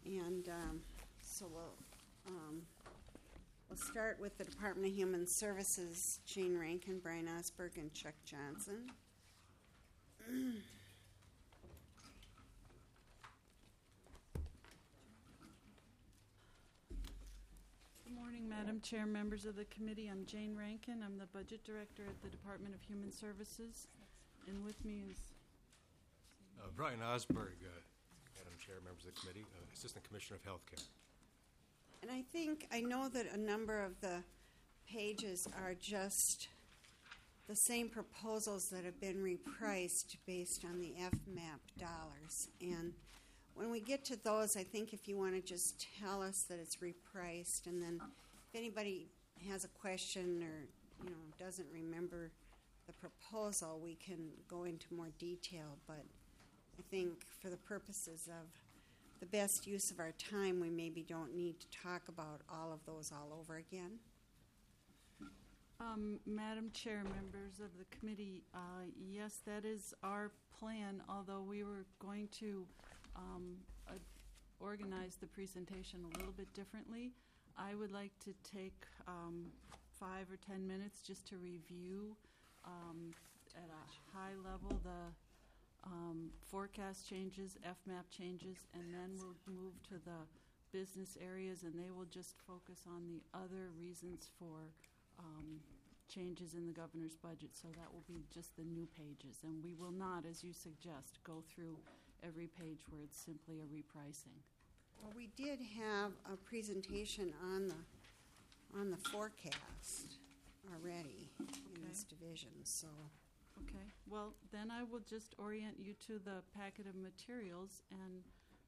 And so we'll start with the Department of Human Services, Jane Rankin, Brian Osberg, and Chuck Johnson. Good morning, Madam Chair, members of the committee. I'm Jane Rankin. I'm the Budget Director at the Department of Human Services. And with me is Brian Osberg, Madam Chair, members of the committee, Assistant Commissioner of Healthcare. And I know that a number of the pages are just the same proposals that have been repriced based on the FMAP dollars. And when we get to those, I think if you want to just tell us that it's repriced, and then if anybody has a question or doesn't remember the proposal, we can go into more detail. But I think for the purposes of the best use of our time, we maybe don't need to talk about all of those all over again. Madam Chair, members of the committee, yes, that is our plan, although we were going to organize the presentation a little bit differently. I would like to take 5 or 10 minutes just to review at a high level the forecast changes, FMAP changes, and then we'll move to the business areas, and they will just focus on the other reasons for changes in the governor's budget. So that will be just the new pages, and we will not, as you suggest, go through every page where it's simply a repricing. Well, we did have a presentation on the forecast already in this division, so. Okay. Well, then I will just orient you to the packet of materials and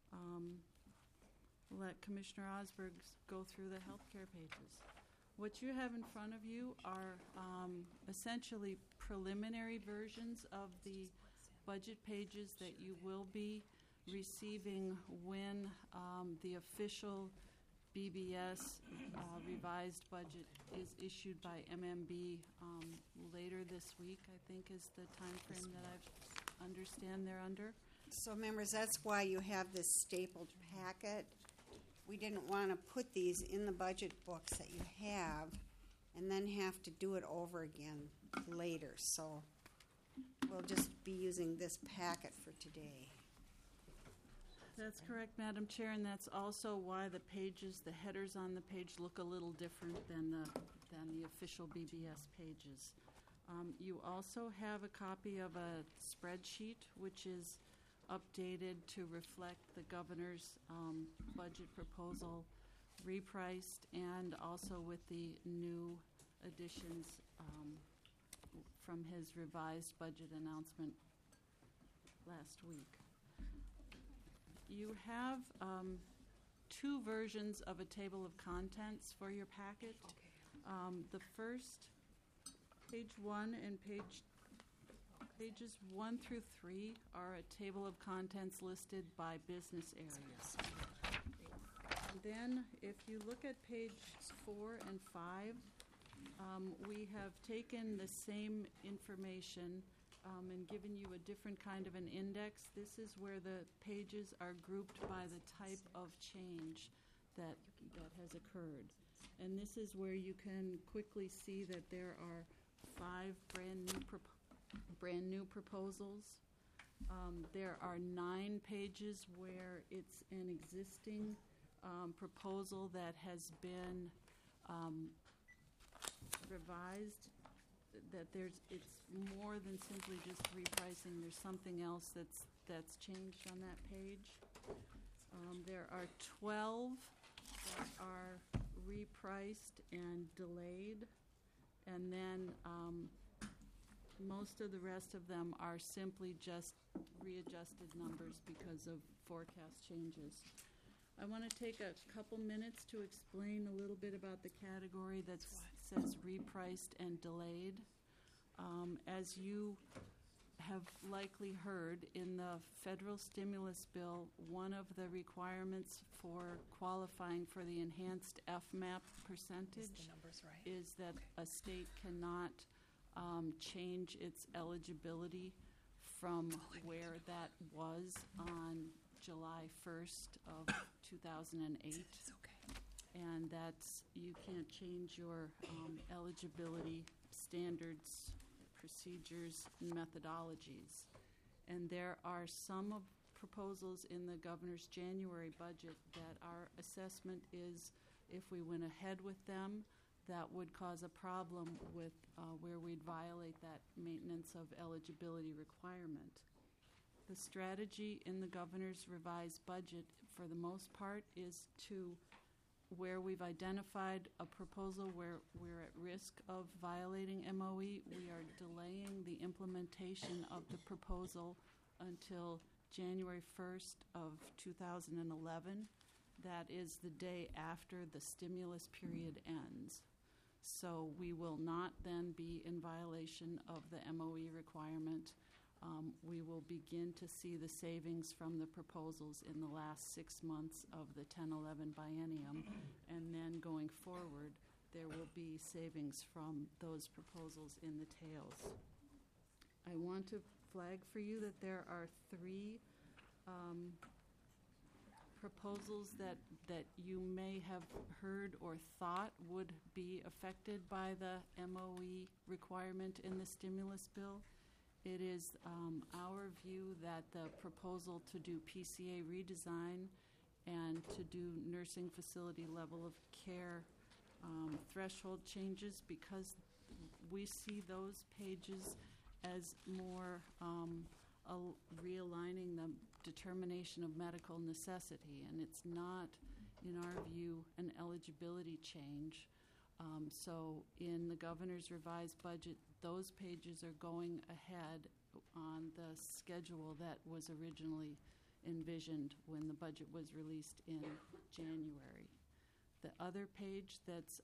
let Commissioner Osberg go through the healthcare pages. What you have in front of you are essentially preliminary versions of the budget pages that you will be receiving when the official BBS revised budget is issued by MMB later this week, I think is the time frame that I understand they're under. So, members, that's why you have this stapled packet. We didn't want to put these in the budget books that you have and then have to do it over again later. So we'll just be using this packet for today. That's correct, Madam Chair, and that's also why the pages, the headers on the page look a little different than the official BBS pages. You also have a copy of a spreadsheet, which is updated to reflect the governor's budget proposal, repriced, and also with the new additions from his revised budget announcement last week. You have 2 versions of a table of contents for your packet. The first, page 1 and pages 1 through 3 are a table of contents listed by business areas. And then if you look at page 4 and 5, we have taken the same information and given you a different kind of an index. This is where the pages are grouped by the type of change that has occurred. And this is where you can quickly see that there are 5 brand new proposals. There are 9 pages where it's an existing proposal that has been revised. That it's more than simply just repricing. There's something else that's changed on that page. There are 12 that are repriced and delayed, and then most of the rest of them are simply just readjusted numbers because of forecast changes. I want to take a couple minutes to explain a little bit about the category that says repriced and delayed. As you have likely heard, in the federal stimulus bill, one of the requirements for qualifying for the enhanced FMAP percentage is that a state cannot change its eligibility from where that was on July 1st of 2008. And that's, you can't change your eligibility standards, procedures, and methodologies. And there are some proposals in the governor's January budget that our assessment is if we went ahead with them, that would cause a problem with where we'd violate that maintenance of eligibility requirement. The strategy in the governor's revised budget, for the most part, is to where we've identified a proposal where we're at risk of violating MOE, we are delaying the implementation of the proposal until January 1st of 2011. That is the day after the stimulus period ends. So we will not then be in violation of the MOE requirement. We will begin to see the savings from the proposals in the last 6 months of the 10-11 biennium, and then going forward, there will be savings from those proposals in the tails. I want to flag for you that there are 3 proposals that you may have heard or thought would be affected by the MOE requirement in the stimulus bill. It is our view that the proposal to do PCA redesign and to do nursing facility level of care threshold changes, because we see those pages as more realigning the determination of medical necessity, and it's not, in our view, an eligibility change. So in the governor's revised budget, those pages are going ahead on the schedule that was originally envisioned when the budget was released in January. The other page that's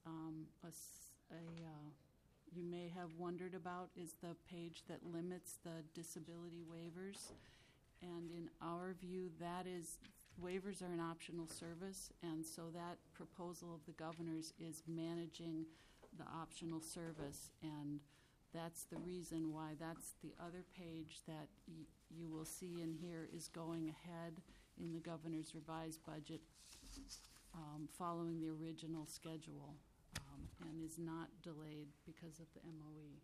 you may have wondered about is the page that limits the disability waivers. And in our view, that is, waivers are an optional service, and so that proposal of the governor's is managing the optional service, and that's the reason why that's the other page that you will see in here is going ahead in the governor's revised budget following the original schedule and is not delayed because of the MOE.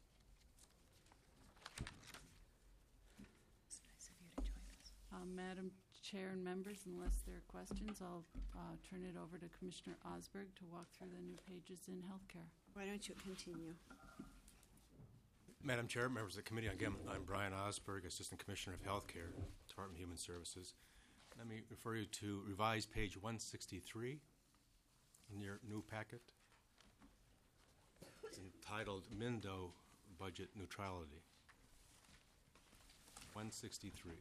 It's nice of you to join us. Madam Chair and members, unless there are questions, I'll turn it over to Commissioner Osberg to walk through the new pages in healthcare. Why don't you continue? Madam Chair, members of the committee, again, I'm Brian Osberg, Assistant Commissioner of Healthcare, Department of Human Services. Let me refer you to revised page 163 in your new packet. It's entitled MINDO Budget Neutrality. 163.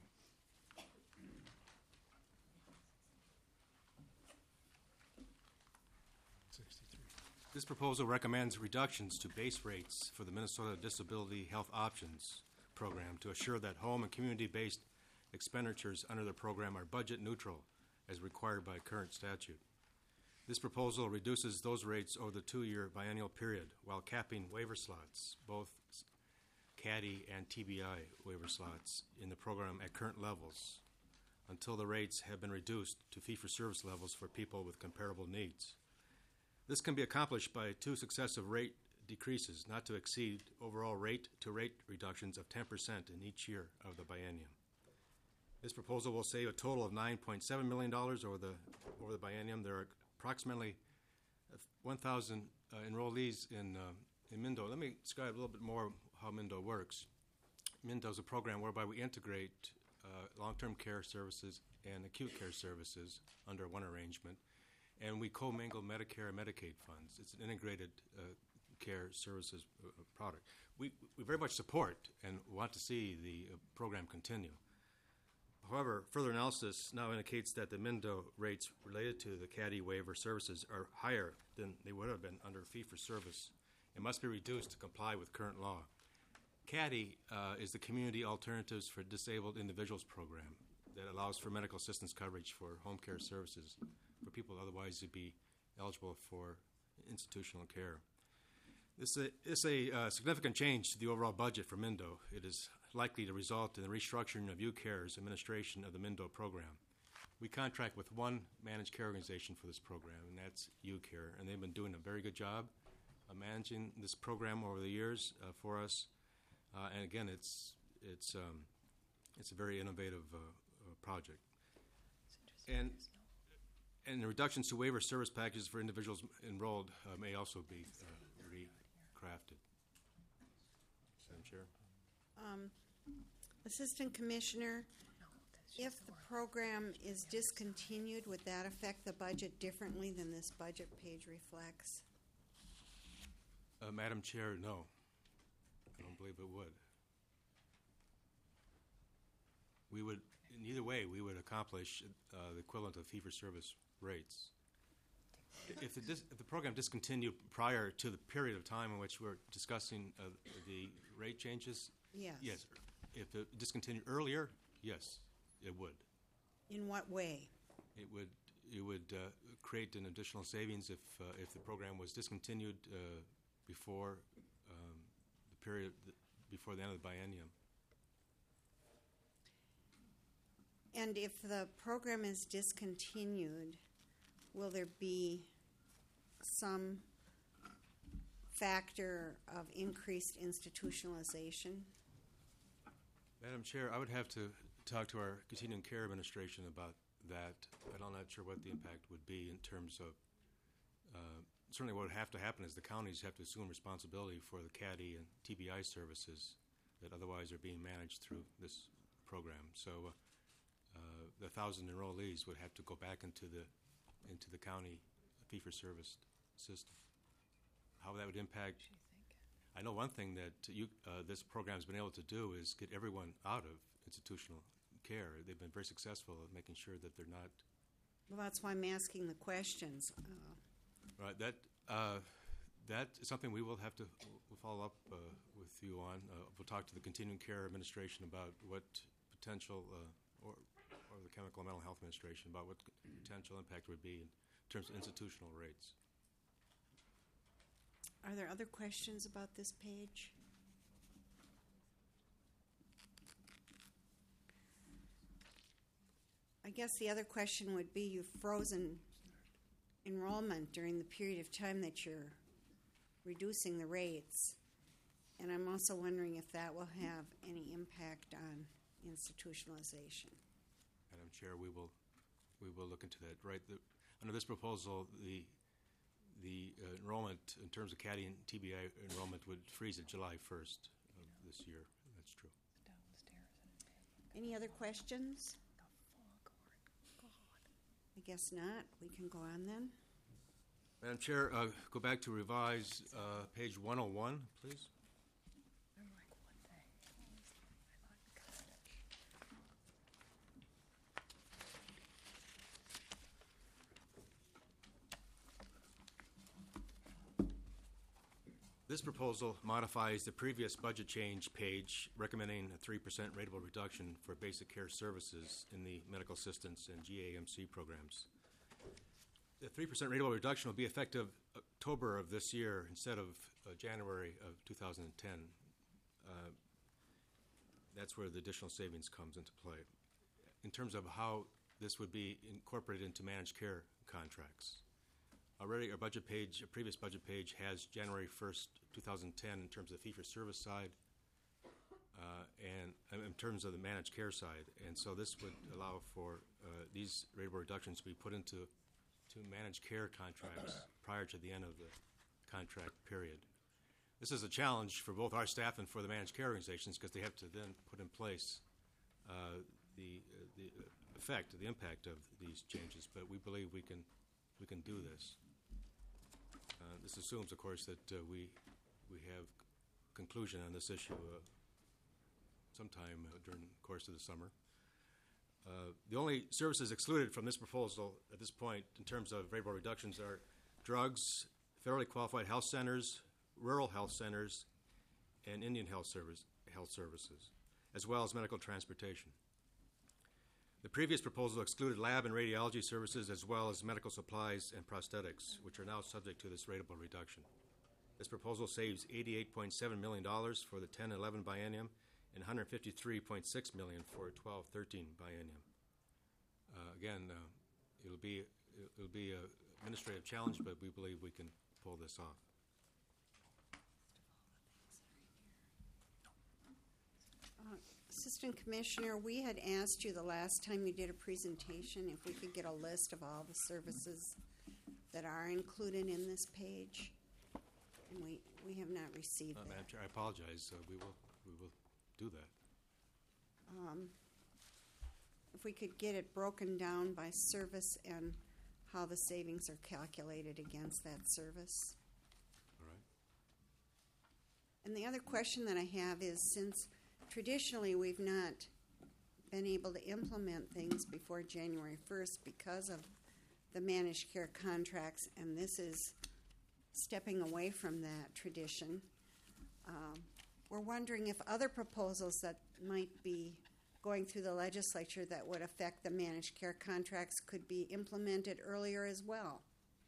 This proposal recommends reductions to base rates for the Minnesota Disability Health Options program to assure that home and community-based expenditures under the program are budget neutral as required by current statute. This proposal reduces those rates over the 2-year biennial period while capping waiver slots, both CADI and TBI waiver slots, in the program at current levels until the rates have been reduced to fee-for-service levels for people with comparable needs. This can be accomplished by 2 successive rate decreases, not to exceed overall rate-to-rate reductions of 10% in each year of the biennium. This proposal will save a total of $9.7 million over the biennium. There are approximately 1,000 enrollees in MINDO. Let me describe a little bit more how MINDO works. MINDO is a program whereby we integrate long-term care services and acute care services under one arrangement, and we commingle Medicare and Medicaid funds. It's an integrated care services product. We very much support and want to see the program continue. However, further analysis now indicates that the MINDO rates related to the CADI waiver services are higher than they would have been under fee-for-service and must be reduced to comply with current law. CADI is the Community Alternatives for Disabled Individuals program that allows for medical assistance coverage for home care services for people otherwise would be eligible for institutional care. This is a significant change to the overall budget for MINDO. It is likely to result in the restructuring of UCare's administration of the MINDO program. We contract with one managed care organization for this program, and that's UCare, and they've been doing a very good job of managing this program over the years for us. And again, it's a very innovative project. And the reductions to waiver service packages for individuals enrolled may also be recrafted. Madam Chair. Assistant Commissioner, if the program is discontinued, would that affect the budget differently than this budget page reflects? Madam Chair, no. I don't believe it would. We would, in either way, we would accomplish the equivalent of fee-for-service rates. If the program discontinued prior to the period of time in which we're discussing the rate changes, Yes. yes. If it discontinued earlier, yes, it would. In what way? It would create an additional savings if the program was discontinued before the period before the end of the biennium. And if the program is discontinued, will there be some factor of increased institutionalization? Madam Chair, I would have to talk to our continuing care administration about that. I'm not sure what the impact would be in terms of certainly what would have to happen is the counties have to assume responsibility for the CADI and TBI services that otherwise are being managed through this program. So the 1,000 enrollees would have to go back into the county fee-for-service system. How that would impact, I know one thing that this program has been able to do is get everyone out of institutional care. They've been very successful at making sure that they're not. Well, that's why I'm asking the questions. Right. That is something we will have to follow up with you on. We'll talk to the continuing care administration about what potential, or the chemical and mental health administration about what potential impact would be in terms of institutional rates. Are there other questions about this page? I guess the other question would be, you've frozen enrollment during the period of time that you're reducing the rates, and I'm also wondering if that will have any impact on institutionalization. Madam Chair, we will look into that. Right, under this proposal, the enrollment in terms of CADI and TBI enrollment would freeze at July 1st of this year. That's true. Any other questions? I guess not. We can go on then. Madam Chair, go back to revise page 101, please. This proposal modifies the previous budget change page recommending a 3% rateable reduction for basic care services in the medical assistance and GAMC programs. The 3% rateable reduction will be effective October of this year instead of January of 2010. That's where the additional savings comes into play. In terms of how this would be incorporated into managed care contracts. Already, our budget page, our previous budget page, has January 1st, 2010 in terms of the fee-for-service side and in terms of the managed care side. And so this would allow for these rateable reductions to be put into managed care contracts prior to the end of the contract period. This is a challenge for both our staff and for the managed care organizations because they have to then put in place the effect, the impact of these changes. But we believe we can do this. This assumes, of course, that we have conclusion on this issue sometime during the course of the summer. The only services excluded from this proposal at this point in terms of rateable reductions are drugs, federally qualified health centers, rural health centers, and Indian health services, as well as medical transportation. The previous proposal excluded lab and radiology services as well as medical supplies and prosthetics, which are now subject to this rateable reduction. This proposal saves $88.7 million for the 10-11 biennium and $153.6 million for a 12-13 biennium. Again, it'll be an administrative challenge, but we believe we can pull this off. Assistant Commissioner, we had asked you the last time you did a presentation if we could get a list of all the services that are included in this page, and we have not received Madam that. Chair, I apologize. We will do that. If we could get it broken down by service and how the savings are calculated against that service. All right. And the other question that I have is, since traditionally we've not been able to implement things before January 1st because of the managed care contracts, and this is stepping away from that tradition, we're wondering if other proposals that might be going through the legislature that would affect the managed care contracts could be implemented earlier as well.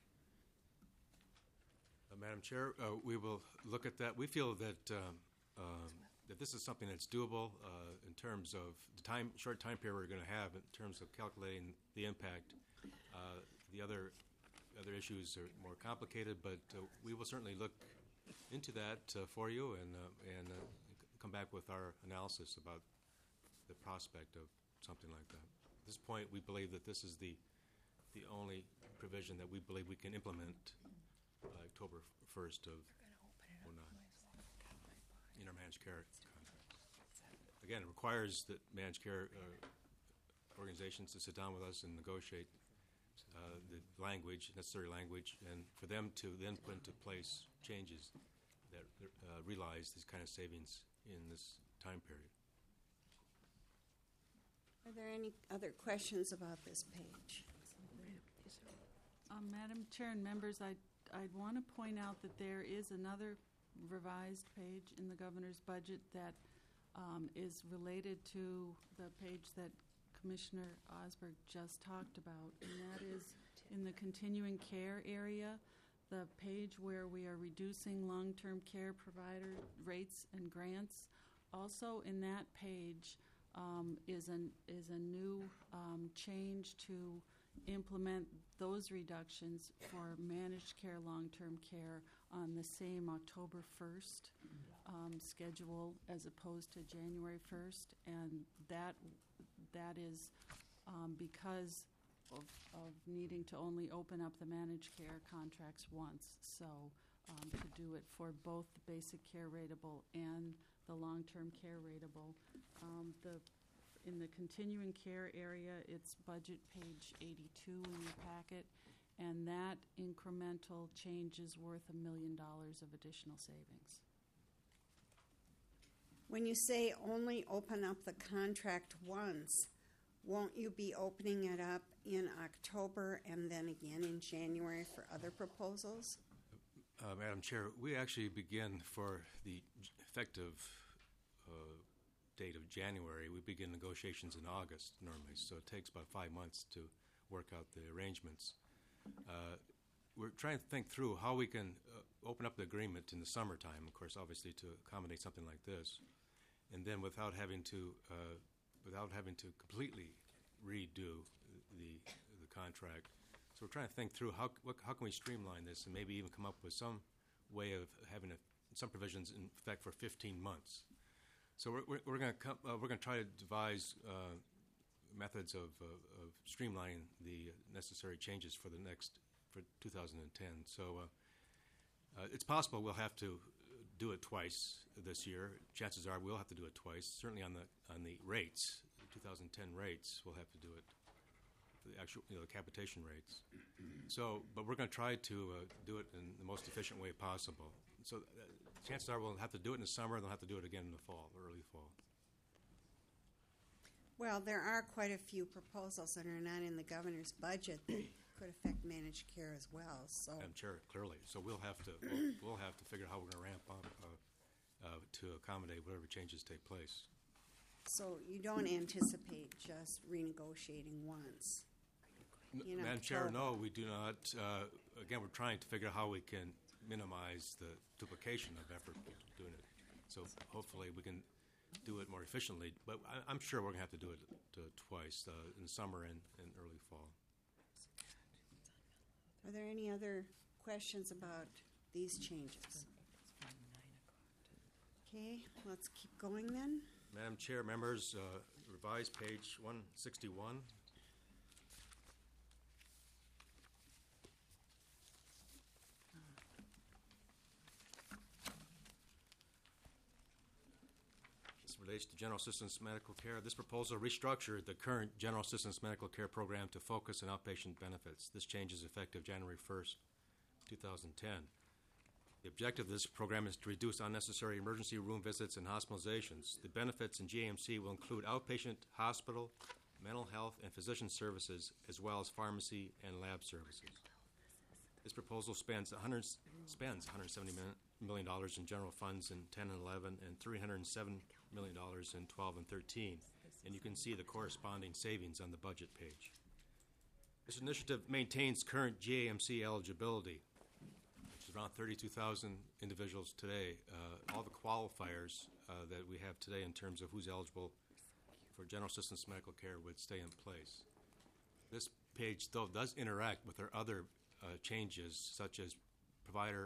Madam Chair, we will look at that. We feel that that this is something that's doable in terms of the short time period we're going to have in terms of calculating the impact. The other issues are more complicated, but we will certainly look into that for you and come back with our analysis about the prospect of something like that. At this point, we believe that this is the only provision that we believe we can implement October 1st of 2009 in our managed care contract. Again, it requires that managed care organizations to sit down with us and negotiate the necessary language, and for them to then put into place changes that realize these kind of savings in this time period. Are there any other questions about this page? Madam Chair and members, I'd want to point out that there is another revised page in the governor's budget that is related to the page that Commissioner Osberg just talked about, and that is in the continuing care area, the page where we are reducing long-term care provider rates and grants. Also in that page is a new change to implement those reductions for managed care long-term care on the same October 1st schedule as opposed to January 1st, and that is because of needing to only open up the managed care contracts once. So to do it for both the basic care rateable and the long-term care rateable. In the continuing care area, it's budget page 82 in your packet, and that incremental change is worth $1 million of additional savings. When you say only open up the contract once, won't you be opening it up in October and then again in January for other proposals? Madam Chair, we actually begin for the effective date of January. We begin negotiations in August normally, so it takes about 5 months to work out the arrangements. We're trying to think through how we can open up the agreement in the summertime, of course, obviously to accommodate something like this, and then without having to completely redo the contract. So we're trying to think through how can we streamline this and maybe even come up with some way of having some provisions in effect for 15 months. So we're going to try to devise methods of streamlining the necessary changes for 2010. So it's possible we'll have to do it twice this year. Chances are we'll have to do it twice. Certainly on the rates, the 2010 rates, we'll have to do it. The actual, the capitation rates. So, but we're going to try to do it in the most efficient way possible. So, chances are we'll have to do it in the summer, and they'll have to do it again in the fall, early fall. Well, there are quite a few proposals that are not in the governor's budget that could affect managed care as well. So, I'm sure, clearly. So we'll have to figure out how we're going to ramp up to accommodate whatever changes take place. So you don't anticipate just renegotiating once? Madam Chair, no, we do not. Again, we're trying to figure out how we can minimize the duplication of effort doing it. So hopefully we can do it more efficiently. But I'm sure we're going to have to do it twice, in the summer and early fall. Are there any other questions about these changes? Okay, let's keep going then. Madam Chair, members, revised page 161. This relates to general assistance medical care. This proposal restructured the current general assistance medical care program to focus on outpatient benefits. This change is effective January 1st, 2010. The objective of this program is to reduce unnecessary emergency room visits and hospitalizations. The benefits in GAMC will include outpatient hospital, mental health, and physician services, as well as pharmacy and lab services. This proposal spends $170 million in general funds in 10 and 11 and $307 million in 12 and 13. And you can see the corresponding savings on the budget page. This initiative maintains current GAMC eligibility, around 32,000 individuals today. All the qualifiers that we have today in terms of who's eligible for general assistance medical care would stay in place. This page, though, does interact with our other changes, such as provider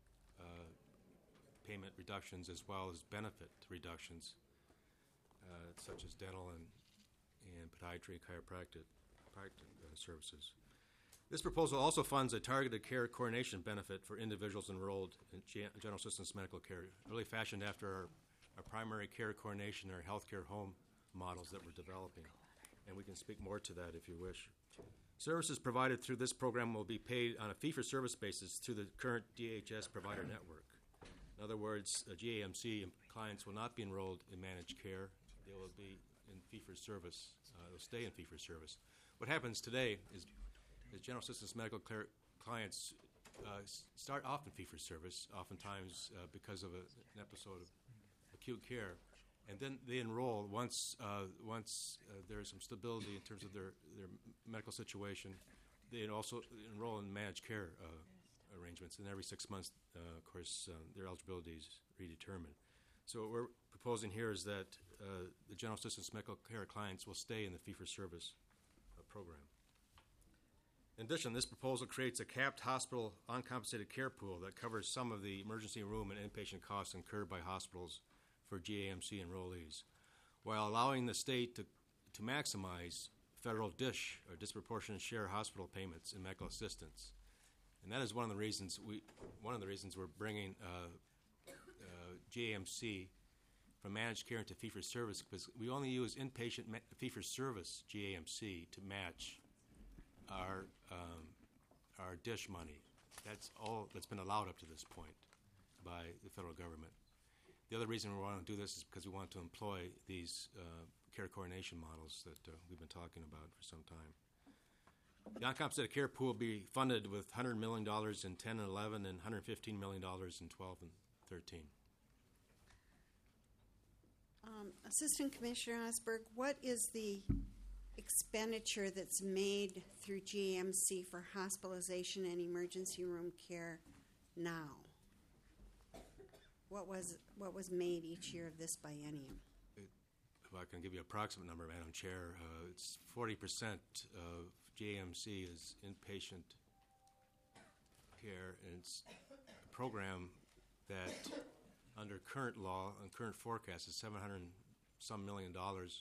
payment reductions as well as benefit reductions, such as dental and podiatry and chiropractic services. This proposal also funds a targeted care coordination benefit for individuals enrolled in general assistance medical care, really fashioned after our primary care coordination and our healthcare home models that we're developing. And we can speak more to that if you wish. Services provided through this program will be paid on a fee-for-service basis through the current DHS provider network. In other words, GAMC clients will not be enrolled in managed care. They will be in fee-for-service. They'll stay in fee-for-service. What happens today is general assistance medical care clients start off in fee-for-service, oftentimes because of an episode of acute care, and then they enroll once there's some stability in terms of their medical situation. They also enroll in managed care arrangements, and every 6 months, of course, their eligibility is redetermined. So what we're proposing here is that the general assistance medical care clients will stay in the fee-for-service program. In addition, this proposal creates a capped hospital uncompensated care pool that covers some of the emergency room and inpatient costs incurred by hospitals for GAMC enrollees, while allowing the state to maximize federal DSH, or disproportionate share hospital payments in medical assistance. And that is one of the reasons we're bringing GAMC from managed care into fee-for-service, because we only use inpatient fee-for-service GAMC to match our DSH money. That's all that's been allowed up to this point by the federal government. The other reason we want to do this is because we want to employ these care coordination models that we've been talking about for some time. The uncompensated care pool will be funded with $100 million in 10 and 11 and $115 million in 12 and 13. Assistant Commissioner Osberg, what is the expenditure that's made through GAMC for hospitalization and emergency room care now? What was made each year of this biennium? If I can give you an approximate number, Madam Chair, it's 40% of GAMC is inpatient care, and it's a program that, under current law and current forecast, is $700 and some million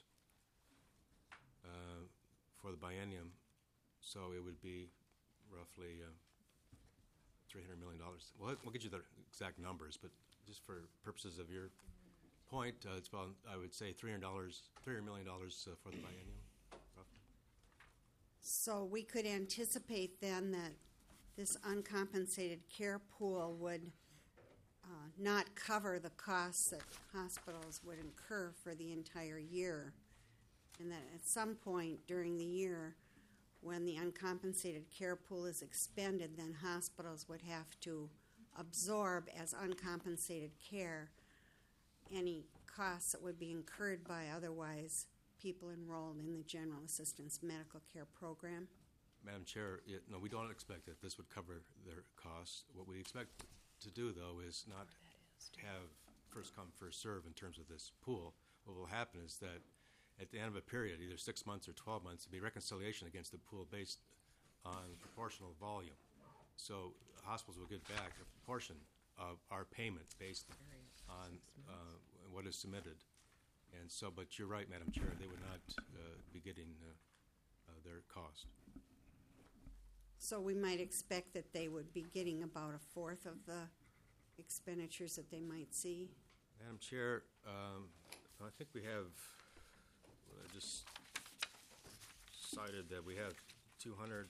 for the biennium. So it would be roughly $300 million. We'll get you the exact numbers, but just for purposes of your point, it's about, I would say, $300 million for the biennium, roughly. So we could anticipate then that this uncompensated care pool would not cover the costs that hospitals would incur for the entire year, and that at some point during the year, when the uncompensated care pool is expended, then hospitals would have to absorb as uncompensated care any costs that would be incurred by otherwise people enrolled in the general assistance medical care program. Madam Chair, no, we don't expect that this would cover their costs. What we expect to do, though, is not have first come, first serve in terms of this pool. what will happen is that at the end of a period, either 6 months or 12 months, there'll be reconciliation against the pool based on proportional volume. So hospitals will get back a proportion of our payment based on what is submitted. And so, but you're right, Madam Chair, they would not be getting their cost. So we might expect that they would be getting about a fourth of the expenditures that they might see. Madam Chair, I think we have, I just cited that we have 200.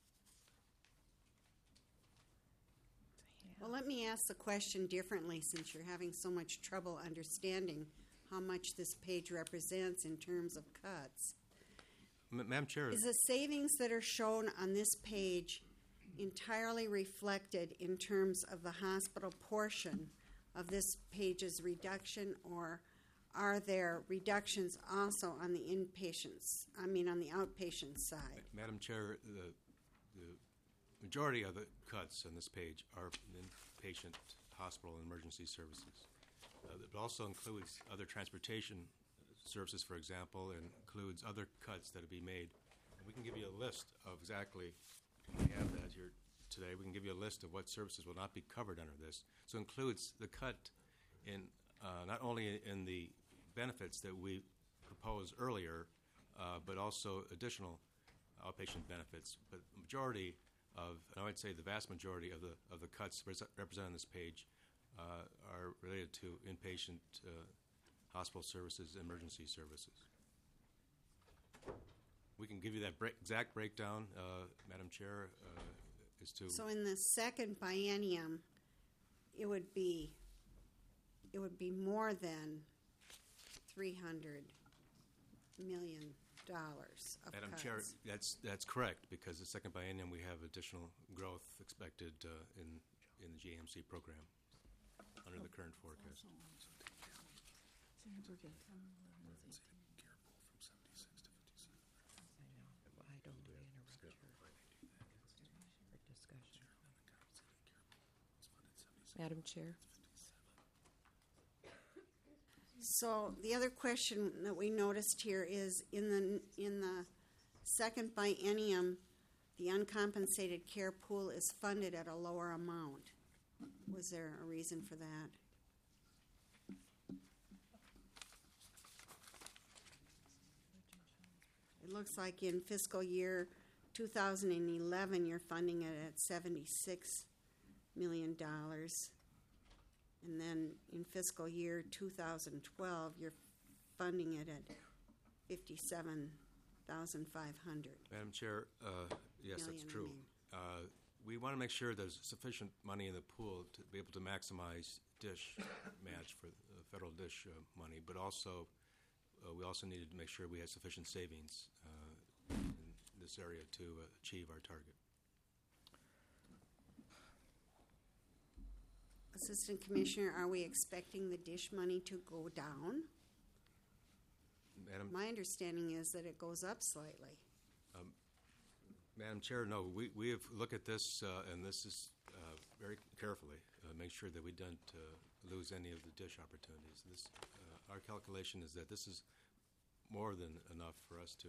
Well, let me ask the question differently, since you're having so much trouble understanding how much this page represents in terms of cuts. Madam Chair. Is the savings that are shown on this page entirely reflected in terms of the hospital portion of this page's reduction, or are there reductions also on the on the outpatient side? Madam Chair, the majority of the cuts on this page are inpatient hospital and emergency services. It also includes other transportation services, for example, and includes other cuts that will be made. And we can give you a list of exactly, we have that here today, we can give you a list of what services will not be covered under this. So it includes the cut in not only in the benefits that we proposed earlier, but also additional outpatient benefits. But the majority of, and I would say the vast majority of the cuts represented on this page are related to inpatient hospital services, emergency services. We can give you that exact breakdown, Madam Chair, as to. So in the second biennium, it would be more than $300 million of Madam cuts. Chair, that's correct, because the second biennium we have additional growth expected in the GAMC program under the current forecast. Madam Chair. So the other question that we noticed here is in the second biennium, the uncompensated care pool is funded at a lower amount. Was there a reason for that? It looks like in fiscal year 2011, you're funding it at $76 million. And then in fiscal year 2012, you're funding it at $57,500. Madam Chair, yes, that's true. We want to make sure there's sufficient money in the pool to be able to maximize DISH match for the federal DISH money, but also we also needed to make sure we had sufficient savings in this area to achieve our target. Assistant Commissioner, are we expecting the DISH money to go down? Madam, My understanding is that it goes up slightly. Madam Chair, no, we have looked at this, and this is very carefully, make sure that we don't lose any of the DISH opportunities. This, our calculation is that this is more than enough for us to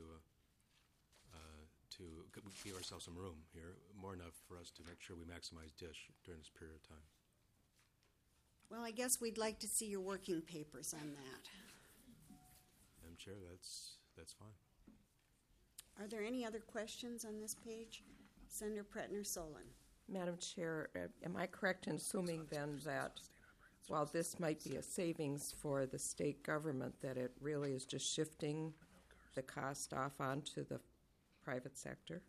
give ourselves some room here, more enough for us to make sure we maximize DISH during this period of time. Well, I guess we'd like to see your working papers on that. Madam Chair, that's fine. Are there any other questions on this page? Senator Pretner-Solon. Madam Chair, am I correct in assuming then that while this might be a savings for the state government, that it really is just shifting the cost off onto the private sector?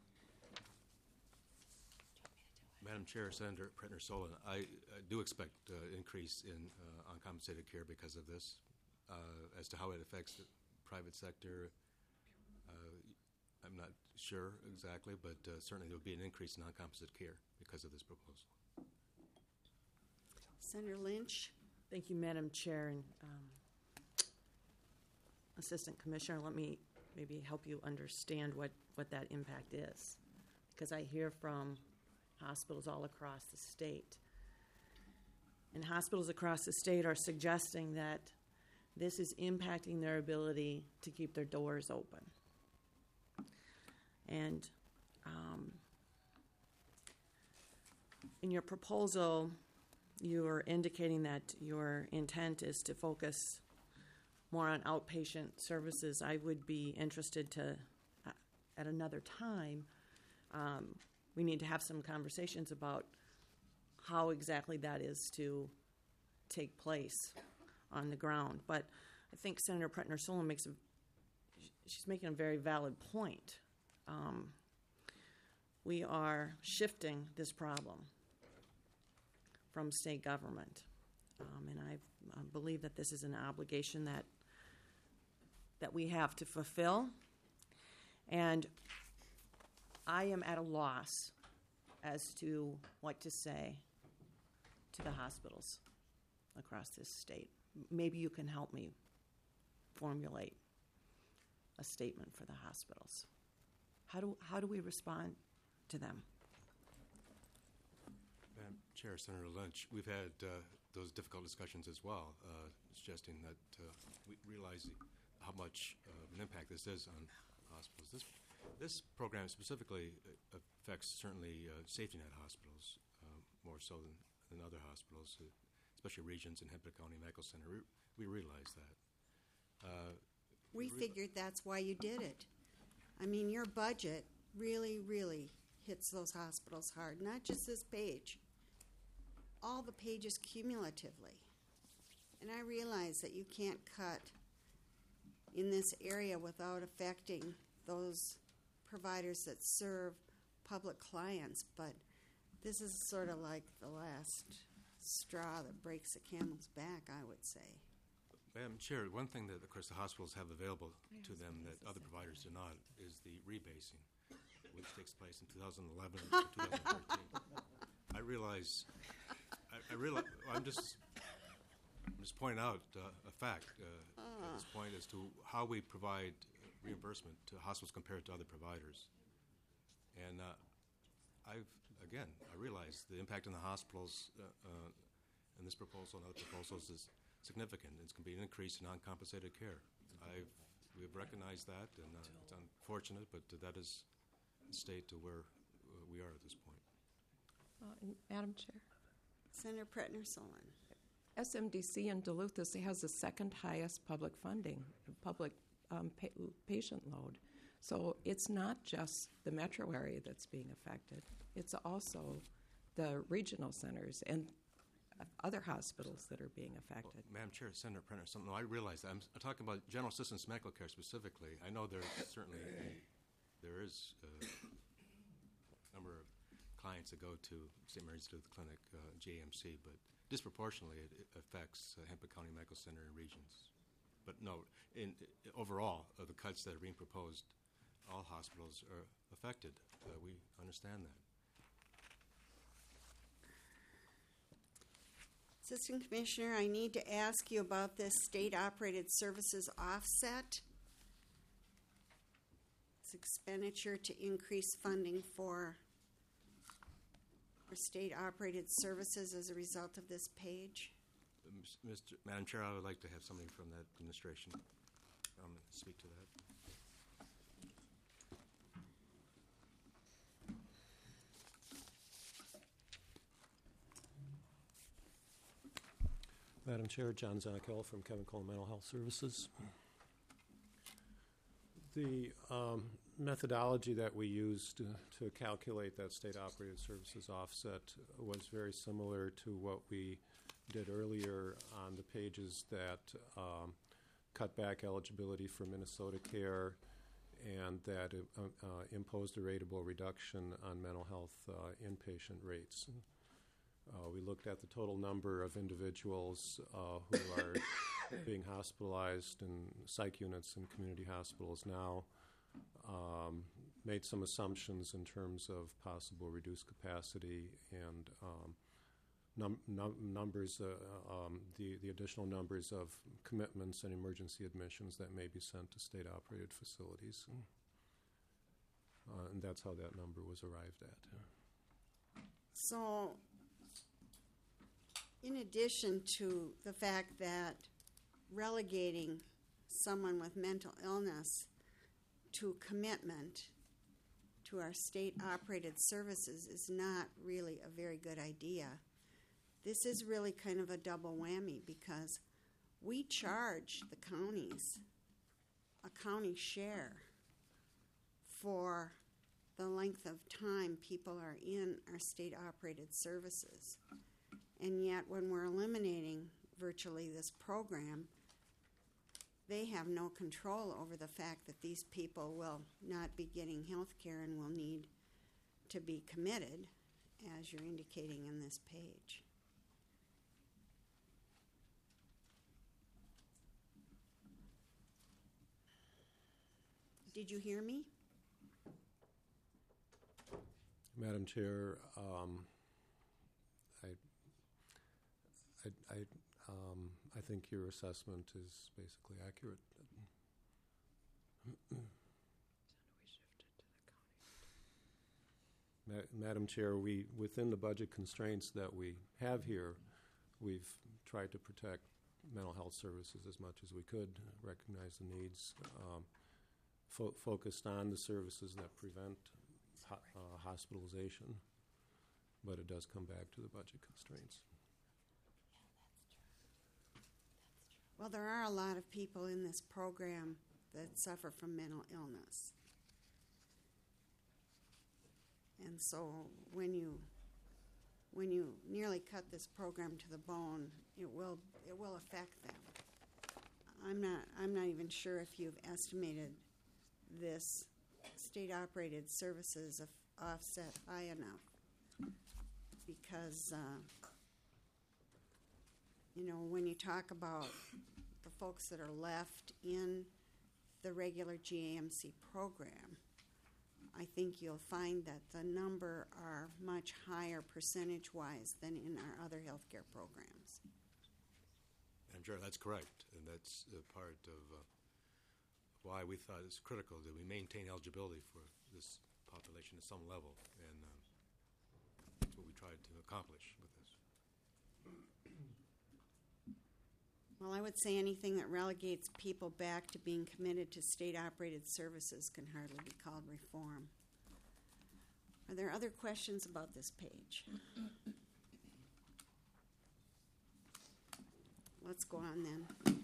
Madam Chair, Senator Pretner-Solon, I do expect increase in uncompensated care because of this. As to how it affects the private sector, I'm not sure exactly, but certainly there will be an increase in uncompensated care because of this proposal. Senator Lynch. Thank you, Madam Chair. And Assistant Commissioner, let me maybe help you understand what that impact is. Because I hear from hospitals all across the state. And hospitals across the state are suggesting that this is impacting their ability to keep their doors open. And in your proposal, you are indicating that your intent is to focus more on outpatient services. I would be interested to, at another time, we need to have some conversations about how exactly that is to take place on the ground. But I think Senator Pretner-Solon she's making a very valid point. We are shifting this problem from state government. And I believe that this is an obligation that we have to fulfill. And I am at a loss as to what to say to the hospitals across this state. Maybe you can help me formulate a statement for the hospitals. How do we respond to them? Madam Chair, Senator Lynch, we've had those difficult discussions as well, suggesting that we realize how much an impact this is on hospitals. This program specifically affects certainly safety net hospitals more so than other hospitals, especially Regions and Hempstead County Medical Center. We realize that. We figured that's why you did it. I mean, your budget really, really hits those hospitals hard, not just this page, all the pages cumulatively. And I realize that you can't cut in this area without affecting those providers that serve public clients, but this is sort of like the last straw that breaks the camel's back, I would say. Madam Chair, one thing that, of course, the hospitals have available to them that other providers do not is the rebasing, which takes place in 2011 and 2013. I realize, I'm just pointing out a fact at this point as to how we provide reimbursement to hospitals compared to other providers. And I realize the impact on the hospitals in this proposal and other proposals is significant. It's going to be an increase in uncompensated care. We've recognized that, and it's unfortunate, but that is the state to where we are at this point. Madam Chair. Senator Pretner-Solon. SMDC in Duluth has the second highest public funding, public patient load. So it's not just the metro area that's being affected. It's also the regional centers and other hospitals that are being affected. Well, Madam Chair, Senator Pretner-Solon, I realize that. I'm talking about general assistance medical care specifically. I know there is a number of clients that go to St. Mary's Duluth Clinic, JMC, but disproportionately it affects Hempstead County Medical Center and Regions. But no, overall, the cuts that are being proposed, all hospitals are affected. We understand that. Assistant Commissioner, I need to ask you about this state-operated services offset. It's expenditure to increase funding for state-operated services as a result of this page. Madam Chair, I would like to have somebody from that administration speak to that. Madam Chair, John Zackel from Chemical and Mental Health Services. The methodology that we used to calculate that state-operated services offset was very similar to what we did earlier on the pages that cut back eligibility for Minnesota Care and that imposed a rateable reduction on mental health inpatient rates. We looked at the total number of individuals who are being hospitalized in psych units in community hospitals now, made some assumptions in terms of possible reduced capacity and numbers, the additional numbers of commitments and emergency admissions that may be sent to state-operated facilities. And that's how that number was arrived at. So, in addition to the fact that relegating someone with mental illness to commitment to our state-operated services is not really a very good idea. This is really kind of a double whammy because we charge the counties a county share for the length of time people are in our state-operated services. And yet when we're eliminating virtually this program, they have no control over the fact that these people will not be getting health care and will need to be committed, as you're indicating in this page. Did you hear me? Madam Chair, I think your assessment is basically accurate. Madam Chair, within the budget constraints that we have here, we've tried to protect mental health services as much as we could, recognize the needs, focused on the services that prevent hospitalization, but it does come back to the budget constraints. Well, there are a lot of people in this program that suffer from mental illness. And so when you nearly cut this program to the bone, it will affect them. I'm not even sure if you've estimated this state-operated services offset high enough, because when you talk about the folks that are left in the regular GAMC program, I think you'll find that the number are much higher percentage-wise than in our other healthcare programs. I'm sure that's correct, and that's part of why we thought it's critical that we maintain eligibility for this population at some level, and that's what we tried to accomplish with this. Well, I would say anything that relegates people back to being committed to state-operated services can hardly be called reform. Are there other questions about this page? Let's go on then.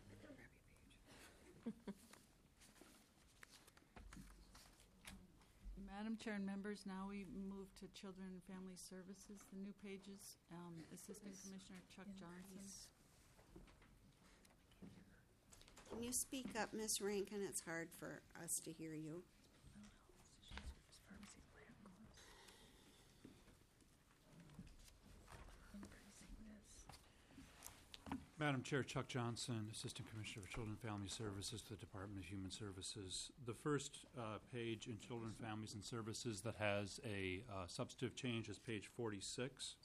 Madam Chair and members, now we move to Children and Family Services, the new pages. Assistant Commissioner Chuck Johnson. Can you speak up, Ms. Rankin? It's hard for us to hear you. Madam Chair, Chuck Johnson, Assistant Commissioner for Children and Family Services to the Department of Human Services. The first page in Children, Families, and Services that has a substantive change is page 46.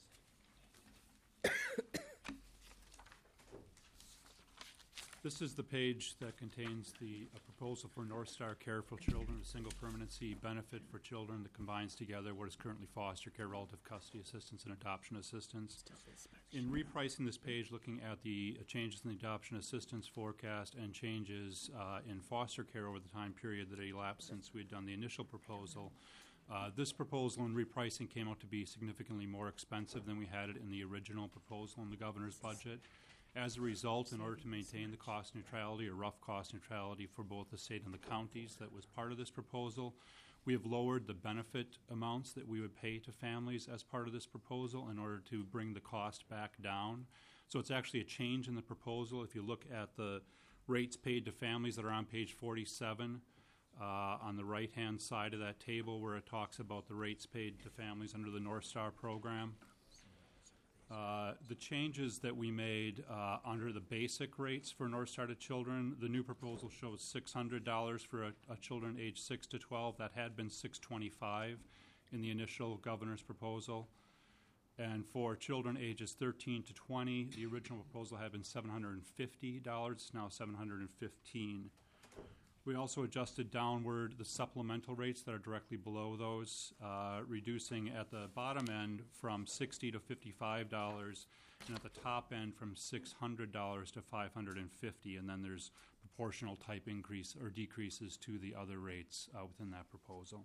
This is the page that contains the proposal for North Star Care for Children, a single permanency benefit for children that combines together what is currently foster care, relative custody assistance, and adoption assistance. In repricing this page, looking at the changes in the adoption assistance forecast and changes in foster care over the time period that elapsed since we had done the initial proposal, this proposal in repricing came out to be significantly more expensive than we had it in the original proposal in the governor's budget. As a result, in order to maintain the cost neutrality or rough cost neutrality for both the state and the counties that was part of this proposal, we have lowered the benefit amounts that we would pay to families as part of this proposal in order to bring the cost back down. So it's actually a change in the proposal. If you look at the rates paid to families that are on page 47, on the right-hand side of that table where it talks about the rates paid to families under the North Star program, the changes that we made under the basic rates for North Star to children, the new proposal shows $600 for a children age 6 to 12. That had been $625 in the initial governor's proposal. And for children ages 13 to 20, the original proposal had been $750. It's now $715. We also adjusted downward the supplemental rates that are directly below those, reducing at the bottom end from $60 to $55, and at the top end from $600 to $550, and then there's proportional type increase or decreases to the other rates within that proposal.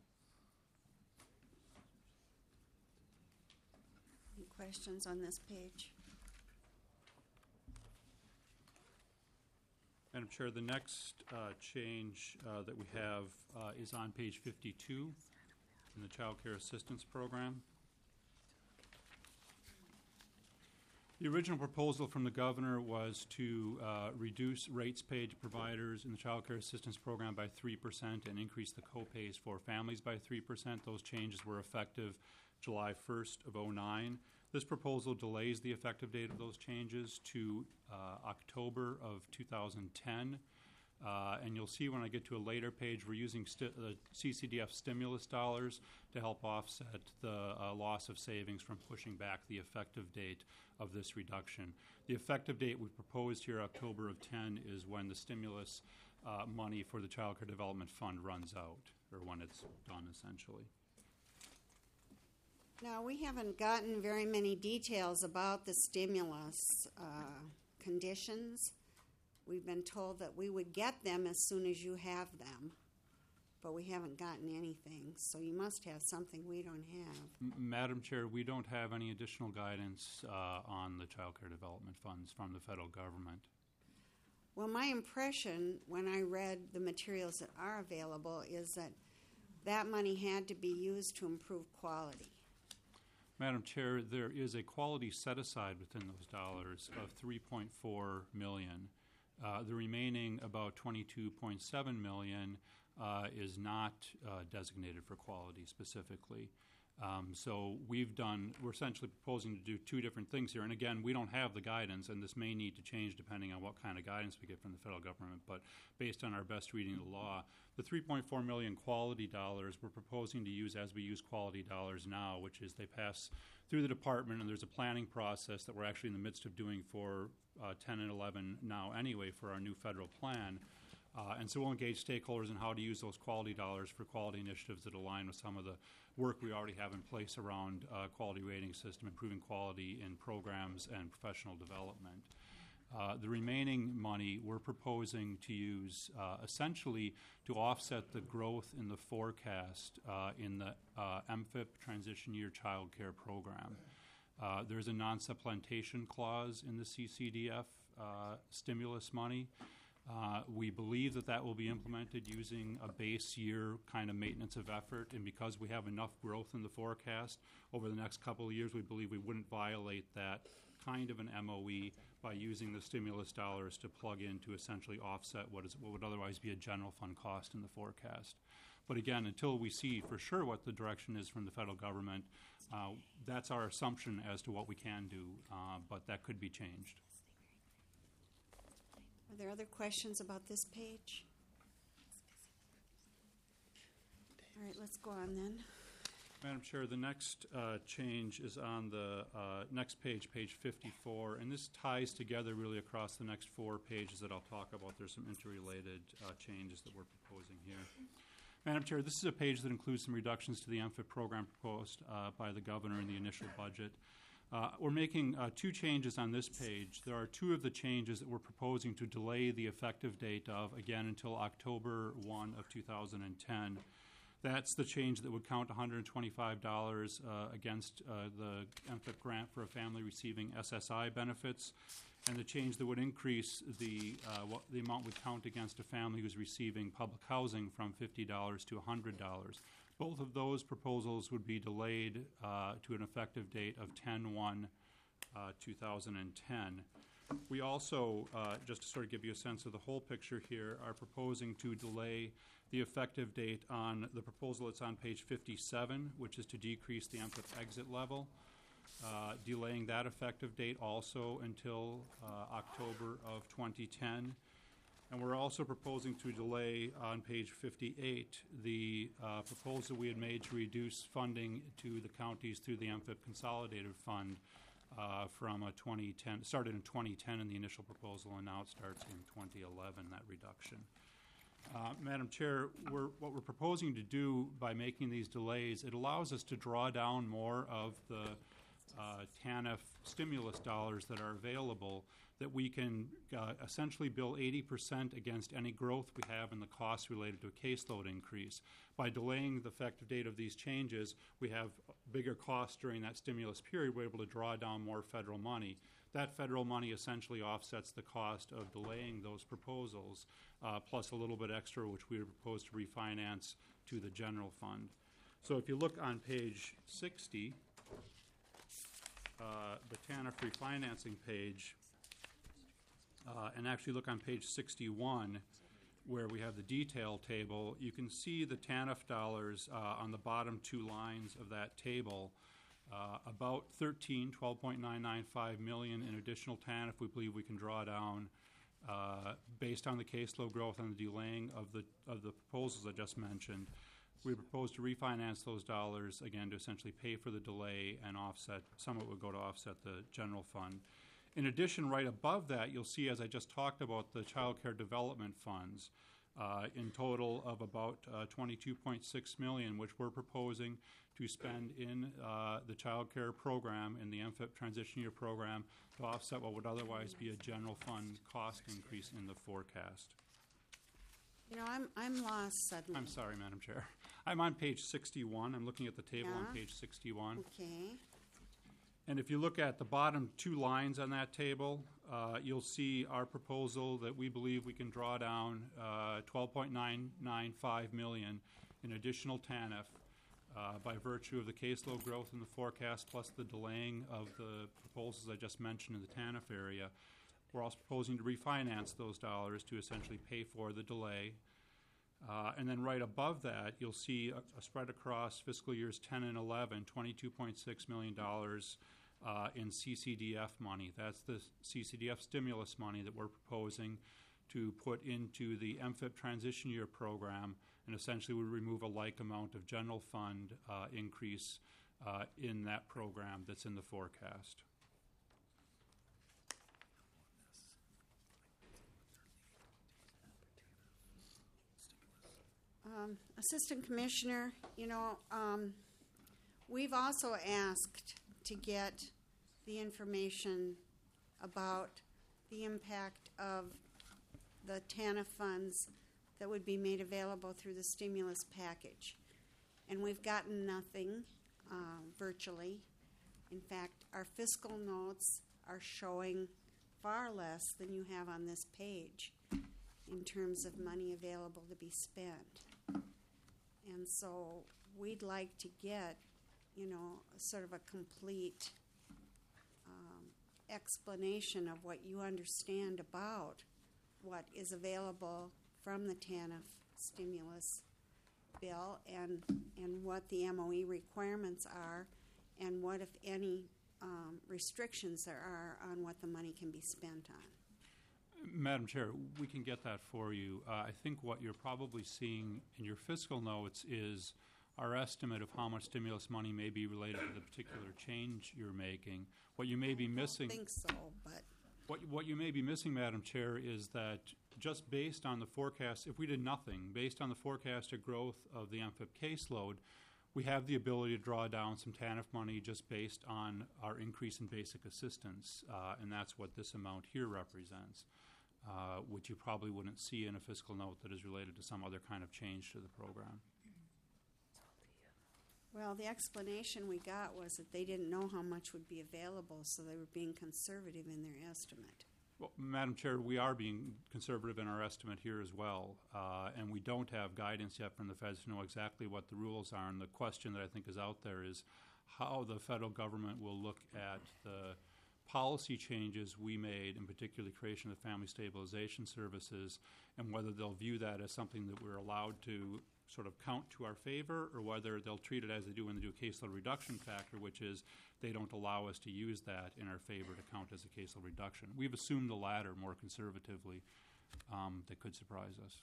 Any questions on this page? Madam Chair, the next change that we have is on page 52 in the Child Care Assistance Program. The original proposal from the governor was to reduce rates paid to providers in the Child Care Assistance Program by 3% and increase the co-pays for families by 3%. Those changes were effective July 1st of 2009. This proposal delays the effective date of those changes to October of 2010. And you'll see when I get to a later page, we're using the CCDF stimulus dollars to help offset the loss of savings from pushing back the effective date of this reduction. The effective date we proposed here, October of 10, is when the stimulus money for the Child Care Development Fund runs out, or when it's done, essentially. Now, we haven't gotten very many details about the stimulus conditions. We've been told that we would get them as soon as you have them, but we haven't gotten anything. So you must have something we don't have. Madam Chair, we don't have any additional guidance on the Child Care Development Funds from the federal government. Well, my impression when I read the materials that are available is that that money had to be used to improve quality. Madam Chair, there is a quality set aside within those dollars of $3.4 million. The remaining about $22.7 million is not designated for quality specifically. So we're essentially proposing to do two different things here. And again, we don't have the guidance, and this may need to change depending on what kind of guidance we get from the federal government. But based on our best reading of the law, the $3.4 million quality dollars we're proposing to use as we use quality dollars now, which is they pass through the department, and there's a planning process that we're actually in the midst of doing for 10 and 11 now anyway for our new federal plan. And so we'll engage stakeholders in how to use those quality dollars for quality initiatives that align with some of the work we already have in place around quality rating system, improving quality in programs and professional development. The remaining money we're proposing to use essentially to offset the growth in the forecast in the MFIP Transition Year Child Care Program. There's a non-supplantation clause in the CCDF stimulus money. We believe that will be implemented using a base year kind of maintenance of effort, and because we have enough growth in the forecast over the next couple of years, we believe we wouldn't violate that kind of an MOE by using the stimulus dollars to plug in to essentially offset what would otherwise be a general fund cost in the forecast. But again, until we see for sure what the direction is from the federal government, that's our assumption as to what we can do, but that could be changed. Are there other questions about this page? All right, let's go on then. Madam Chair, the next change is on the next page, page 54, and this ties together really across the next 4 pages that I'll talk about. There's some interrelated changes that we're proposing here. Madam Chair, this is a page that includes some reductions to the MFIP program proposed by the governor in the initial budget. We're making 2 changes on this page. There are 2 of the changes that we're proposing to delay the effective date of, again, until October 1 of 2010. That's the change that would count $125 against the MFIP grant for a family receiving SSI benefits, and the change that would increase the amount would count against a family who's receiving public housing from $50 to $100. Both of those proposals would be delayed to an effective date of 10/1, 2010. We also, just to sort of give you a sense of the whole picture here, are proposing to delay the effective date on the proposal that's on page 57, which is to decrease the MFIP exit level, delaying that effective date also until October of 2010. And we're also proposing to delay on page 58 the proposal we had made to reduce funding to the counties through the MFIP Consolidated Fund from a 2010, started in 2010 in the initial proposal, and now it starts in 2011, that reduction. Madam Chair, what we're proposing to do by making these delays, it allows us to draw down more of the TANF stimulus dollars that are available, that we can essentially bill 80% against any growth we have in the costs related to a caseload increase. By delaying the effective date of these changes, we have bigger costs during that stimulus period. We're able to draw down more federal money. That federal money essentially offsets the cost of delaying those proposals, plus a little bit extra, which we propose to refinance to the general fund. So if you look on page 60, the TANF refinancing page, and actually look on page 61, where we have the detail table, you can see the TANF dollars on the bottom two lines of that table. About 12.995 million in additional TANF we believe we can draw down based on the caseload growth and the delaying of the proposals I just mentioned. We propose to refinance those dollars again to essentially pay for the delay and offset, some of it would go to offset the general fund. In addition, right above that, you'll see, as I just talked about, the child care development funds in total of about 22.6 million, which we're proposing to spend in the child care program, in the MFIP transition year program, to offset what would otherwise be a general fund cost increase in the forecast. You know, I'm lost suddenly. I'm sorry, Madam Chair. I'm on page 61. I'm looking at the table on Yeah. page 61. Okay. And if you look at the bottom two lines on that table, you'll see our proposal that we believe we can draw down 12.995 million in additional TANF by virtue of the caseload growth in the forecast plus the delaying of the proposals I just mentioned in the TANF area. We're also proposing to refinance those dollars to essentially pay for the delay. And then right above that, you'll see a spread across fiscal years 10 and 11, $22.6 million in CCDF money. That's the CCDF stimulus money that we're proposing to put into the MFIP transition year program, and essentially we remove a like amount of general fund increase in that program that's in the forecast. Assistant Commissioner, you know, we've also asked to get the information about the impact of the TANF funds that would be made available through the stimulus package. And we've gotten nothing, virtually. In fact, our fiscal notes are showing far less than you have on this page in terms of money available to be spent. And so we'd like to get, you know, sort of a complete explanation of what you understand about what is available from the TANF stimulus bill and what the MOE requirements are and what, if any, restrictions there are on what the money can be spent on. Madam Chair, we can get that for you. I think what you're probably seeing in your fiscal notes is our estimate of how much stimulus money may be related to the particular change you're making. What you may be missing, I don't think so, but what you may be missing, Madam Chair, is that just based on the forecast, if we did nothing, based on the forecasted growth of the MFIP caseload, we have the ability to draw down some TANF money just based on our increase in basic assistance, and that's what this amount here represents, which you probably wouldn't see in a fiscal note that is related to some other kind of change to the program. well, the explanation we got was that they didn't know how much would be available, so they were being conservative in their estimate. Well, Madam Chair, we are being conservative in our estimate here as well, and we don't have guidance yet from the feds to know exactly what the rules are. And the question that I think is out there is how the federal government will look at the policy changes we made, in particular the creation of the Family Stabilization Services, and whether they'll view that as something that we're allowed to sort of count to our favor, or whether they'll treat it as they do when they do a caseload reduction factor, which is they don't allow us to use that in our favor to count as a caseload reduction. We've assumed the latter more conservatively. That could surprise us.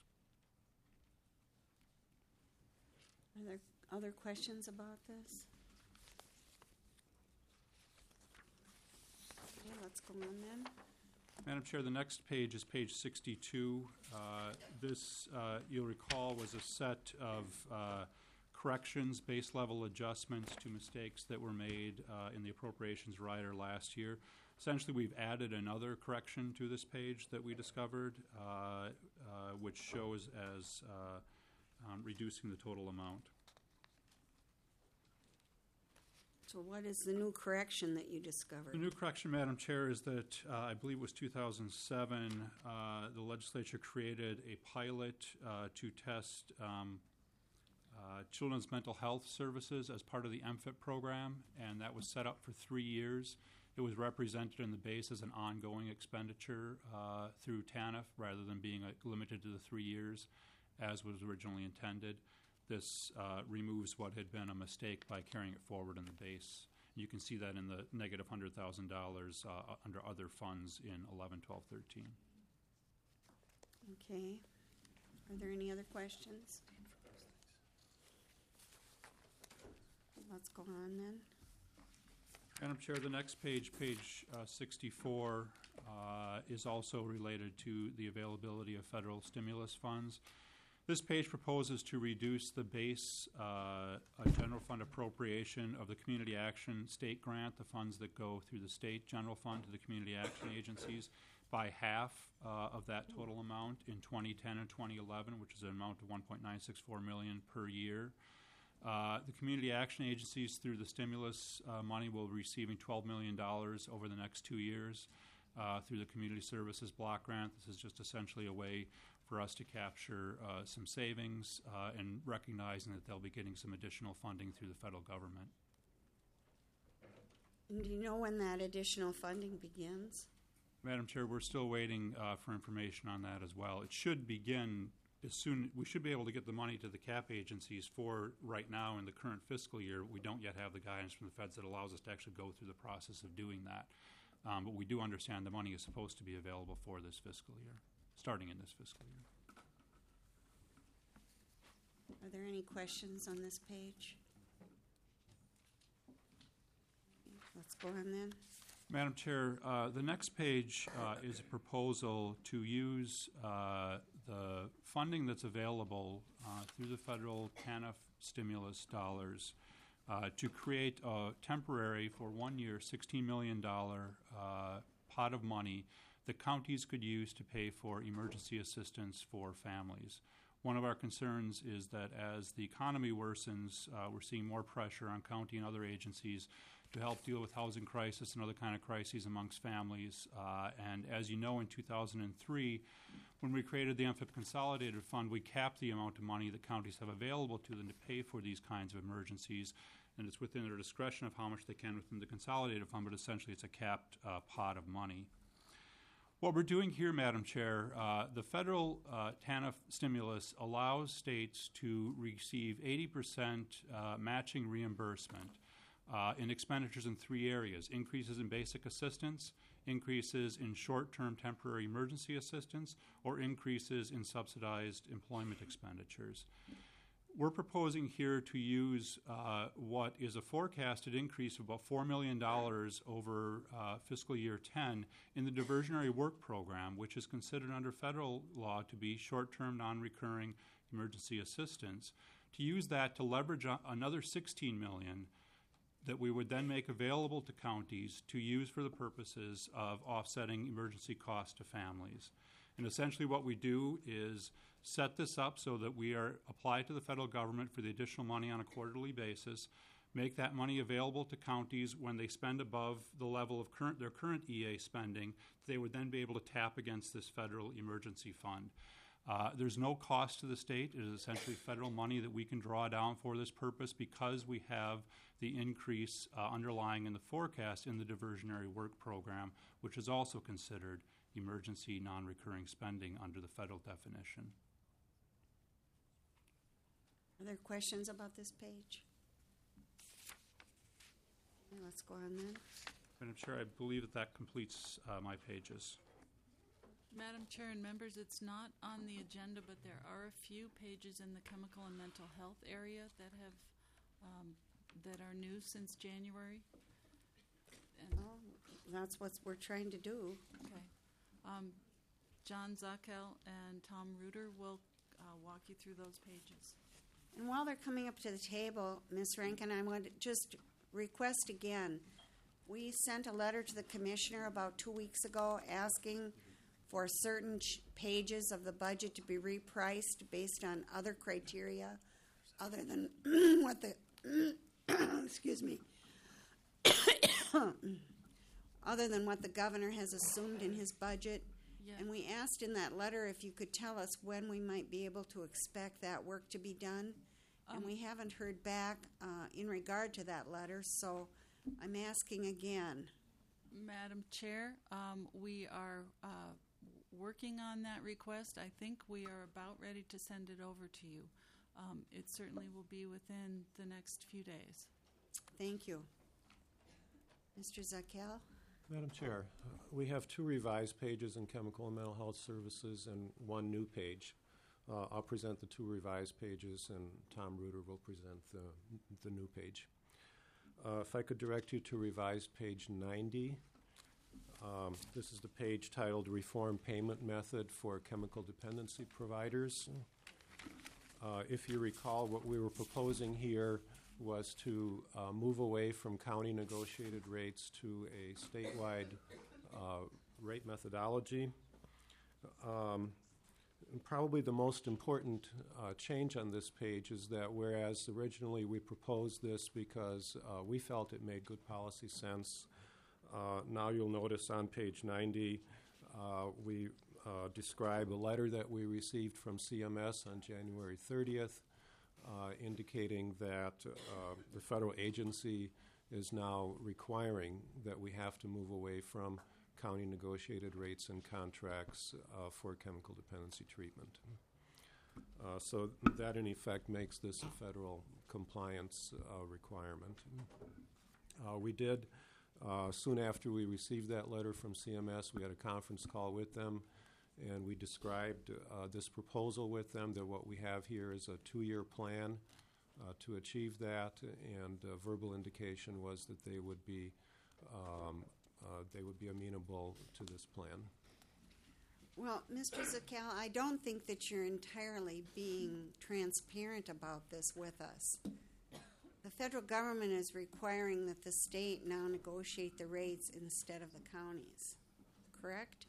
Are there other questions about this? Okay, let's go on then. Madam Chair, the next page is page 62. This, you'll recall, was a set of corrections, base level adjustments to mistakes that were made in the appropriations rider last year. Essentially, we've added another correction to this page that we discovered, which shows as reducing the total amount. So what is the new correction that you discovered? The new correction, Madam Chair, is that I believe it was 2007, the legislature created a pilot to test children's mental health services as part of the MFIP program, and that was set up for 3 years. It was represented in the base as an ongoing expenditure through TANF rather than being limited to the 3 years as was originally intended. This removes what had been a mistake by carrying it forward in the base. You can see that in the negative $100,000 under other funds in 11, 12, 13. Okay. Are there any other questions? Let's go on then. Madam Chair, the next page, page 64, is also related to the availability of federal stimulus funds. This page proposes to reduce the base general fund appropriation of the Community Action State Grant, the funds that go through the state general fund to the community action agencies, by half of that total amount in 2010 and 2011, which is an amount of $1.964 million per year. The community action agencies, through the stimulus money, will be receiving $12 million over the next 2 years through the Community Services Block Grant. This is just essentially a way for us to capture some savings and recognizing that they'll be getting some additional funding through the federal government. And do you know when that additional funding begins? Madam Chair, we're still waiting for information on that as well. It should begin as soon. We should be able to get the money to the CAP agencies for right now in the current fiscal year. We don't yet have the guidance from the feds that allows us to actually go through the process of doing that. But we do understand the money is supposed to be available for this fiscal year, starting in this fiscal year. Are there any questions on this page? Let's go on then. Madam Chair, the next page is a proposal to use the funding that's available through the federal TANF stimulus dollars to create a temporary, for 1 year, $16 million pot of money that counties could use to pay for emergency assistance for families. One of our concerns is that as the economy worsens, we're seeing more pressure on county and other agencies to help deal with housing crisis and other kind of crises amongst families. And as you know, in 2003, when we created the MFIP Consolidated Fund, we capped the amount of money that counties have available to them to pay for these kinds of emergencies. And it's within their discretion of how much they can within the Consolidated Fund, but essentially it's a capped pot of money. What we're doing here, Madam Chair, the federal TANF stimulus allows states to receive 80% matching reimbursement in expenditures in 3 areas: increases in basic assistance, increases in short-term temporary emergency assistance, or increases in subsidized employment expenditures. We're proposing here to use what is a forecasted increase of about $4 million over fiscal year 10 in the diversionary work program, which is considered under federal law to be short-term, non-recurring emergency assistance, to use that to leverage another $16 million that we would then make available to counties to use for the purposes of offsetting emergency costs to families. And essentially what we do is set this up so that we are applied to the federal government for the additional money on a quarterly basis, make that money available to counties when they spend above the level of their current EA spending. They would then be able to tap against this federal emergency fund. There's no cost to the state. It is essentially federal money that we can draw down for this purpose because we have the increase underlying in the forecast in the diversionary work program, which is also considered emergency non-recurring spending under the federal definition. Are there questions about this page? Okay, let's go on then. Madam Chair, I believe that completes my pages. Madam Chair and members, it's not on the agenda, but there are a few pages in the chemical and mental health area that have that are new since January. And, Oh, that's what we're trying to do. okay. John Zakel and Tom Reuter will walk you through those pages. And while they're coming up to the table, Ms. Rankin, I would just request again, we sent a letter to the commissioner about 2 weeks ago asking for certain pages of the budget to be repriced based on other criteria other than what the excuse me other than what the governor has assumed in his budget. Yeah. And we asked in that letter if you could tell us when we might be able to expect that work to be done. And we haven't heard back in regard to that letter, so I'm asking again. Madam Chair, we are working on that request. I think we are about ready to send it over to you. It certainly will be within the next few days. Thank you. Mr. Zakel? Madam Chair, we have 2 revised pages in Chemical and Mental Health Services and 1 new page. I'll present the 2 revised pages, and Tom Reuter will present the new page. If I could direct you to revised page 90. This is the page titled Reform Payment Method for Chemical Dependency Providers. If you recall, what we were proposing here was to move away from county negotiated rates to a statewide rate methodology. And probably the most important change on this page is that whereas originally we proposed this because we felt it made good policy sense, now you'll notice on page 90 we describe a letter that we received from CMS on January 30th indicating that the federal agency is now requiring that we have to move away from county negotiated rates and contracts for chemical dependency treatment. So that in effect makes this a federal compliance requirement. We did, soon after we received that letter from CMS, we had a conference call with them, and we described this proposal with them, that what we have here is a 2-year plan to achieve that, and verbal indication was that they would be amenable to this plan. Well, Mr. Zakel, I don't think that you're entirely being transparent about this with us. The federal government is requiring that the state now negotiate the rates instead of the counties, correct?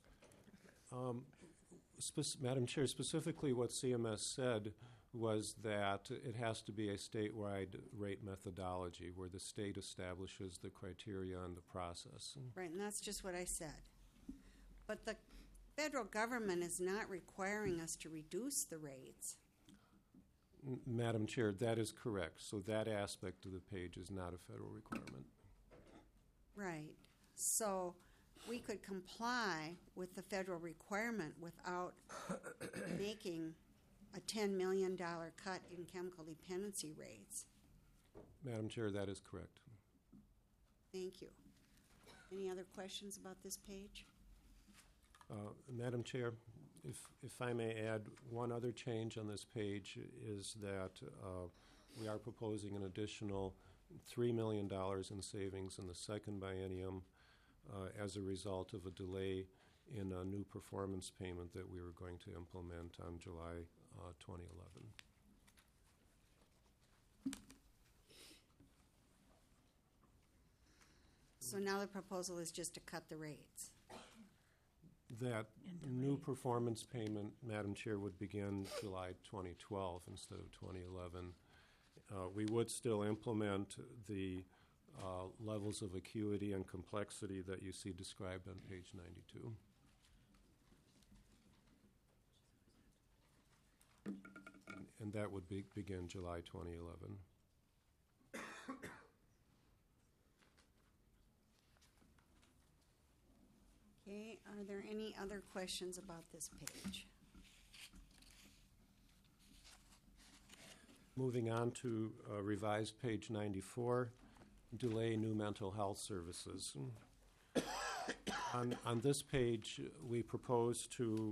Madam Chair, specifically what CMS said was that it has to be a statewide rate methodology where the state establishes the criteria and the process. Right, and that's just what I said. But the federal government is not requiring us to reduce the rates. Madam Chair, that is correct. So that aspect of the page is not a federal requirement. Right. So we could comply with the federal requirement without making a $10 million cut in chemical dependency rates. Madam Chair, that is correct. Thank you. Any other questions about this page? Madam Chair, if I may add, one other change on this page is that we are proposing an additional $3 million in savings in the second biennium as a result of a delay in a new performance payment that we were going to implement on July 2011. So now the proposal is just to cut the rates. That new performance payment, Madam Chair, would begin July 2012 instead of 2011. We would still implement the levels of acuity and complexity that you see described on page 92. And that would begin July 2011. Okay, are there any other questions about this page? Moving on to revised page 94, delay new mental health services. On this page, we propose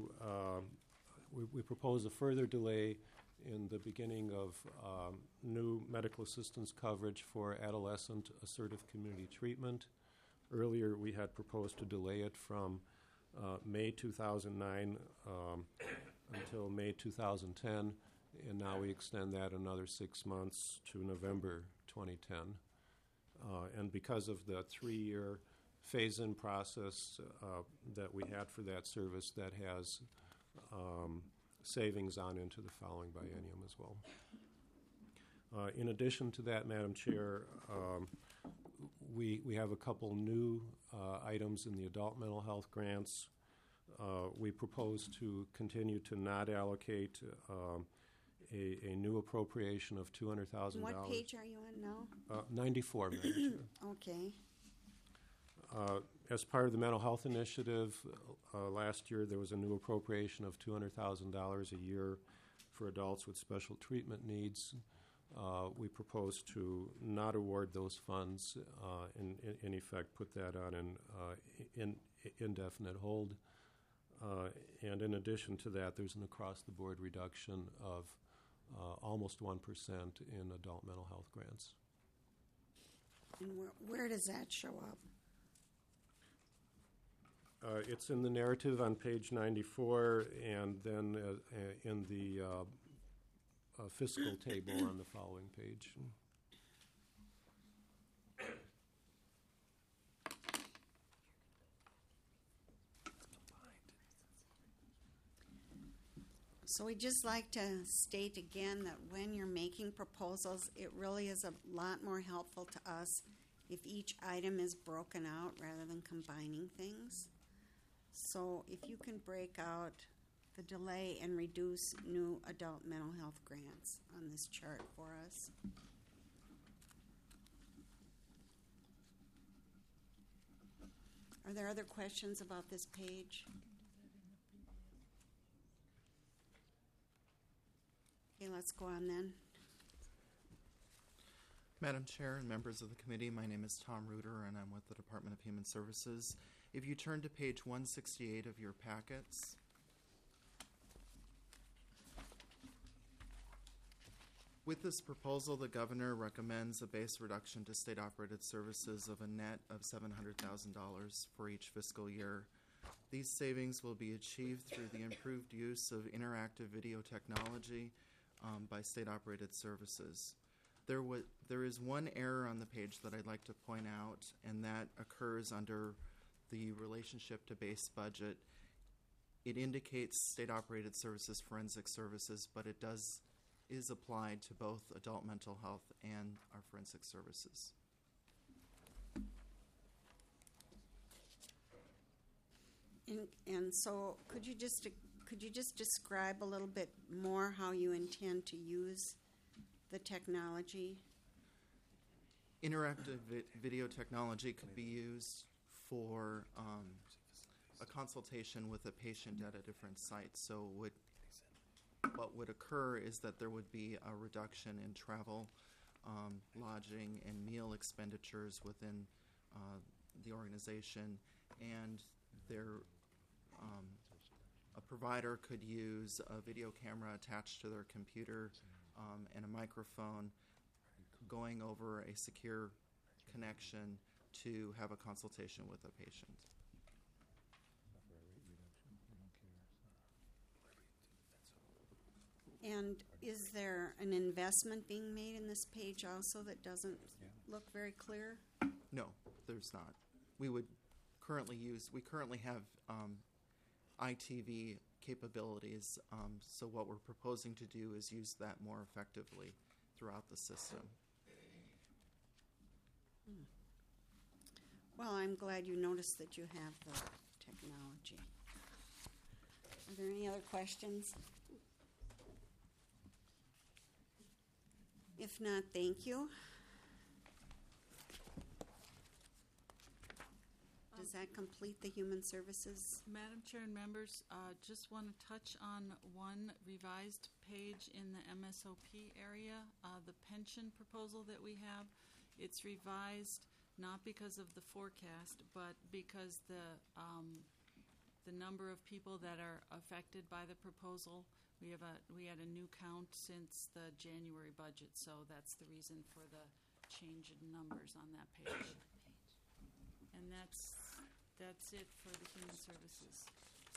a further delay in the beginning of new medical assistance coverage for adolescent assertive community treatment. Earlier, we had proposed to delay it from May 2009 until May 2010, and now we extend that another 6 months to November 2010. And because of the 3-year phase-in process that we had for that service, that has savings on into the following biennium as well. In addition to that, Madam Chair, we have a couple new items in the adult mental health grants. We propose to continue to not allocate a new appropriation of $200,000. What page are you on now? 94, Madam Chair. Okay. As part of the mental health initiative, last year there was a new appropriation of $200,000 a year for adults with special treatment needs. We propose to not award those funds, in effect put that on an indefinite hold. And in addition to that, there's an across-the-board reduction of almost 1% in adult mental health grants. And where does that show up? It's in the narrative on page 94, and then in the fiscal table on the following page. So we'd just like to state again that when you're making proposals, it really is a lot more helpful to us if each item is broken out rather than combining things. So if you can break out the delay and reduce new adult mental health grants on this chart for us. Are there other questions about this page? Okay, let's go on then. Madam Chair and members of the committee, my name is Tom Reuter and I'm with the Department of Human Services. If you turn to page 168 of your packets, with this proposal, the governor recommends a base reduction to state-operated services of a net of $700,000 for each fiscal year. These savings will be achieved through the improved use of interactive video technology by state-operated services. There is one error on the page that I'd like to point out, and that occurs under the relationship to base budget. It indicates state-operated services, forensic services, but it is applied to both adult mental health and our forensic services. And so could you just describe a little bit more how you intend to use the technology? Interactive video technology could be used for a consultation with a patient at a different site. So what would occur is that there would be a reduction in travel, lodging, and meal expenditures within the organization, and a provider could use a video camera attached to their computer and a microphone going over a secure connection to have a consultation with a patient. And is there an investment being made in this page also that doesn't look very clear? No, there's not. We currently have ITV capabilities, so what we're proposing to do is use that more effectively throughout the system. Well, I'm glad you noticed that you have the technology. Are there any other questions? If not, thank you. Does that complete the Human Services? Madam Chair and members, just want to touch on one revised page in the MSOP area, the pension proposal that we have. It's revised not because of the forecast, but because the number of people that are affected by the proposal. We had a new count since the January budget, so that's the reason for the change in numbers on that page. And that's That's it for the human services.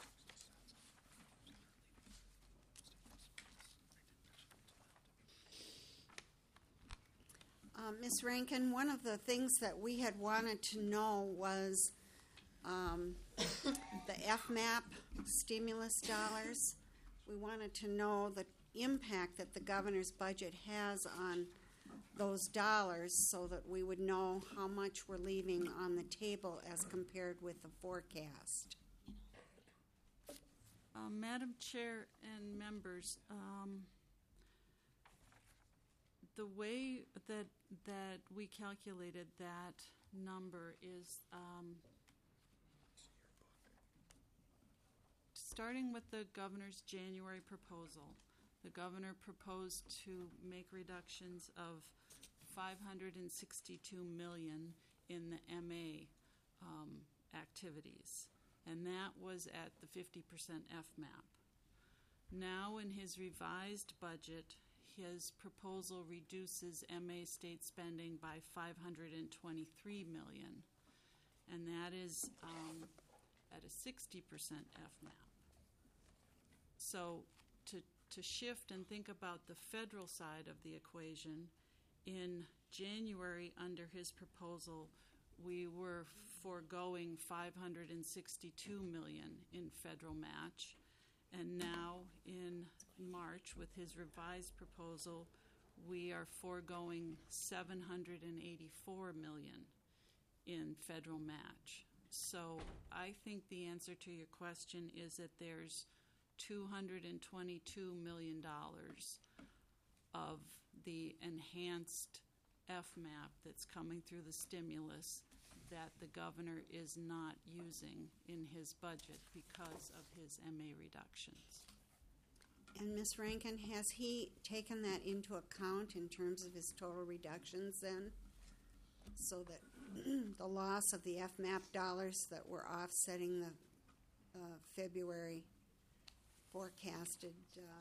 Ms. Rankin, one of the things that we had wanted to know was the FMAP stimulus dollars. We wanted to know the impact that the governor's budget has on those dollars so that we would know how much we're leaving on the table as compared with the forecast. Madam Chair and members, the way that we calculated that number is starting with the governor's January proposal. The governor proposed to make reductions of $562 million in the MA activities, and that was at the 50% FMAP. Now in his revised budget, his proposal reduces MA state spending by $523 million, and that is at a 60% FMAP. So to shift and think about the federal side of the equation, in January under his proposal, we were foregoing $562 million in federal match, and now in March with his revised proposal, we are foregoing $784 million in federal match. So I think the answer to your question is that there's $222 million of the enhanced FMAP that's coming through the stimulus that the governor is not using in his budget because of his MA reductions. And Ms. Rankin, has he taken that into account in terms of his total reductions then? So that the loss of the FMAP dollars that were offsetting the February forecasted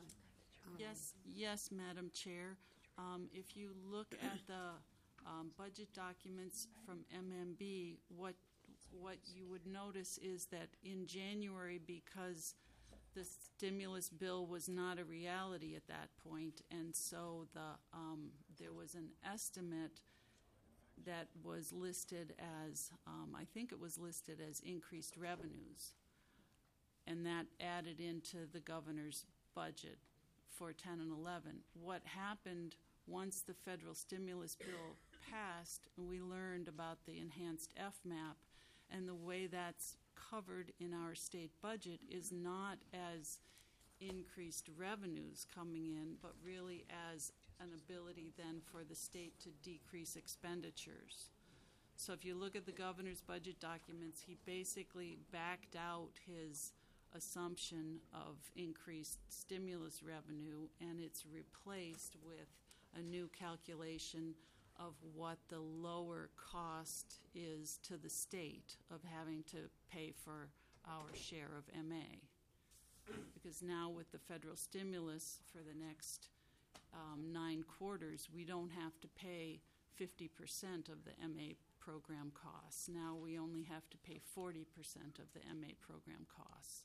Yes, Madam Chair. If you look at the budget documents from MMB, what you would notice is that in January, because the stimulus bill was not a reality at that point, and so there was an estimate that was listed as, I think it was listed as increased revenues, and that added into the governor's budget for 10 and 11. What happened once the federal stimulus bill passed and we learned about the enhanced FMAP, and the way that's covered in our state budget is not as increased revenues coming in, but really as an ability then for the state to decrease expenditures. So if you look at the governor's budget documents, he basically backed out his assumption of increased stimulus revenue, and it's replaced with a new calculation of what the lower cost is to the state of having to pay for our share of MA. Because now with the federal stimulus for the next 9 quarters, we don't have to pay 50% of the MA program costs. Now we only have to pay 40% of the MA program costs.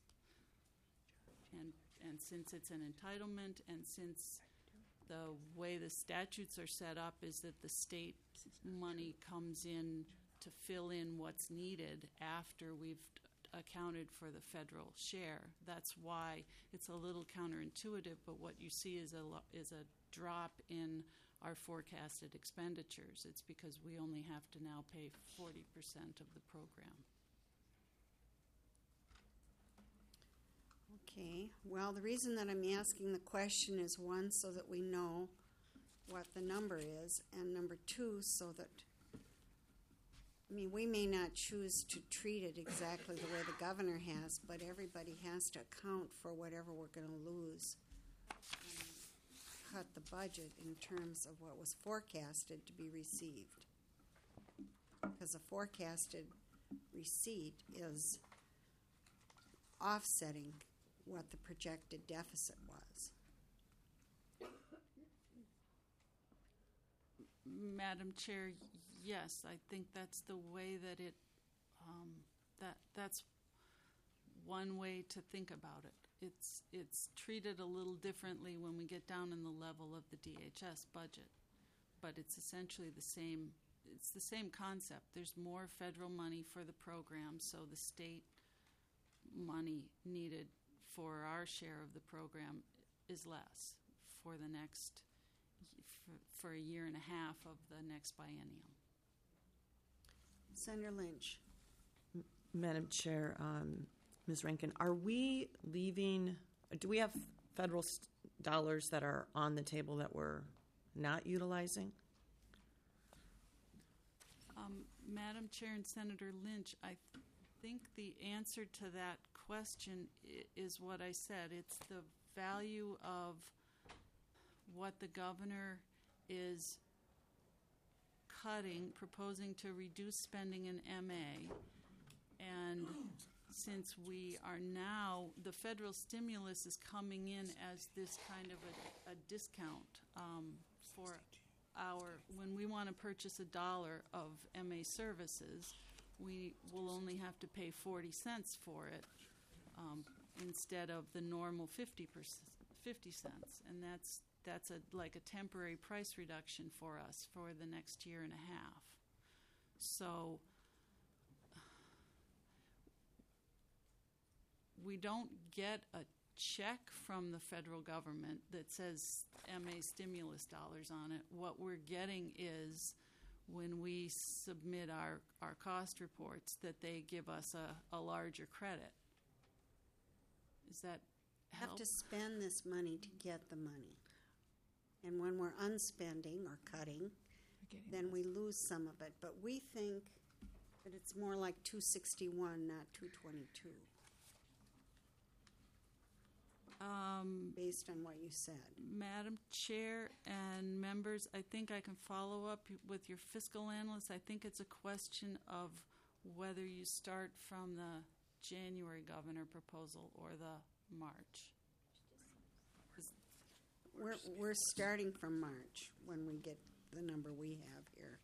And since it's an entitlement, and since the way the statutes are set up is that the state money comes in to fill in what's needed after we've accounted for the federal share. That's why it's a little counterintuitive, but what you see is a drop in our forecasted expenditures. It's because we only have to now pay 40% of the program. Okay, well, the reason that I'm asking the question is, one, so that we know what the number is, and number two, so that, I mean, we may not choose to treat it exactly the way the governor has, but everybody has to account for whatever we're going to lose and cut the budget in terms of what was forecasted to be received. Because a forecasted receipt is offsetting what the projected deficit was. Madam Chair, yes, I think that's the way that it That's one way to think about it. It's treated a little differently when we get down in the level of the DHS budget, but it's essentially the same. It's the same concept. There's more federal money for the program, so the state money needed for our share of the program is less for the next for a year and a half of the next biennium. Senator Lynch. Madam Chair, Ms. Rankin, are we leaving, do we have federal dollars that are on the table that we're not utilizing? Madam Chair and Senator Lynch, I think the answer to that question is what I said. It's the value of what the governor is cutting, proposing to reduce spending in MA. And since we are now, the federal stimulus is coming in as this kind of a discount for when we want to purchase $1 of MA services, we will only have to pay 40 cents for it instead of the normal 50 cents, and that's like a temporary price reduction for us for the next year and a half. So we don't get a check from the federal government that says MA stimulus dollars on it. What we're getting is when we submit our cost reports that they give us a larger credit. Is that help? Have to spend this money to get the money. And when we're unspending or cutting, then we lose some of it. But we think that it's more like 261, not 222. Based on what you said. Madam Chair and members, I think I can follow up with your fiscal analyst. I think it's a question of whether you start from the January governor proposal or the March. We're starting from March when we get the number we have here.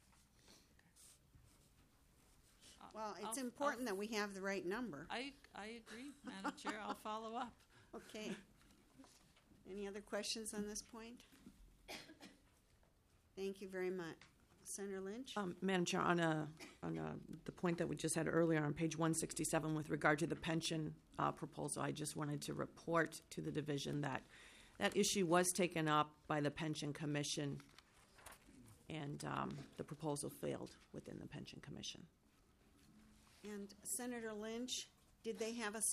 Well, it's important that we have the right number. I agree, Madam Chair. I'll follow up. Okay. Any other questions on this point? Thank you very much. Senator Lynch? Madam Chair, on the point that we just had earlier on page 167 with regard to the pension proposal, I just wanted to report to the division that that issue was taken up by the Pension Commission, and the proposal failed within the Pension Commission. And Senator Lynch, did they have a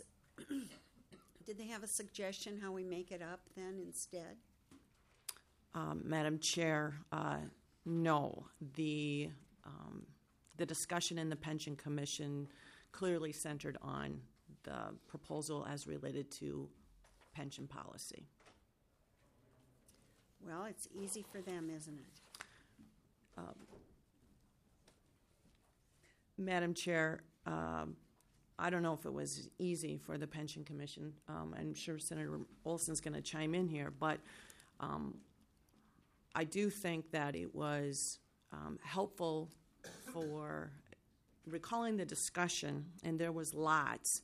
suggestion how we make it up then instead? Madam Chair, no. The discussion in the Pension Commission clearly centered on the proposal as related to pension policy. Well, it's easy for them, isn't it? Madam Chair, I don't know if it was easy for the Pension Commission. I'm sure Senator Olson's going to chime in here, but I do think that it was helpful for recalling the discussion, and there was lots.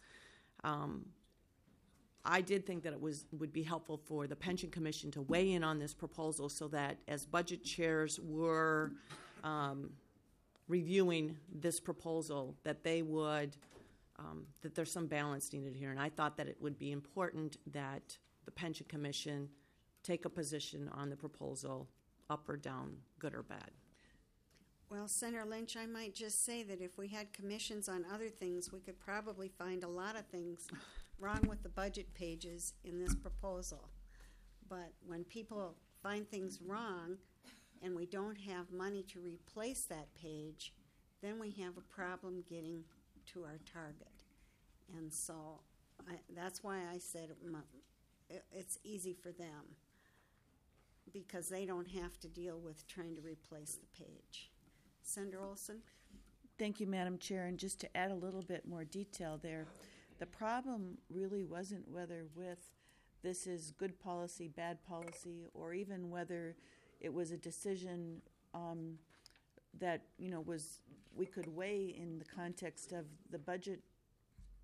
I did think that it would be helpful for the Pension Commission to weigh in on this proposal so that as budget chairs were reviewing this proposal, that they would that there's some balance needed here. And I thought that it would be important that the Pension Commission take a position on the proposal, up or down, good or bad. Well, Senator Lynch, I might just say that if we had commissions on other things, we could probably find a lot of things wrong with the budget pages in this proposal. But when people find things wrong and we don't have money to replace that page, then we have a problem getting to our target. And so that's why I said it's easy for them, because they don't have to deal with trying to replace the page. Senator Olson? Thank you, Madam Chair. And just to add a little bit more detail there, the problem really wasn't whether this is good policy, bad policy, or even whether it was a decision that we could weigh in the context of the budget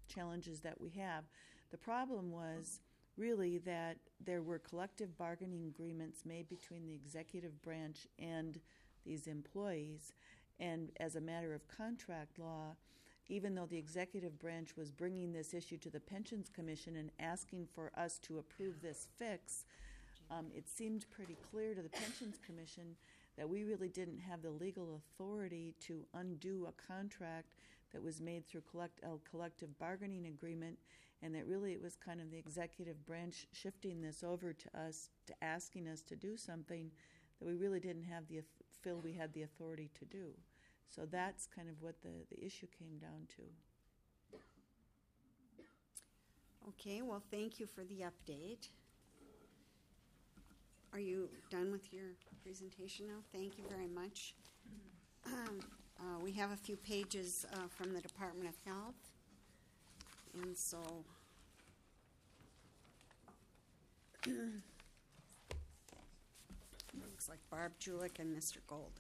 challenges that we have. The problem was really that there were collective bargaining agreements made between the executive branch and these employees. And as a matter of contract law, even though the executive branch was bringing this issue to the Pensions Commission and asking for us to approve this fix, it seemed pretty clear to the Pensions Commission that we really didn't have the legal authority to undo a contract that was made through a collective bargaining agreement, and that really it was kind of the executive branch shifting this over to us, to asking us to do something that we really didn't have feel we had the authority to do. So that's kind of what the issue came down to. Okay, well, thank you for the update. Are you done with your presentation now? Thank you very much. We have a few pages from the Department of Health, and so looks like Barb Julick and Mr. Golden.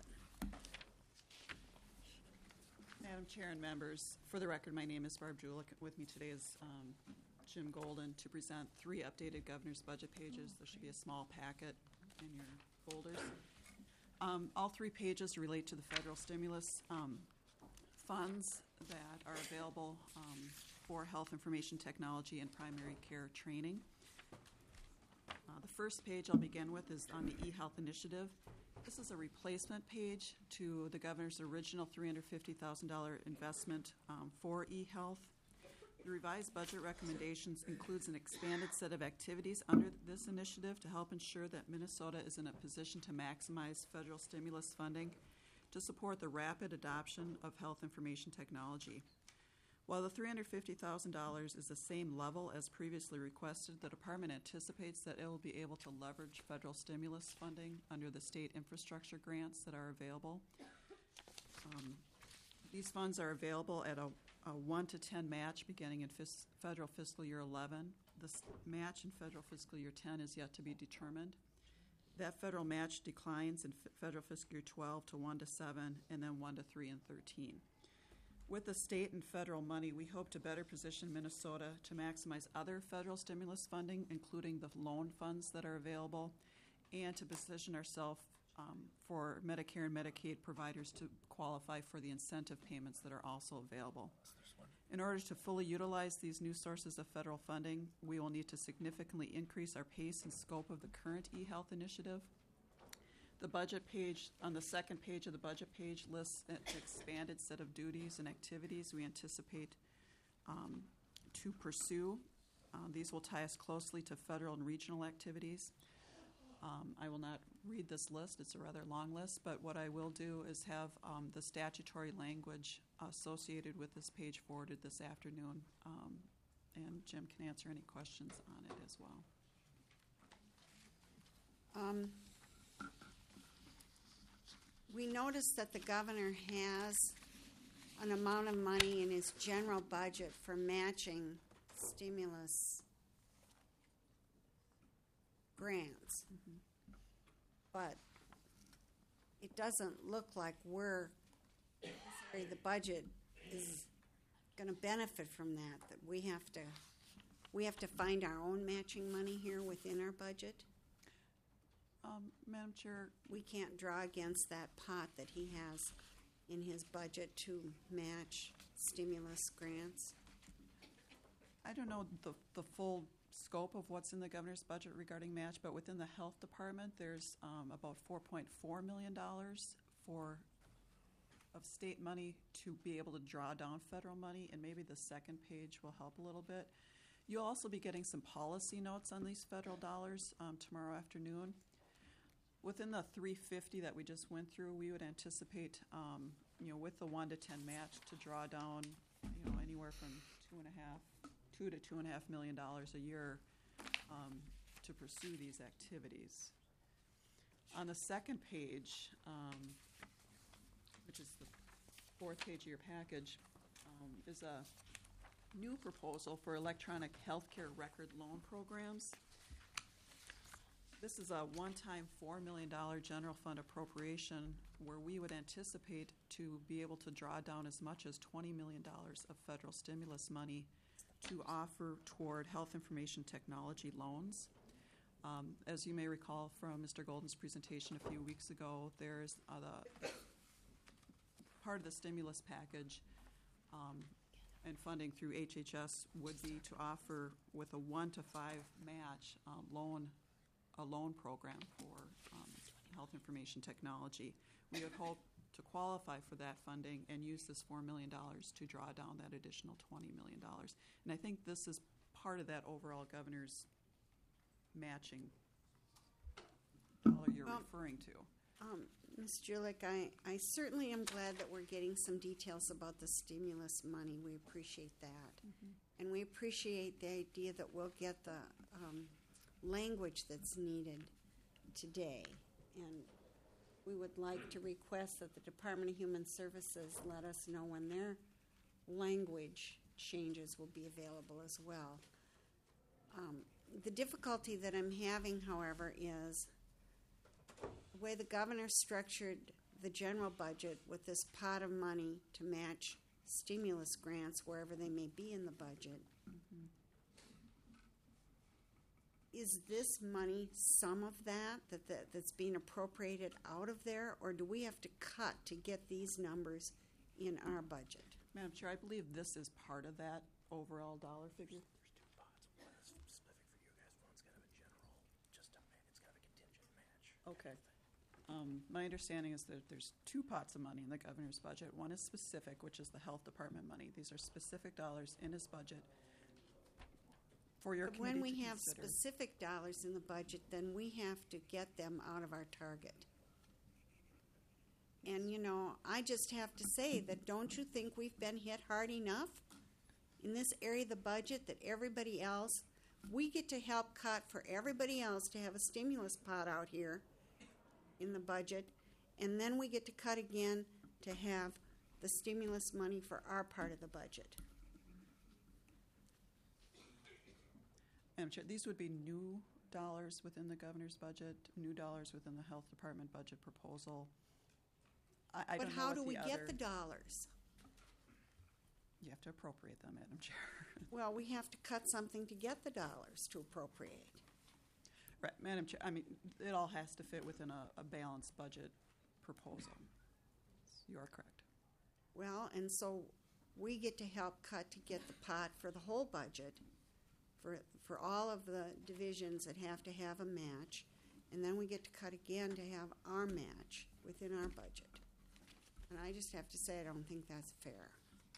Madam Chair and members, for the record, my name is Barb Julick. With me today is Jim Golden to present 3 updated governor's budget pages. There should be a small packet in your folders. All 3 pages relate to the federal stimulus funds that are available for health information technology and primary care training. The first page I'll begin with is on the eHealth initiative. This is a replacement page to the governor's original $350,000 investment for eHealth. The revised budget recommendations includes an expanded set of activities under this initiative to help ensure that Minnesota is in a position to maximize federal stimulus funding to support the rapid adoption of health information technology. While the $350,000 is the same level as previously requested, the department anticipates that it will be able to leverage federal stimulus funding under the state infrastructure grants that are available. These funds are available at a 1 to 10 match beginning in federal fiscal year 11. The match in federal fiscal year 10 is yet to be determined. That federal match declines in federal fiscal year 12 to 1 to 7, and then 1 to 3 and 13. With the state and federal money, we hope to better position Minnesota to maximize other federal stimulus funding, including the loan funds that are available, and to position ourselves for Medicare and Medicaid providers to qualify for the incentive payments that are also available. In order to fully utilize these new sources of federal funding, we will need to significantly increase our pace and scope of the current eHealth initiative. The budget page, on the second page of the budget page, lists an expanded set of duties and activities we anticipate to pursue. These will tie us closely to federal and regional activities. I will not read this list. It's a rather long list, but what I will do is have the statutory language associated with this page forwarded this afternoon, and Jim can answer any questions on it as well. We noticed that the governor has an amount of money in his general budget for matching stimulus grants. Mm-hmm. But it doesn't look like the budget is going to benefit from that we have to find our own matching money here within our budget. Madam Chair, We can't draw against that pot that he has in his budget to match stimulus grants. I don't know the full scope of what's in the governor's budget regarding match, but within the health department, there's about $4.4 million of state money to be able to draw down federal money, and maybe the second page will help a little bit. You'll also be getting some policy notes on these federal dollars tomorrow afternoon. Within the $350 that we just went through, we would anticipate, with the 1 to 10 match, to draw down, anywhere from $2 to $2.5 million a year to pursue these activities. On the second page, which is the fourth page of your package, is a new proposal for electronic healthcare record loan programs. This is a one-time $4 million general fund appropriation where we would anticipate to be able to draw down as much as $20 million of federal stimulus money to offer toward health information technology loans. As you may recall from Mr. Golden's presentation a few weeks ago, there's the part of the stimulus package and funding through HHS would be to offer with a 1 to 5 match a loan program for health information technology. We would hope to qualify for that funding and use this $4 million to draw down that additional $20 million. And I think this is part of that overall governor's matching dollar you're referring to. Ms. Julich, I certainly am glad that we're getting some details about the stimulus money. We appreciate that. And we appreciate the idea that we'll get the language that's needed today. And we would like to request that the Department of Human Services let us know when their language changes will be available as well. The difficulty that I'm having, however, is the way the governor structured the general budget with this pot of money to match stimulus grants wherever they may be in the budget. Is this money some of that's being appropriated out of there, or do we have to cut to get these numbers in our budget? Madam Chair, I believe this is part of that overall dollar figure. There's two pots. One is specific for you guys. One's kind of a general, just a it's kind of a contingent match. Okay. My understanding is that there's two pots of money in the governor's budget. One is specific, which is the health department money. These are specific dollars in his budget for your But committee when we to have consider. specific dollars in the budget, then we have to get them out of our target. And, you know, I just have to say that don't you think we've been hit hard enough in this area of the budget that everybody else, we get to help cut for everybody else to have a stimulus pot out here in the budget, and then we get to cut again to have the stimulus money for our part of the budget. Madam Chair, these would be new dollars within the governor's budget, new dollars within the health department budget proposal. I But don't know how what do we the get other- the dollars? You have to appropriate them, Madam Chair. Well, we have to cut something to get the dollars to appropriate. Right, Madam Chair, I mean, it all has to fit within a balanced budget proposal. You are correct. Well, and so we get to help cut to get the pot for the whole budget, for all of the divisions that have to have a match, and then we get to cut again to have our match within our budget. And I just have to say, I don't think that's fair.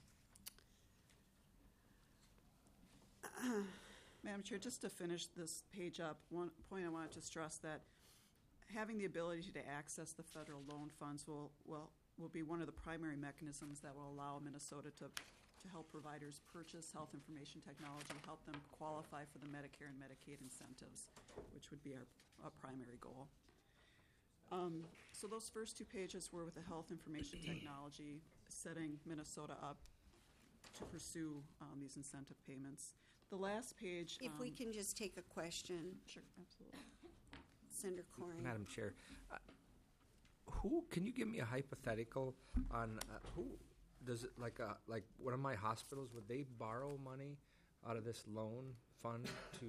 Madam Chair, just to finish this page up, one point I wanted to stress that having the ability to access the federal loan funds will be one of the primary mechanisms that will allow Minnesota to help providers purchase health information technology, help them qualify for the Medicare and Medicaid incentives, which would be our primary goal. So those first two pages were with the health information technology, setting Minnesota up to pursue these incentive payments. The last page. If we can just take a question, Sure, absolutely. Senator Corring. Madam Chair, who can you give me a hypothetical on who does it like one of my hospitals, would they borrow money out of this loan fund to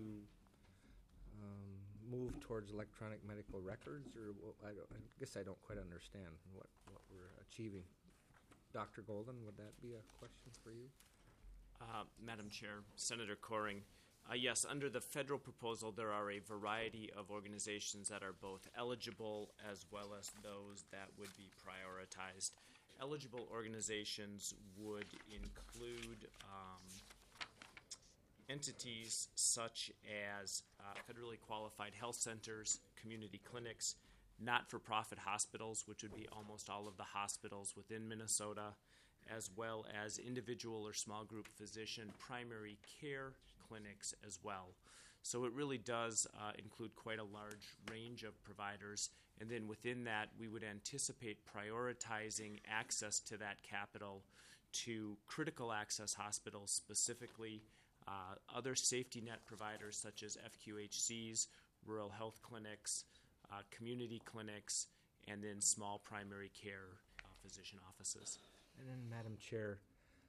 move towards electronic medical records, or I guess I don't quite understand what we're achieving. Dr. Golden, would that be a question for you? Madam Chair, Senator Corring, yes, under the federal proposal, there are a variety of organizations that are both eligible as well as those that would be prioritized. Eligible organizations would include entities such as federally qualified health centers, community clinics, not-for-profit hospitals, which would be almost all of the hospitals within Minnesota, as well as individual or small group physician primary care clinics as well. So it really does include quite a large range of providers. And then within that, we would anticipate prioritizing access to that capital to critical access hospitals, specifically other safety net providers such as FQHCs, rural health clinics, community clinics, and then small primary care physician offices. And then, Madam Chair,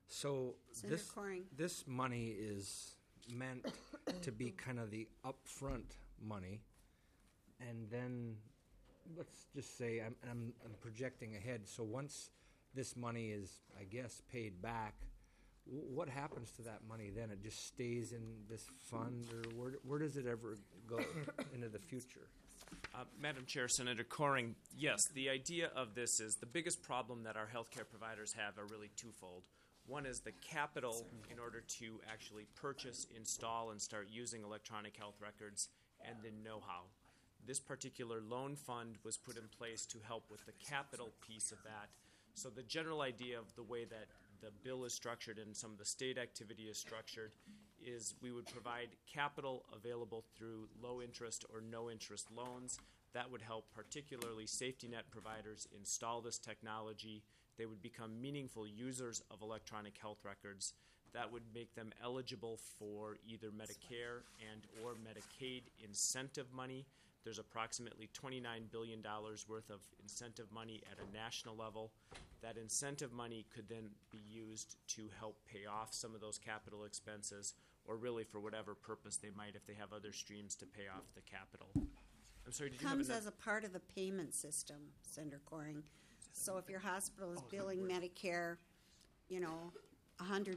So Senator this Coring. this money is meant to be kind of the upfront money, and then let's just say I'm projecting ahead. So once this money is, I guess, paid back, what happens to that money then? It just stays in this fund, or where does it ever go into the future? Madam Chair, Senator Coring, yes, the idea of this is the biggest problem that our healthcare providers have are really twofold. One is the capital in order to actually purchase, install, and start using electronic health records, and then know-how. This particular loan fund was put in place to help with the capital piece of that. So the general idea of the way that the bill is structured and some of the state activity is structured is we would provide capital available through low interest or no interest loans. That would help particularly safety net providers install this technology. They would become meaningful users of electronic health records. That would make them eligible for either Medicare and or Medicaid incentive money. There's approximately $29 billion worth of incentive money at a national level. That incentive money could then be used to help pay off some of those capital expenses, or really for whatever purpose they might if they have other streams to pay off the capital. I'm sorry, did you have Comes another? as a part of the payment system, Senator Coring. So if your hospital is billing Medicare, $100,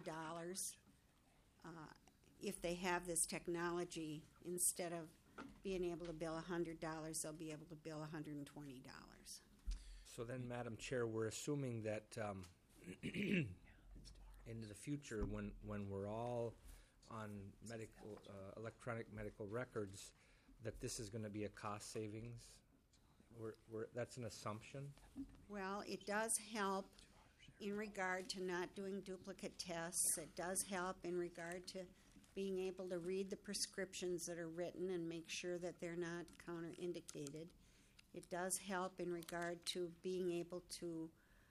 if they have this technology, instead of being able to bill $100, they'll be able to bill $120. So then, Madam Chair, we're assuming that into the future, when we're all on medical electronic medical records, that this is going to be a cost savings. That's an assumption. Well, it does help in regard to not doing duplicate tests. It does help in regard to being able to read the prescriptions that are written and make sure that they're not counterindicated. It does help in regard to being able to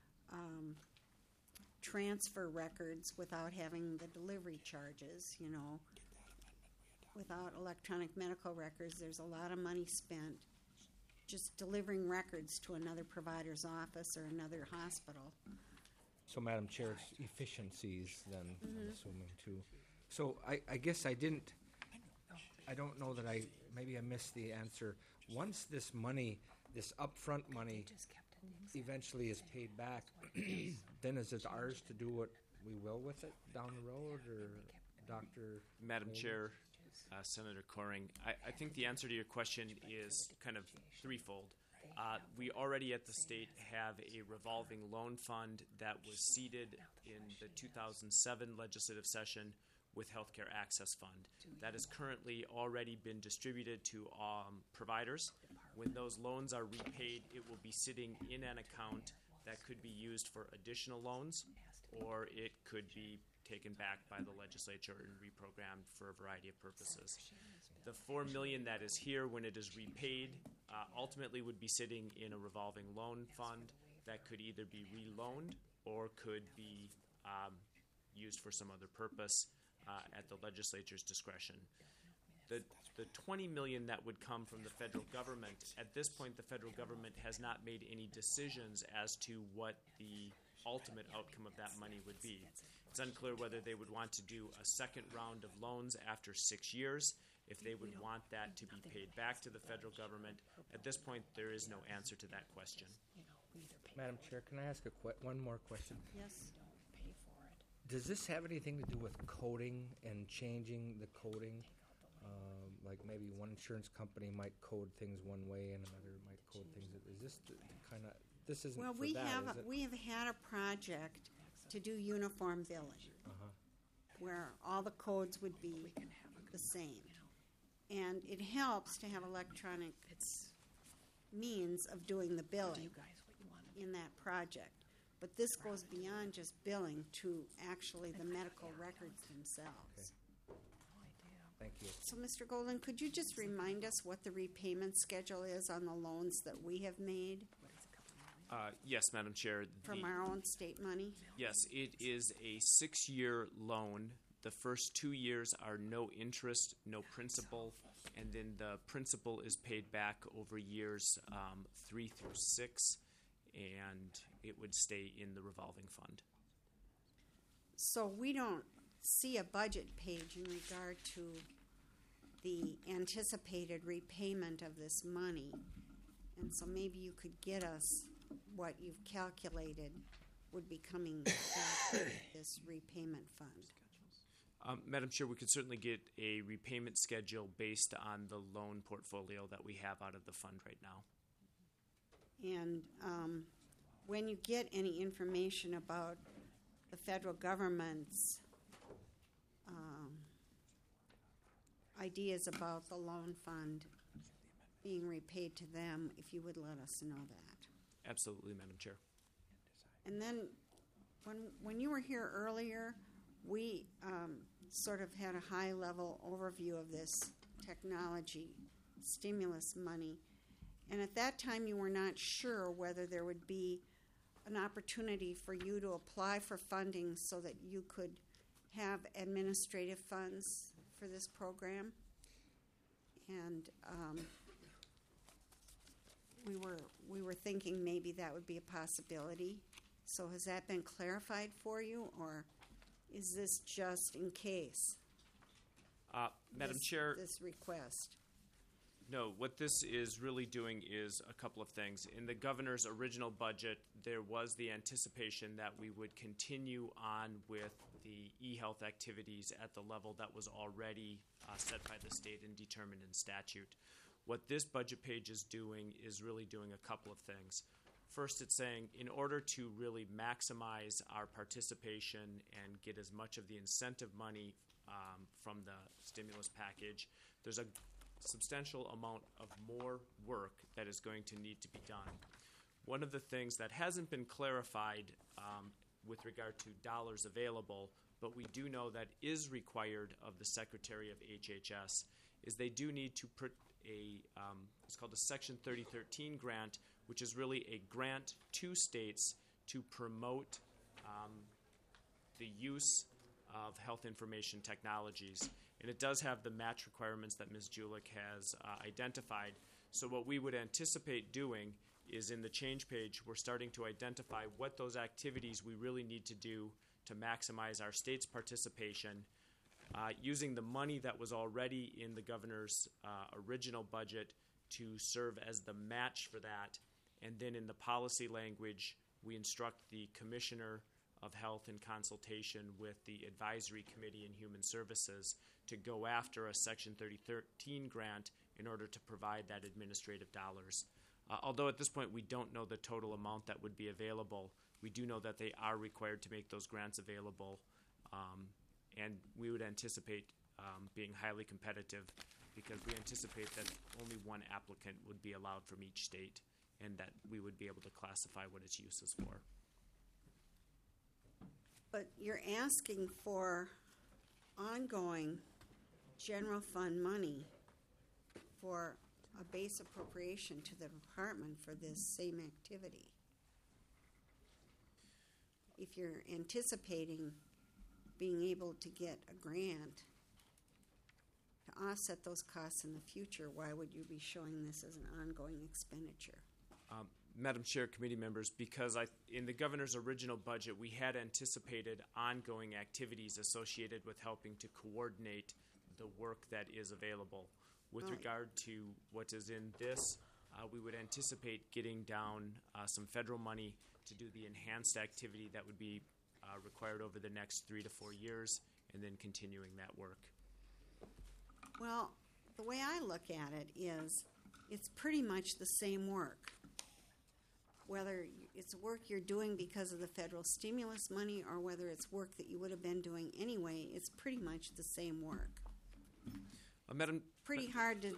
transfer records without having the delivery charges, Without electronic medical records, there's a lot of money spent just delivering records to another provider's office or another hospital. So, Madam Chair, it's efficiencies then, I'm assuming, too. So I guess I don't know that maybe I missed the answer. Once this money, this upfront money eventually is paid back, then is it ours to do what we will with it down the road, or Dr. Madam Chair, Senator Coring, I think the answer to your question is kind of threefold. We already at the state have a revolving loan fund that was seeded in the 2007 legislative session with Healthcare Access Fund. That has currently already been distributed to providers. When those loans are repaid, it will be sitting in an account that could be used for additional loans, or it could be taken back by the legislature and reprogrammed for a variety of purposes. The $4 million that is here when it is repaid ultimately would be sitting in a revolving loan fund that could either be reloaned or could be used for some other purpose at the legislature's discretion. The $20 million that would come from the federal government, at this point the federal government has not made any decisions as to what the ultimate outcome of that money would be. It's unclear whether they would want to do a second round of loans after 6 years, if they would want that to be paid back to the federal government. At this point, there is no answer to that question. Madam Chair, can I ask one more question? Yes. Does this have anything to do with coding and changing the coding? Like maybe one insurance company might code things one way and another might code things. Is this kind of, this isn't Well, for we that, have is it? we have had a project to do uniform billing, where all the codes would be the same, and it helps to have electronic means of doing the billing in that project. But this goes beyond just billing to actually the medical records themselves. Thank you. So, Mr. Golden, could you just remind us what the repayment schedule is on the loans that we have made Yes, Madam Chair. from our own state money? Yes, it is a 6-year loan. The first 2 years are no interest, no principal, and then the principal is paid back over years 3 through 6, and it would stay in the revolving fund. So we don't see a budget page in regard to the anticipated repayment of this money. And so maybe you could get us what you've calculated would be coming back to this repayment fund. Madam Chair, we could certainly get a repayment schedule based on the loan portfolio that we have out of the fund right now. And when you get any information about the federal government's ideas about the loan fund being repaid to them, if you would let us know that. Absolutely, Madam Chair. And then when you were here earlier, we sort of had a high-level overview of this technology stimulus money. And at that time, you were not sure whether there would be an opportunity for you to apply for funding so that you could have administrative funds for this program. And we were thinking maybe that would be a possibility. So has that been clarified for you, or is this just in case? Madam Chair, this request. no, what this is really doing is a couple of things. In the governor's original budget, there was the anticipation that we would continue on with the e-health activities at the level that was already set by the state and determined in statute. What this budget page is doing is really doing a couple of things. First, it's saying in order to really maximize our participation and get as much of the incentive money from the stimulus package, there's a substantial amount of more work that is going to need to be done. One of the things that hasn't been clarified with regard to dollars available, but we do know that is required of the Secretary of HHS, is they do need to put it's called a Section 3013 grant, which is really a grant to states to promote the use of health information technologies. And it does have the match requirements that Ms. Julich has identified. So what we would anticipate doing is in the change page, we're starting to identify what those activities we really need to do to maximize our state's participation, using the money that was already in the governor's original budget to serve as the match for that. And then in the policy language, we instruct the Commissioner of Health in consultation with the Advisory Committee in Human Services to go after a Section 3013 grant in order to provide that administrative dollars. Although at this point we don't know the total amount that would be available, we do know that they are required to make those grants available, and we would anticipate being highly competitive because we anticipate that only one applicant would be allowed from each state and that we would be able to classify what its use is for. But you're asking for ongoing general fund money for a base appropriation to the department for this same activity. If you're anticipating being able to get a grant to offset those costs in the future, why would you be showing this as an ongoing expenditure? Madam Chair, committee members, because in the governor's original budget, we had anticipated ongoing activities associated with helping to coordinate the work that is available. With regard to what is in this, we would anticipate getting down some federal money to do the enhanced activity that would be required over the next 3 to 4 years, and then continuing that work. Well, the way I look at it is it's pretty much the same work. Whether it's work you're doing because of the federal stimulus money or whether it's work that you would have been doing anyway, it's pretty much the same work. Pretty hard to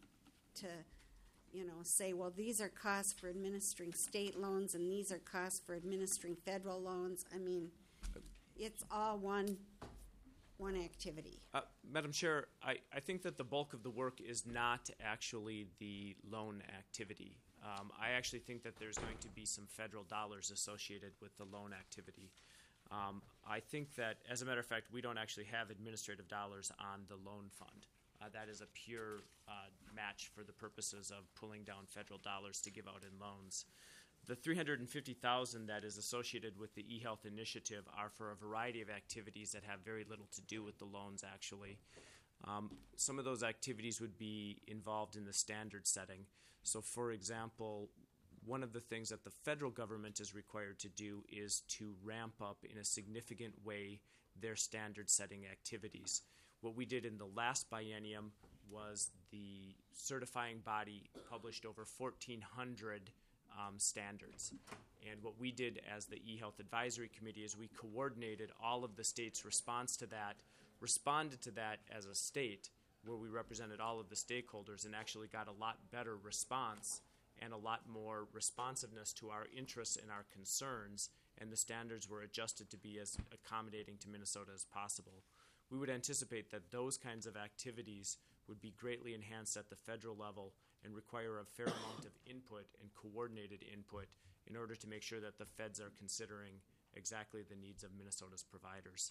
say, well, these are costs for administering state loans and these are costs for administering federal loans. I mean, it's all one activity. Madam Chair, I think that the bulk of the work is not actually the loan activity. I actually think that there's going to be some federal dollars associated with the loan activity. I think that, as a matter of fact, we don't actually have administrative dollars on the loan fund. That is a pure match for the purposes of pulling down federal dollars to give out in loans. The $350,000 that is associated with the eHealth initiative are for a variety of activities that have very little to do with the loans, actually. Some of those activities would be involved in the standard setting. So, for example, one of the things that the federal government is required to do is to ramp up in a significant way their standard setting activities. What we did in the last biennium was the certifying body published over 1,400 standards. And what we did as the eHealth Advisory Committee is we coordinated all of the states' response to that, responded to that as a state where we represented all of the stakeholders and actually got a lot better response and a lot more responsiveness to our interests and our concerns, and the standards were adjusted to be as accommodating to Minnesota as possible. We would anticipate that those kinds of activities would be greatly enhanced at the federal level and require a fair amount of input and coordinated input in order to make sure that the feds are considering exactly the needs of Minnesota's providers.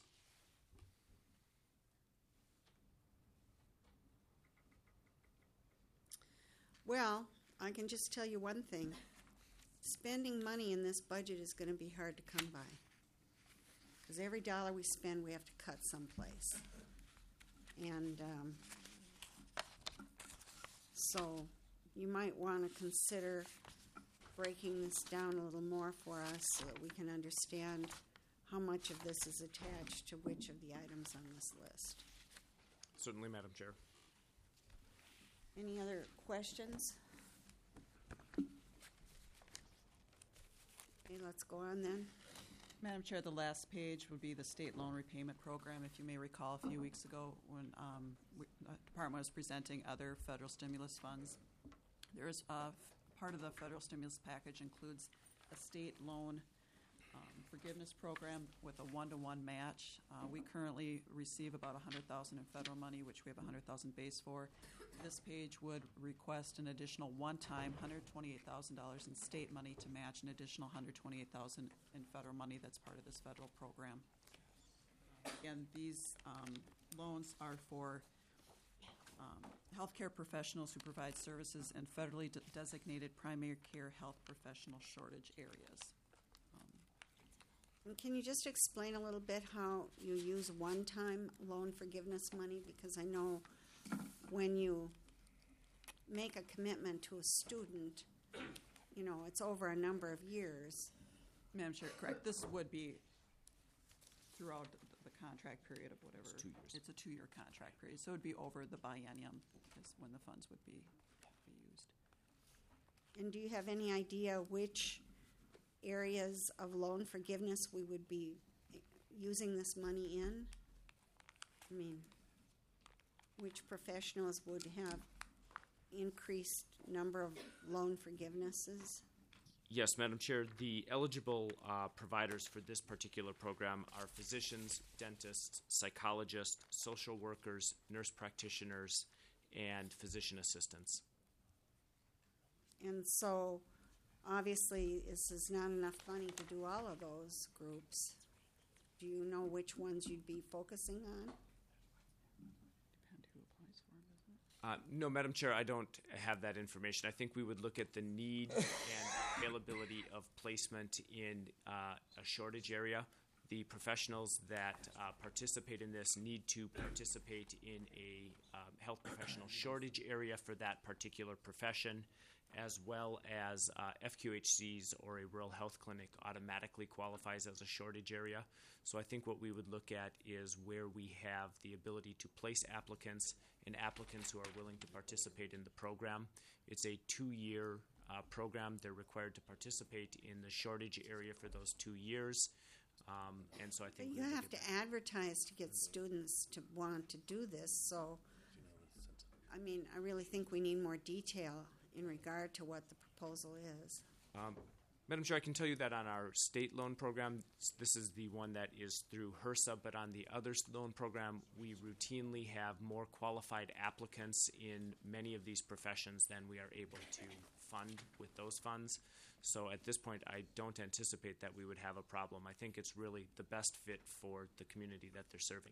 Well, I can just tell you one thing. Spending money in this budget is going to be hard to come by. Because every dollar we spend, we have to cut someplace. And so you might want to consider breaking this down a little more for us so that we can understand how much of this is attached to which of the items on this list. Certainly, Madam Chair. Any other questions? Okay, let's go on then. Madam Chair, the last page would be the state loan repayment program. If you may recall, a few weeks ago when the department was presenting other federal stimulus funds, there is part of the federal stimulus package includes a state loan forgiveness program with a one-to-one match. We currently receive about $100,000 in federal money, which we have $100,000 base for. This page would request an additional one-time $128,000 in state money to match an additional $128,000 in federal money that's part of this federal program. Again, these loans are for healthcare professionals who provide services in federally designated primary care health professional shortage areas. And can you just explain a little bit how you use one-time loan forgiveness money? Because I know when you make a commitment to a student, you know, it's over a number of years. Madam Chair, correct. This would be throughout the contract period of whatever. It's 2 years. It's a 2-year contract period, so it would be over the biennium is when the funds would be used. And do you have any idea which areas of loan forgiveness we would be using this money in? I mean, which professionals would have increased number of loan forgivenesses? Yes, Madam Chair. The eligible providers for this particular program are physicians, dentists, psychologists, social workers, nurse practitioners, and physician assistants. And so, obviously, this is not enough money to do all of those groups. Do you know which ones you'd be focusing on? Depend who applies for them, doesn't it? No, Madam Chair, I don't have that information. I think we would look at the need and availability of placement in a shortage area. The professionals that participate in this need to participate in a health professional shortage area for that particular profession, as well as FQHCs or a rural health clinic automatically qualifies as a shortage area. So I think what we would look at is where we have the ability to place applicants and applicants who are willing to participate in the program. It's a 2-year program. They're required to participate in the shortage area for those 2 years. And so I think You have to advertise to get students to want to do this, so, I mean, I really think we need more detail in regard to what the proposal is. Madam Chair, I can tell you that on our state loan program, this is the one that is through HRSA, but on the other loan program, we routinely have more qualified applicants in many of these professions than we are able to fund with those funds. So at this point, I don't anticipate that we would have a problem. I think it's really the best fit for the community that they're serving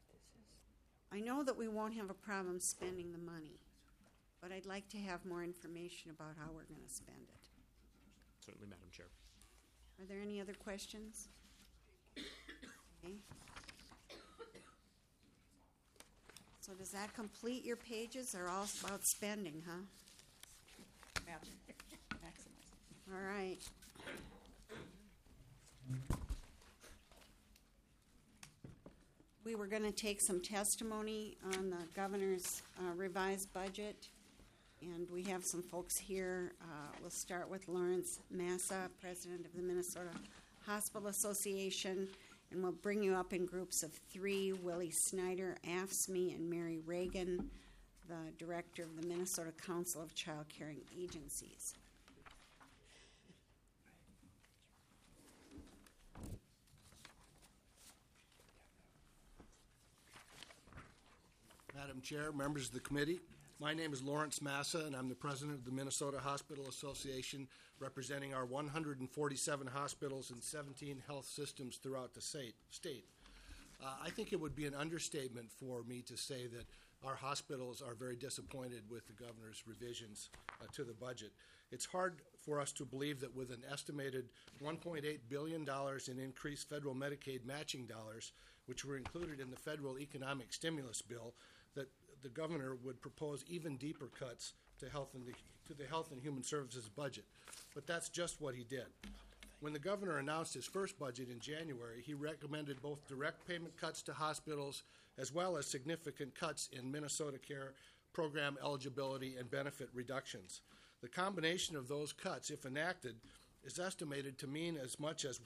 in. I know that we won't have a problem spending the money, but I'd like to have more information about how we're going to spend it. Certainly, Madam Chair. Are there any other questions? Okay. So does that complete your pages? They're all about spending, huh? Matching, maximizing. All right. We were going to take some testimony on the governor's revised budget, and we have some folks here. We'll start with Lawrence Massa, president of the Minnesota Hospital Association, and we'll bring you up in groups of 3, Willie Snyder, AFSCME, and Mary Reagan, the director of the Minnesota Council of Child Caring Agencies. Madam Chair, members of the committee, my name is Lawrence Massa, and I'm the president of the Minnesota Hospital Association, representing our 147 hospitals and 17 health systems throughout the state. I think it would be an understatement for me to say that our hospitals are very disappointed with the governor's revisions to the budget. It's hard for us to believe that with an estimated $1.8 billion in increased federal Medicaid matching dollars, which were included in the federal economic stimulus bill, that the governor would propose even deeper cuts to the Health and Human Services budget. But that's just what he did. When the governor announced his first budget in January, he recommended both direct payment cuts to hospitals as well as significant cuts in Minnesota Care program eligibility and benefit reductions. The combination of those cuts, if enacted, is estimated to mean as much as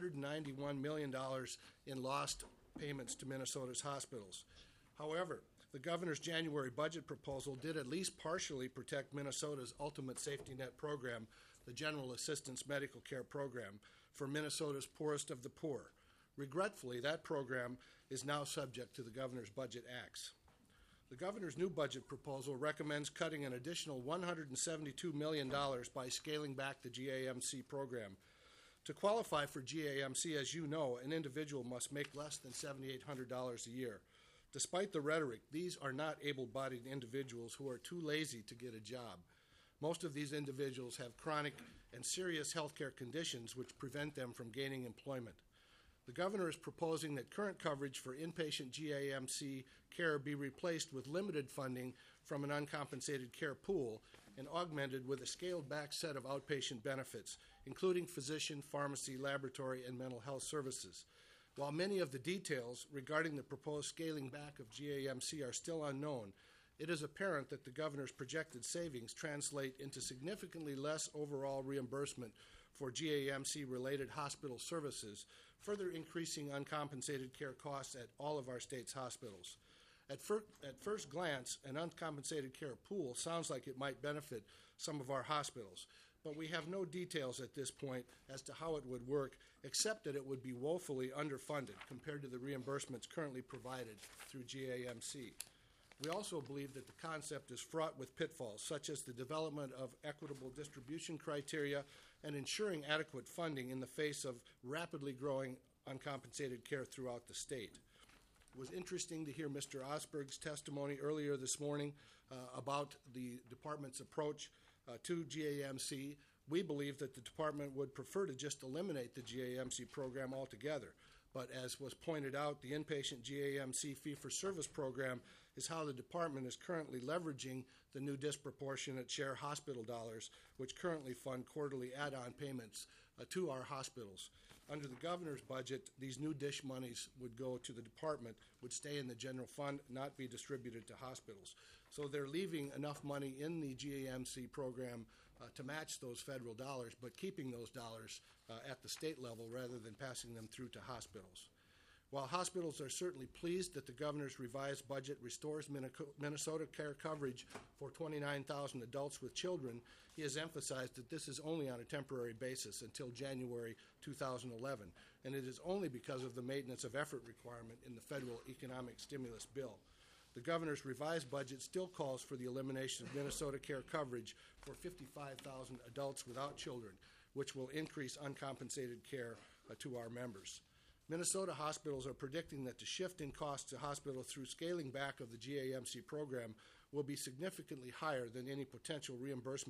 $691 million in lost payments to Minnesota's hospitals. However, the governor's January budget proposal did at least partially protect Minnesota's ultimate safety net program, the General Assistance Medical Care Program, for Minnesota's poorest of the poor. Regretfully, that program is now subject to the governor's budget acts. The governor's new budget proposal recommends cutting an additional $172 million by scaling back the GAMC program. To qualify for GAMC, as you know, an individual must make less than $7,800 a year. Despite the rhetoric, these are not able-bodied individuals who are too lazy to get a job. Most of these individuals have chronic and serious health care conditions which prevent them from gaining employment. The governor is proposing that current coverage for inpatient GAMC care be replaced with limited funding from an uncompensated care pool and augmented with a scaled-back set of outpatient benefits, including physician, pharmacy, laboratory, and mental health services. While many of the details regarding the proposed scaling back of GAMC are still unknown, it is apparent that the governor's projected savings translate into significantly less overall reimbursement for GAMC-related hospital services, further increasing uncompensated care costs at all of our state's hospitals. At first glance, an uncompensated care pool sounds like it might benefit some of our hospitals, but we have no details at this point as to how it would work, except that it would be woefully underfunded compared to the reimbursements currently provided through GAMC. We also believe that the concept is fraught with pitfalls, such as the development of equitable distribution criteria and ensuring adequate funding in the face of rapidly growing uncompensated care throughout the state. It was interesting to hear Mr. Osberg's testimony earlier this morning about the department's approach to GAMC. We believe that the department would prefer to just eliminate the GAMC program altogether. But as was pointed out, the inpatient GAMC fee-for-service program is how the department is currently leveraging the new disproportionate share hospital dollars, which currently fund quarterly add-on payments to our hospitals. Under the governor's budget, these new DISH monies would go to the department, would stay in the general fund, not be distributed to hospitals. So they're leaving enough money in the GAMC program to match those federal dollars, but keeping those dollars at the state level rather than passing them through to hospitals. While hospitals are certainly pleased that the governor's revised budget restores Minnesota care coverage for 29,000 adults with children, he has emphasized that this is only on a temporary basis until January 2011, and it is only because of the maintenance of effort requirement in the federal economic stimulus bill. The governor's revised budget still calls for the elimination of Minnesota care coverage for 55,000 adults without children, which will increase uncompensated care to our members. Minnesota hospitals are predicting that the shift in costs to hospital through scaling back of the GAMC program will be significantly higher than any potential reimbursement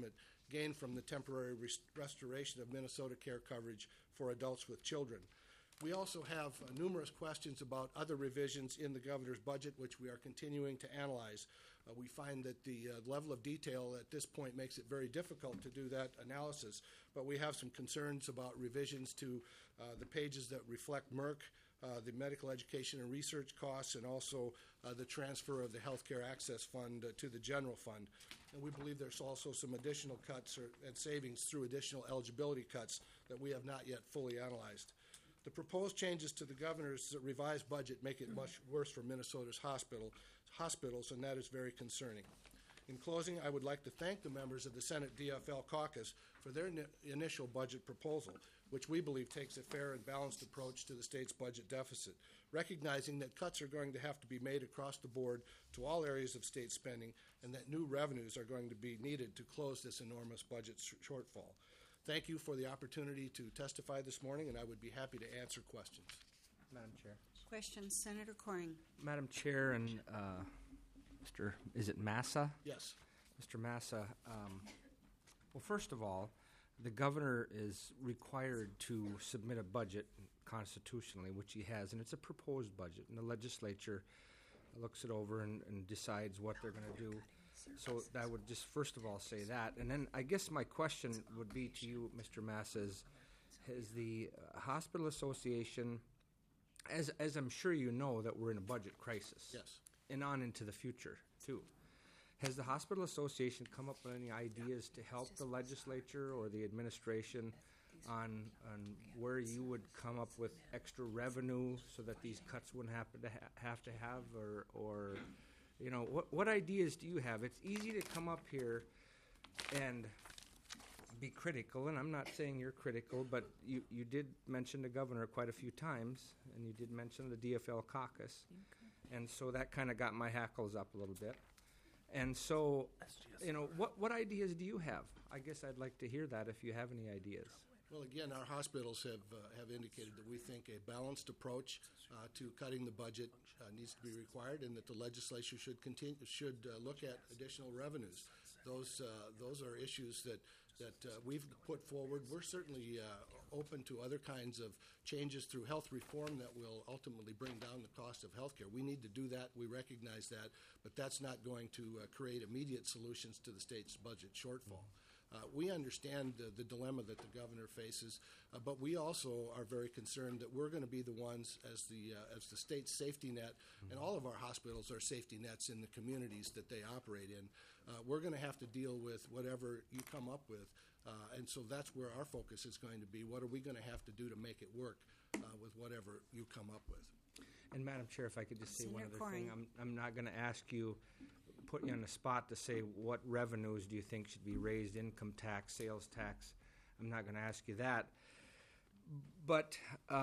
gained from the temporary restoration of Minnesota care coverage for adults with children. We also have numerous questions about other revisions in the governor's budget, which we are continuing to analyze. We find that the level of detail at this point makes it very difficult to do that analysis, but we have some concerns about revisions to the pages that reflect Merck, the medical education and research costs, and also the transfer of the Healthcare Access Fund to the general fund. And we believe there's also some additional cuts and savings through additional eligibility cuts that we have not yet fully analyzed. The proposed changes to the governor's revised budget make it much worse for Minnesota's hospitals, and that is very concerning. In closing, I would like to thank the members of the Senate DFL caucus for their initial budget proposal, which we believe takes a fair and balanced approach to the state's budget deficit, recognizing that cuts are going to have to be made across the board to all areas of state spending, and that new revenues are going to be needed to close this enormous budget shortfall. Thank you for the opportunity to testify this morning, and I would be happy to answer questions. Madam Chair. Questions, Senator Coring. Madam Chair and is it Massa? Yes. Mr. Massa, well, first of all, the governor is required to submit a budget constitutionally, which he has, and it's a proposed budget, and the legislature looks it over and decides what they're going to do. So I would just first of all say that. And then I guess my question would be to you, Mr. Massa, is the Hospital Association, as I'm sure you know, that we're in a budget crisis. Yes. And on into the future, too. Has the Hospital Association come up with any ideas to help the legislature or the administration on where you would come up with extra revenue so that these cuts wouldn't happen to have to have, or you know, what ideas do you have? It's easy to come up here and be critical, and I'm not saying you're critical, but you did mention the governor quite a few times, and you did mention the DFL caucus, and so that kind of got my hackles up a little bit. And so, you know, what ideas do you have? I guess I'd like to hear that if you have any ideas. Well, again, our hospitals have indicated that we think a balanced approach to cutting the budget needs to be required, and that the legislature should look at additional revenues. Those are issues that we've put forward. We're certainly open to other kinds of changes through health reform that will ultimately bring down the cost of health care. We need to do that. We recognize that, but that's not going to create immediate solutions to the state's budget shortfall. We understand the dilemma that the governor faces, but we also are very concerned that we're going to be the ones as the state's safety net, and all of our hospitals are safety nets in the communities that they operate in. We're going to have to deal with whatever you come up with, and so that's where our focus is going to be. What are we going to have to do to make it work with whatever you come up with? And Madam Chair, if I could just say one Senator other thing, Coring. I'm not going to ask you, put you on the spot to say what revenues do you think should be raised, income tax, sales tax. I'm not going to ask you that. But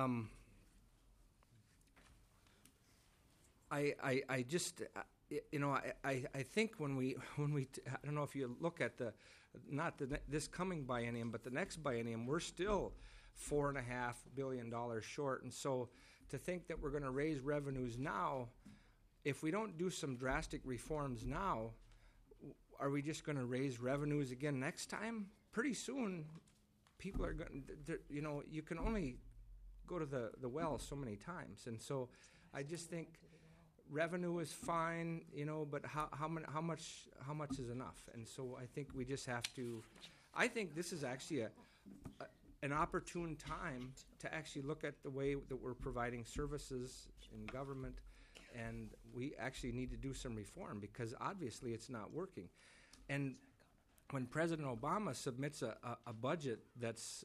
I just, you know, I think when we I don't know if you look at this coming biennium, but the next biennium, we're still $4.5 billion short. And so to think that we're going to raise revenues now, if we don't do some drastic reforms now, are we just going to raise revenues again next time? Pretty soon, people are going to, you know, you can only go to the well so many times. And so I just think revenue is fine, you know, but how much is enough? And so I think we just have to, I think this is actually an opportune time to actually look at the way that we're providing services in government, and we actually need to do some reform because obviously it's not working. And when President Obama submits a budget that's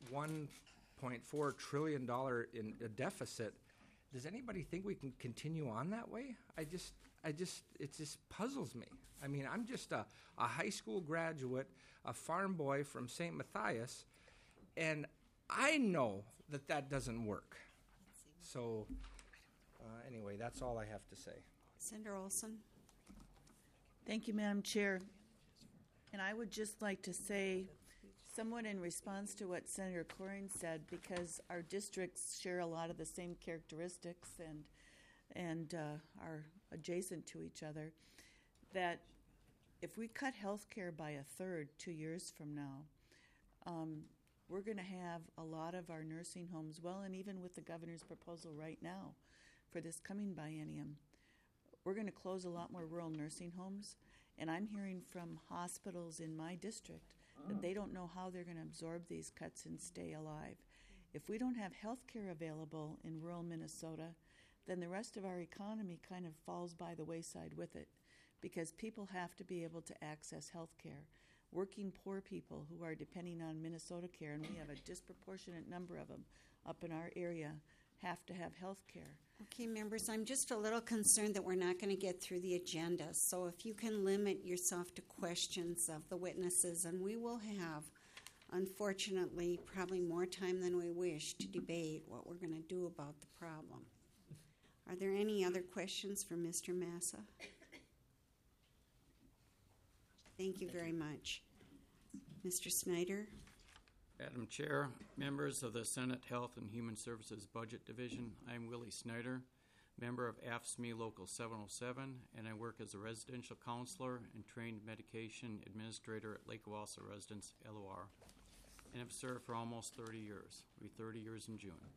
$1.4 trillion in a deficit, does anybody think we can continue on that way? It just puzzles me. I mean, I'm just a high school graduate, a farm boy from St. Matthias, and I know that doesn't work. So anyway, that's all I have to say. Senator Olson. Thank you, Madam Chair. And I would just like to say, somewhat in response to what Senator Coring said, because our districts share a lot of the same characteristics and are adjacent to each other, that if we cut health care by a third 2 years from now, we're going to have a lot of our nursing homes, well, and even with the governor's proposal right now for this coming biennium, we're going to close a lot more rural nursing homes. And I'm hearing from hospitals in my district that they don't know how they're going to absorb these cuts and stay alive. If we don't have health care available in rural Minnesota, then the rest of our economy kind of falls by the wayside with it, because people have to be able to access health care. Working poor people who are depending on Minnesota Care, and we have a disproportionate number of them up in our area, have to have health care. Okay, members, I'm just a little concerned that we're not going to get through the agenda. So if you can limit yourself to questions of the witnesses, and we will have, unfortunately, probably more time than we wish to debate what we're going to do about the problem. Are there any other questions for Mr. Massa? Thank you very much. Mr. Snyder? Madam Chair, members of the Senate Health and Human Services Budget Division, I'm Willie Snyder, member of AFSCME Local 707, and I work as a residential counselor and trained medication administrator at Lake Wauwassa Residence, LOR, and have served for almost 30 years. It'll be 30 years in June.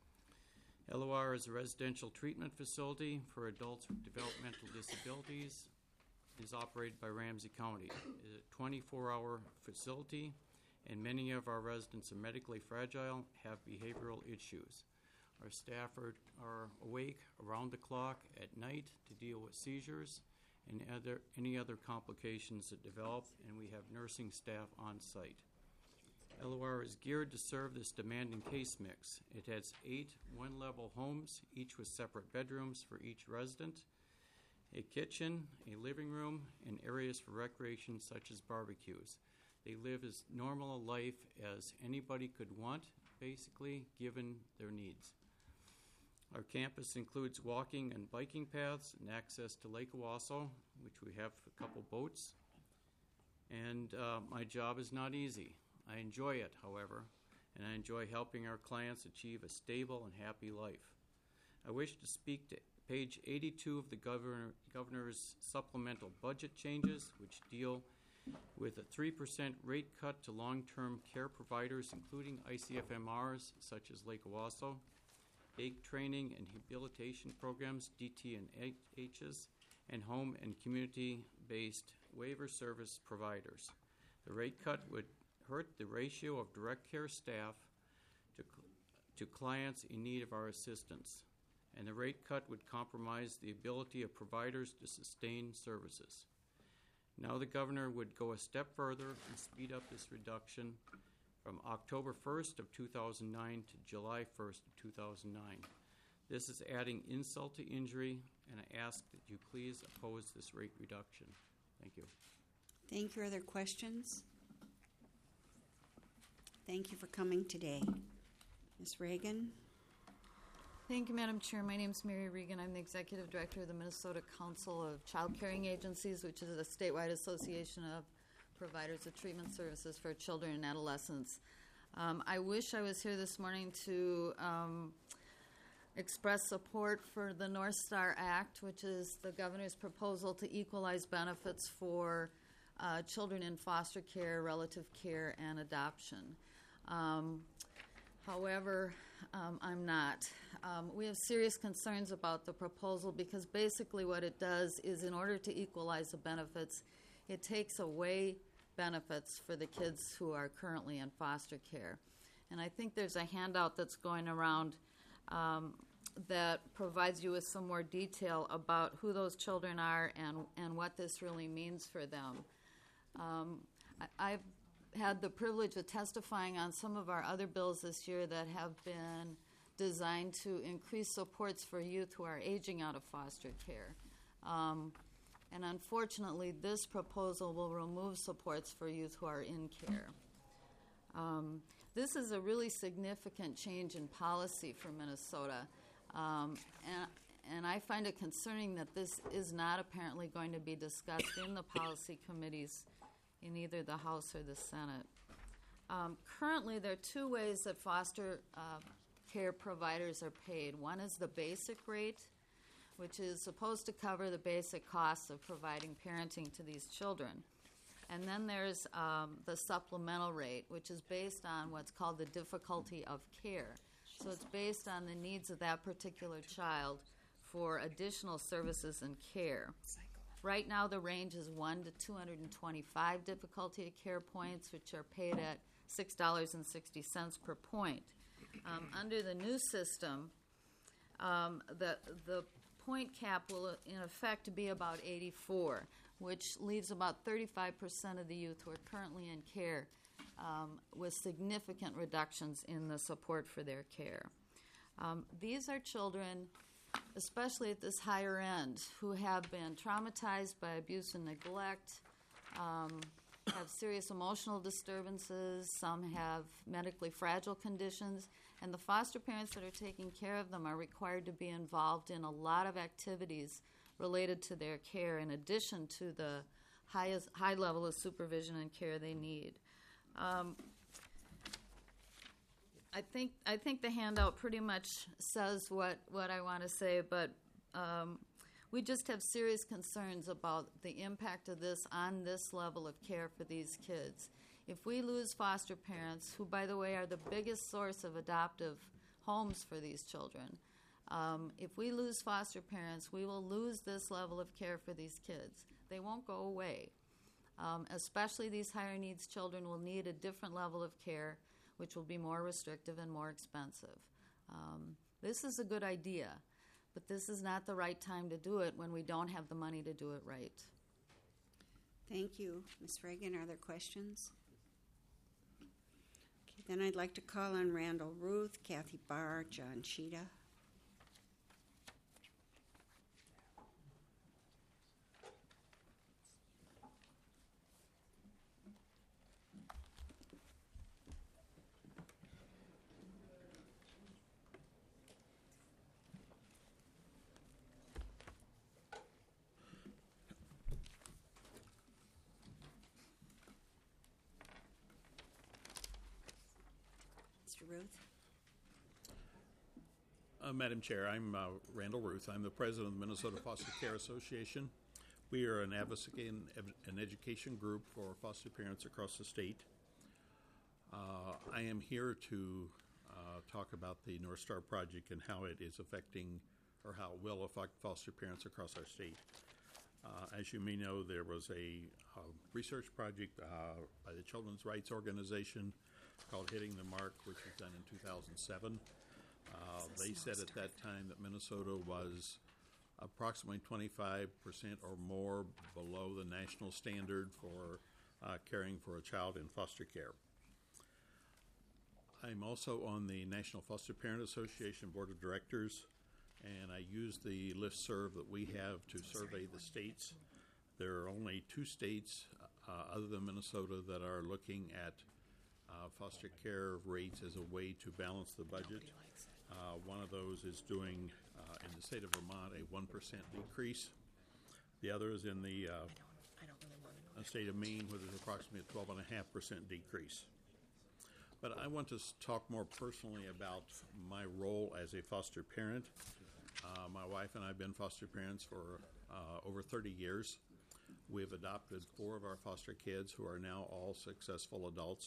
LOR is a residential treatment facility for adults with developmental disabilities. It is operated by Ramsey County. It is a 24-hour facility, and many of our residents are medically fragile, have behavioral issues. Our staff are awake around the clock at night to deal with seizures and any other complications that develop, and we have nursing staff on site. LOR is geared to serve this demanding case mix. It has 8 one-level homes, each with separate bedrooms for each resident, a kitchen, a living room, and areas for recreation such as barbecues. They live as normal a life as anybody could want, basically, given their needs. Our campus includes walking and biking paths and access to Lake Owasso, which we have a couple boats. And my job is not easy. I enjoy it, however, and I enjoy helping our clients achieve a stable and happy life. I wish to speak to page 82 of the governor's supplemental budget changes, which deal with a 3% rate cut to long-term care providers, including ICFMRs such as Lake Owasso, AIC training and rehabilitation programs, DT&Hs, and home and community-based waiver service providers. The rate cut would hurt the ratio of direct care staff to clients in need of our assistance, and the rate cut would compromise the ability of providers to sustain services. Now the governor would go a step further and speed up this reduction from October 1st of 2009 to July 1st of 2009. This is adding insult to injury, and I ask that you please oppose this rate reduction. Thank you. Thank you. Are there questions? Thank you for coming today. Ms. Reagan? Thank you, Madam Chair. My name is Mary Regan. I'm the Executive Director of the Minnesota Council of Child Caring Agencies, which is a statewide association of providers of treatment services for children and adolescents. I wish I was here this morning to express support for the North Star Act, which is the governor's proposal to equalize benefits for children in foster care, relative care, and adoption. However, I'm not. We have serious concerns about the proposal because basically what it does is, in order to equalize the benefits, it takes away benefits for the kids who are currently in foster care. And I think there's a handout that's going around that provides you with some more detail about who those children are and what this really means for them. I've had the privilege of testifying on some of our other bills this year that have been designed to increase supports for youth who are aging out of foster care. And unfortunately, this proposal will remove supports for youth who are in care. This is a really significant change in policy for Minnesota. And I find it concerning that this is not apparently going to be discussed in the policy committees in either the House or the Senate. Currently, there are 2 ways that foster care providers are paid. One is the basic rate, which is supposed to cover the basic costs of providing parenting to these children. And then there's the supplemental rate, which is based on what's called the difficulty of care. So it's based on the needs of that particular child for additional services and care. Right now, the range is 1 to 225 difficulty of care points, which are paid at $6.60 per point. Under the new system, the point cap will in effect be about 84, which leaves about 35% of the youth who are currently in care with significant reductions in the support for their care. These are children, especially at this higher end, who have been traumatized by abuse and neglect, have serious emotional disturbances, some have medically fragile conditions, and the foster parents that are taking care of them are required to be involved in a lot of activities related to their care in addition to the high level of supervision and care they need. I think the handout pretty much says what I want to say, but we just have serious concerns about the impact of this on this level of care for these kids. If we lose foster parents, who, by the way, are the biggest source of adoptive homes for these children, if we lose foster parents, we will lose this level of care for these kids. They won't go away. Especially these higher needs children will need a different level of care, which will be more restrictive and more expensive. This is a good idea, but this is not the right time to do it when we don't have the money to do it right. Thank you. Ms. Reagan, are there questions? Okay, then I'd like to call on Randall Ruth, Kathy Barr, John Sheeta. Mr. Ruth? Madam Chair, I'm Randall Ruth. I'm the president of the Minnesota Foster Care Association. We are an advocacy and an education group for foster parents across the state. I am here to talk about the North Star Project and how it is affecting, or how it will affect foster parents across our state. As you may know, there was a research project by the Children's Rights Organization called Hitting the Mark, which was done in 2007. They said at that time that Minnesota was approximately 25% or more below the national standard for caring for a child in foster care. I'm also on the National Foster Parent Association Board of Directors, and I use the listserv that we have to survey the states. There are only 2 states other than Minnesota that are looking at foster care rates as a way to balance the budget. One of those is doing, in the state of Vermont, a 1% decrease. The other is in the state of Maine, where there's approximately a 12.5% decrease. But I want to talk more personally about my role as a foster parent. My wife and I have been foster parents for over 30 years. We have adopted 4 of our foster kids who are now all successful adults.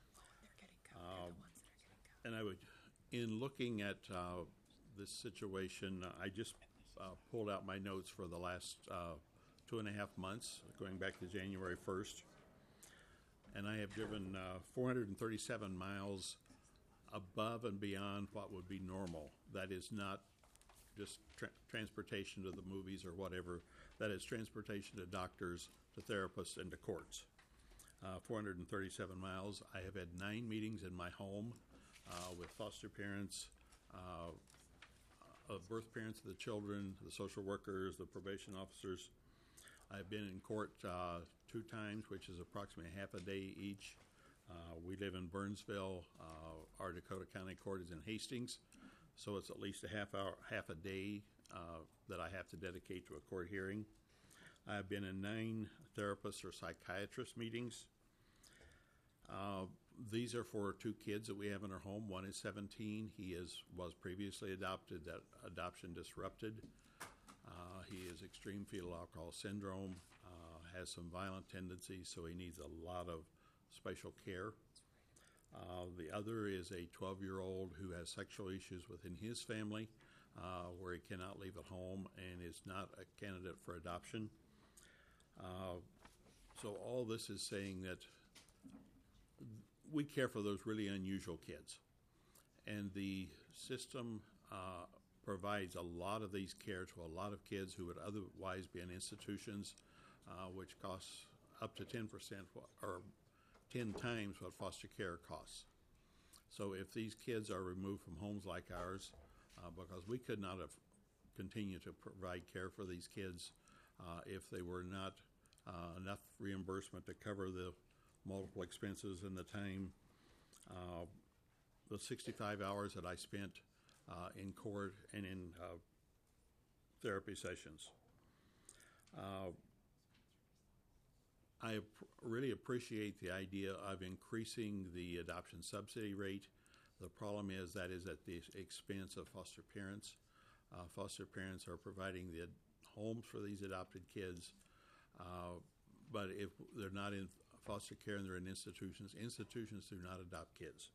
And I would, in looking at this situation, I just pulled out my notes for the last 2.5 months, going back to January 1st. And I have driven 437 miles above and beyond what would be normal. That is not just transportation to the movies or whatever. That is transportation to doctors, to therapists, and to courts. 437 miles. I have had 9 meetings in my home with foster parents, birth parents of the children, the social workers, the probation officers. I've been in court 2 times, which is approximately half a day each. We live in Burnsville. Our Dakota County Court is in Hastings, so it's at least half a day that I have to dedicate to a court hearing. I've been in 9 therapist or psychiatrist meetings. These are for 2 kids that we have in our home. One is 17. He was previously adopted. That adoption disrupted. He is extreme fetal alcohol syndrome, has some violent tendencies, so he needs a lot of special care. The other is a 12-year-old who has sexual issues within his family, where he cannot leave at home and is not a candidate for adoption. So all this is saying that we care for those really unusual kids. And the system provides a lot of these care to a lot of kids who would otherwise be in institutions, which costs up to 10% or 10 times what foster care costs. So if these kids are removed from homes like ours, because we could not have continued to provide care for these kids if they were not enough reimbursement to cover the multiple expenses and the time, the 65 hours that I spent in court and in therapy sessions. I really appreciate the idea of increasing the adoption subsidy rate. The problem is that is at the expense of foster parents. Foster parents are providing the homes for these adopted kids, but if they're not in foster care and they're in institutions, institutions do not adopt kids.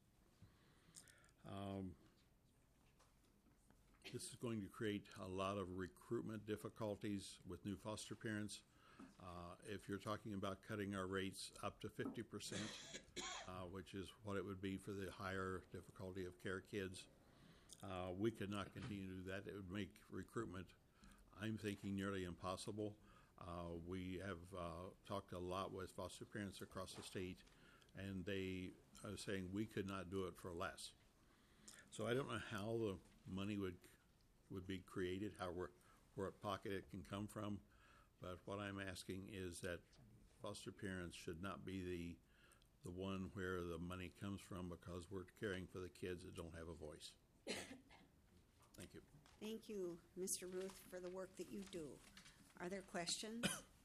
This is going to create a lot of recruitment difficulties with new foster parents. If you're talking about cutting our rates up to 50%, which is what it would be for the higher difficulty of care kids, we could not continue to do that. It would make recruitment, I'm thinking, nearly impossible. We have talked a lot with foster parents across the state, and they are saying we could not do it for less. So I don't know how the money would be created, what pocket it can come from. But what I'm asking is that foster parents should not be the one where the money comes from, because we're caring for the kids that don't have a voice. Thank you. Thank you, Mr. Ruth, for the work that you do. Are there questions?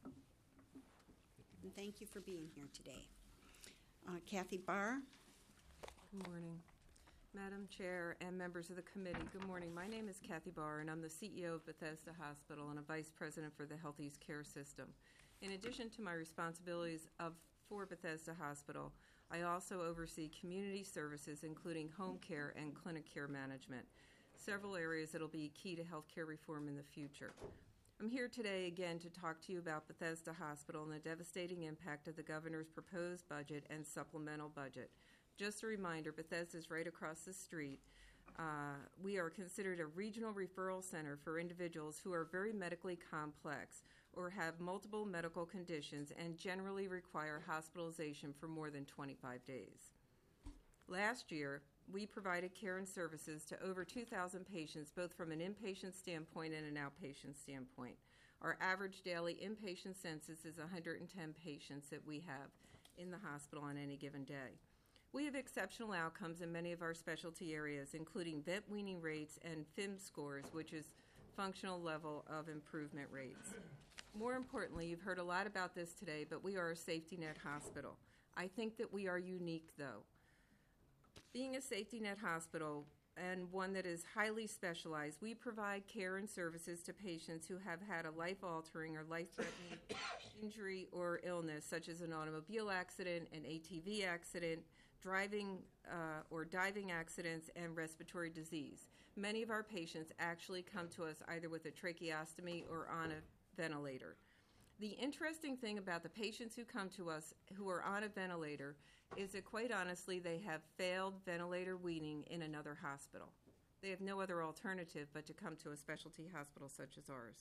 And thank you for being here today. Kathy Barr. Good morning. Madam Chair and members of the committee, good morning. My name is Kathy Barr, and I'm the CEO of Bethesda Hospital and a Vice President for the Health East Care System. In addition to my responsibilities for Bethesda Hospital, I also oversee community services, including home care and clinic care management, several areas that will be key to healthcare reform in the future. I'm here today again to talk to you about Bethesda Hospital and the devastating impact of the governor's proposed budget and supplemental budget. Just a reminder, Bethesda is right across the street. We are considered a regional referral center for individuals who are very medically complex or have multiple medical conditions and generally require hospitalization for more than 25 days. Last year, we provided care and services to over 2,000 patients, both from an inpatient standpoint and an outpatient standpoint. Our average daily inpatient census is 110 patients that we have in the hospital on any given day. We have exceptional outcomes in many of our specialty areas, including vet weaning rates and FIM scores, which is functional level of improvement rates. More importantly, you've heard a lot about this today, but we are a safety net hospital. I think that we are unique, though. Being a safety net hospital and one that is highly specialized, we provide care and services to patients who have had a life-altering or life-threatening injury or illness, such as an automobile accident, an ATV accident, driving or diving accidents, and respiratory disease. Many of our patients actually come to us either with a tracheostomy or on a ventilator. The interesting thing about the patients who come to us who are on a ventilator is that, quite honestly, they have failed ventilator weaning in another hospital. They have no other alternative but to come to a specialty hospital such as ours.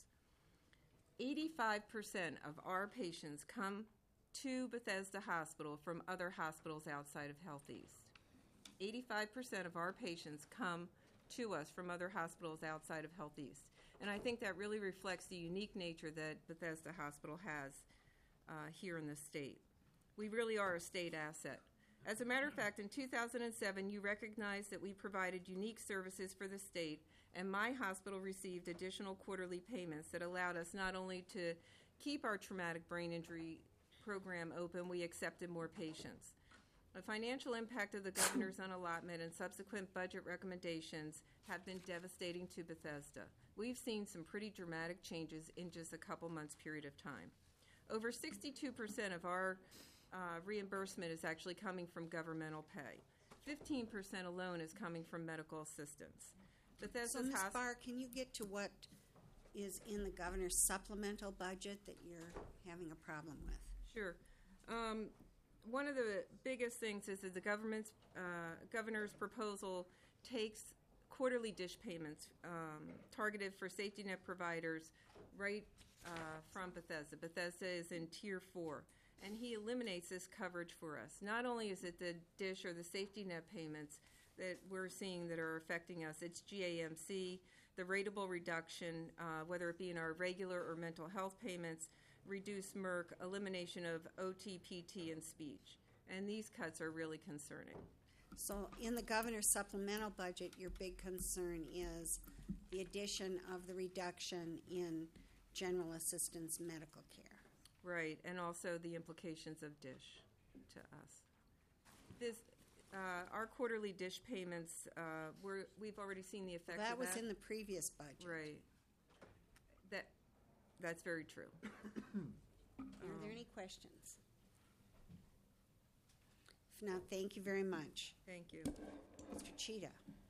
85% of our patients come to Bethesda Hospital from other hospitals outside of Health East. 85% of our patients come to us from other hospitals outside of Health East. And I think that really reflects the unique nature that Bethesda Hospital has here in the state. We really are a state asset. As a matter of fact, in 2007, you recognized that we provided unique services for the state, and my hospital received additional quarterly payments that allowed us not only to keep our traumatic brain injury program open, we accepted more patients. The financial impact of the governor's unallotment and subsequent budget recommendations have been devastating to Bethesda. We've seen some pretty dramatic changes in just a couple months' period of time. Over 62% of our reimbursement is actually coming from governmental pay. 15% alone is coming from medical assistance. So, Ms. Barr, can you get to what is in the governor's supplemental budget that you're having a problem with? Sure. One of the biggest things is that the governor's proposal takes quarterly dish payments targeted for safety net providers right from Bethesda. Bethesda is in Tier 4, and he eliminates this coverage for us. Not only is it the dish or the safety net payments that we're seeing that are affecting us, it's GAMC, the rateable reduction, whether it be in our regular or mental health payments, reduced MERC, elimination of OT, PT, and speech. And these cuts are really concerning. So in the governor's supplemental budget, your big concern is the addition of the reduction in general assistance medical care. Right, and also the implications of DISH to us. Our quarterly DISH payments, we've already seen the effect of that. That was in the previous budget. Right. That's very true. Are there any questions? If not, thank you very much. Thank you. Mr. Cheetah.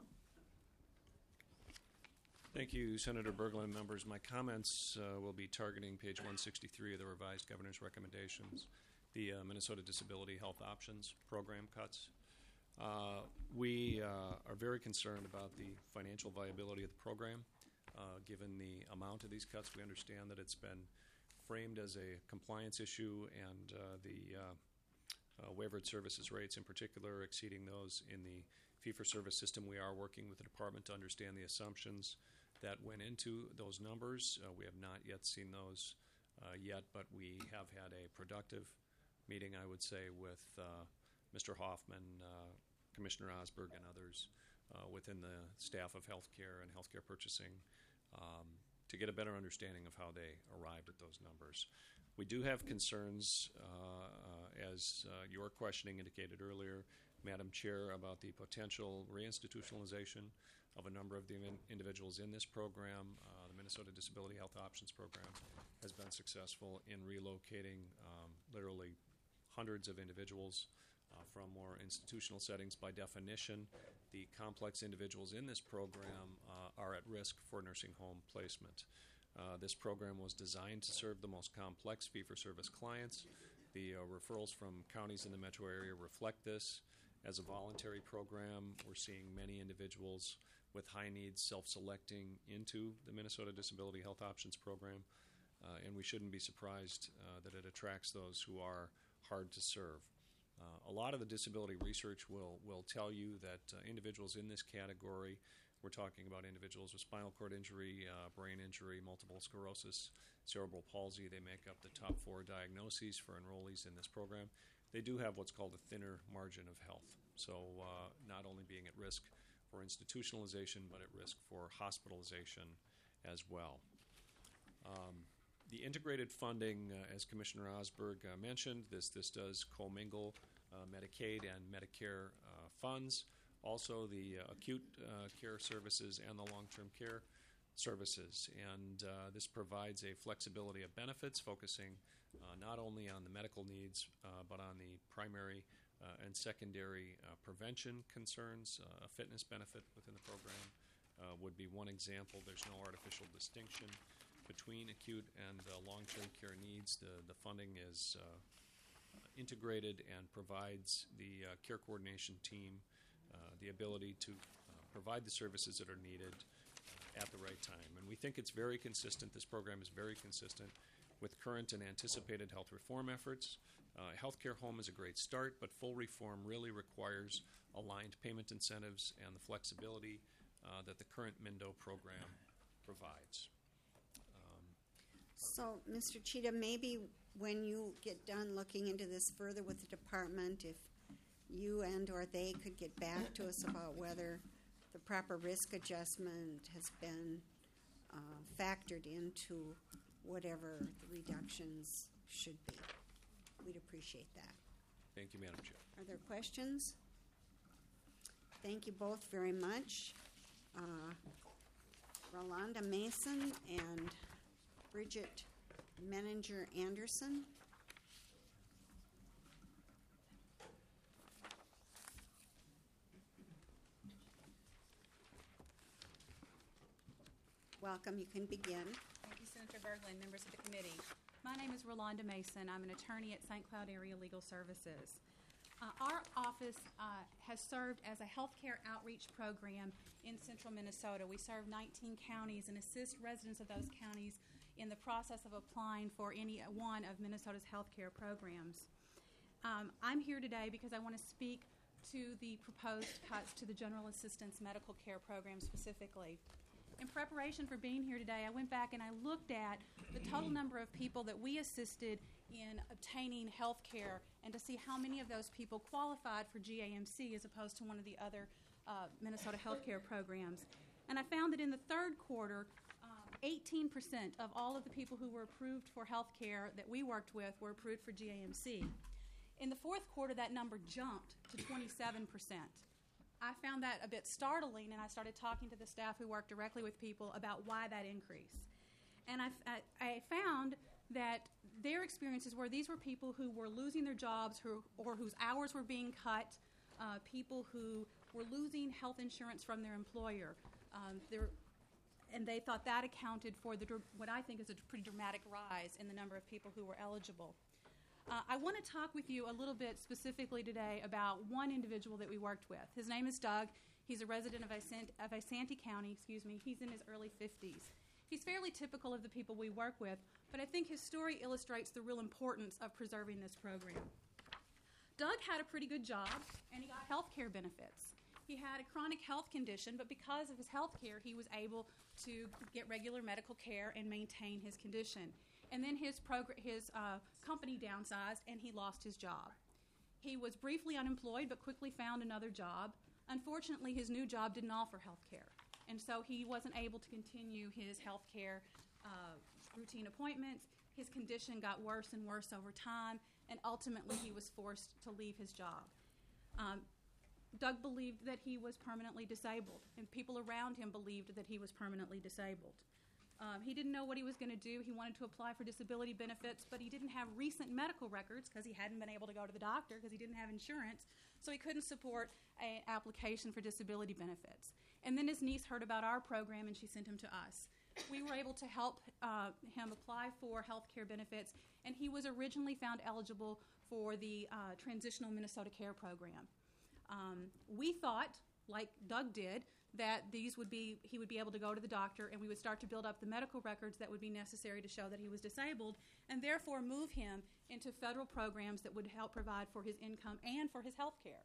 Thank you, Senator Berglund. Members, my comments will be targeting page 163 of the revised governor's recommendations, the Minnesota Disability Health Options Program cuts. We are very concerned about the financial viability of the program. Given the amount of these cuts, we understand that it's been framed as a compliance issue, and the waivered services rates in particular exceeding those in the fee-for-service system. We are working with the department to understand the assumptions that went into those numbers. We have not yet seen those yet, but we have had a productive meeting, I would say, with Mr. Hoffman, Commissioner Osberg, and others within the staff of healthcare and healthcare purchasing to get a better understanding of how they arrived at those numbers. We do have concerns, as your questioning indicated earlier, Madam Chair, about the potential reinstitutionalization of a number of the individuals in this program. The Minnesota Disability Health Options Program has been successful in relocating literally hundreds of individuals from more institutional settings. By definition, the complex individuals in this program are at risk for nursing home placement. This program was designed to serve the most complex fee-for-service clients. The referrals from counties in the metro area reflect this. As a voluntary program, we're seeing many individuals with high needs self-selecting into the Minnesota Disability Health Options Program, and we shouldn't be surprised that it attracts those who are hard to serve. A lot of the disability research will tell you that individuals in this category, we're talking about individuals with spinal cord injury, brain injury, multiple sclerosis, cerebral palsy. They make up the top 4 diagnoses for enrollees in this program. They do have what's called a thinner margin of health. So not only being at risk for institutionalization, but at risk for hospitalization as well. The integrated funding, as Commissioner Osberg mentioned, this does commingle Medicaid and Medicare funds, also the acute care services and the long-term care services. And this provides a flexibility of benefits, focusing not only on the medical needs, but on the primary and secondary prevention concerns. A fitness benefit within the program would be one example. There's no artificial distinction between acute and long-term care needs. The funding is integrated and provides the care coordination team the ability to provide the services that are needed at the right time. And we think it's very consistent. This program is very consistent with current and anticipated health reform efforts. Healthcare home is a great start, but full reform really requires aligned payment incentives and the flexibility that the current MINDO program provides. So, Mr. Cheetah, maybe when you get done looking into this further with the department, if you and or they could get back to us about whether the proper risk adjustment has been factored into whatever the reductions should be. We'd appreciate that. Thank you, Madam Chair. Are there questions? Thank you both very much. Rolanda Mason and Bridget Menninger Anderson. Welcome, you can begin. Thank you, Senator Berglund, members of the committee. My name is Rolanda Mason. I'm an attorney at St. Cloud Area Legal Services. Our office has served as a healthcare outreach program in central Minnesota. We serve 19 counties and assist residents of those counties in the process of applying for any one of Minnesota's healthcare programs. I'm here today because I want to speak to the proposed cuts to the General Assistance Medical Care Program specifically. In preparation for being here today, I went back and I looked at the total number of people that we assisted in obtaining health care and to see how many of those people qualified for GAMC as opposed to one of the other Minnesota healthcare programs. And I found that in the third quarter, 18% of all of the people who were approved for health care that we worked with were approved for GAMC. In the fourth quarter, that number jumped to 27%. I found that a bit startling, and I started talking to the staff who work directly with people about why that increase. And I found that their experiences were these were people who were losing their jobs or whose hours were being cut, people who were losing health insurance from their employer. And they thought that accounted for what I think is a pretty dramatic rise in the number of people who were eligible. I want to talk with you a little bit specifically today about one individual that we worked with. His name is Doug. He's a resident of Isanti County. He's in his early 50s. He's fairly typical of the people we work with, but I think his story illustrates the real importance of preserving this program. Doug had a pretty good job, and he got health care benefits. He had a chronic health condition, but because of his health care, he was able to get regular medical care and maintain his condition. And then his company downsized, and he lost his job. He was briefly unemployed, but quickly found another job. Unfortunately, his new job didn't offer health care, and so he wasn't able to continue his health care routine appointments. His condition got worse and worse over time, and ultimately he was forced to leave his job. Doug believed that he was permanently disabled, and people around him believed that he was permanently disabled. He didn't know what he was going to do. He wanted to apply for disability benefits, but he didn't have recent medical records because he hadn't been able to go to the doctor because he didn't have insurance, so he couldn't support an application for disability benefits. And then his niece heard about our program, and she sent him to us. We were able to help him apply for health care benefits, and he was originally found eligible for the Transitional Minnesota Care Program. We thought, like Doug did, that he would be able to go to the doctor, and we would start to build up the medical records that would be necessary to show that he was disabled, and therefore move him into federal programs that would help provide for his income and for his health care.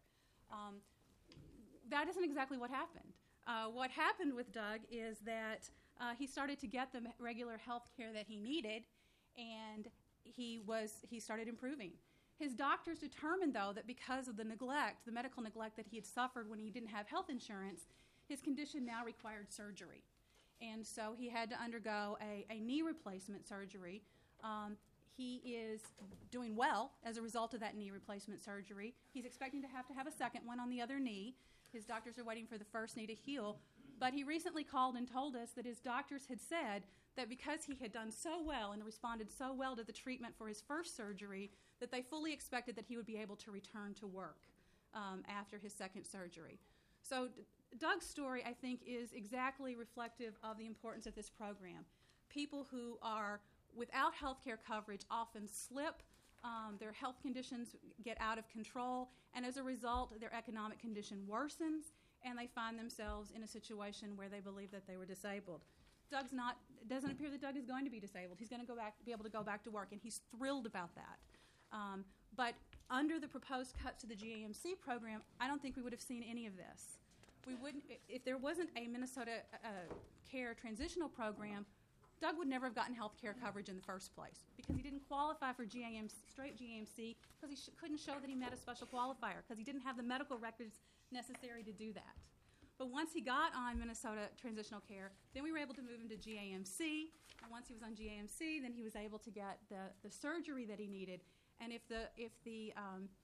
That isn't exactly what happened. What happened with Doug is that he started to get the regular health care that he needed, and he started improving. His doctors determined, though, that because of the neglect, the medical neglect that he had suffered when he didn't have health insurance, his condition now required surgery. And so he had to undergo a knee replacement surgery. He is doing well as a result of that knee replacement surgery. He's expecting to have a second one on the other knee. His doctors are waiting for the first knee to heal. But he recently called and told us that his doctors had said that because he had done so well and responded so well to the treatment for his first surgery, that they fully expected that he would be able to return to work after his second surgery. So Doug's story, I think, is exactly reflective of the importance of this program. People who are without health care coverage often slip, their health conditions get out of control, and as a result, their economic condition worsens, and they find themselves in a situation where they believe that they were disabled. It doesn't appear that Doug is going to be disabled. He's going to be able to go back to work, and he's thrilled about that. But under the proposed cuts to the GAMC program, I don't think we would have seen any of this. We wouldn't, if there wasn't a Minnesota Care Transitional Program, Doug would never have gotten health care coverage in the first place because he didn't qualify for straight GAMC because he couldn't show that he met a special qualifier because he didn't have the medical records necessary to do that. But once he got on Minnesota Transitional Care, then we were able to move him to GAMC, and once he was on GAMC, then he was able to get the surgery that he needed. And if the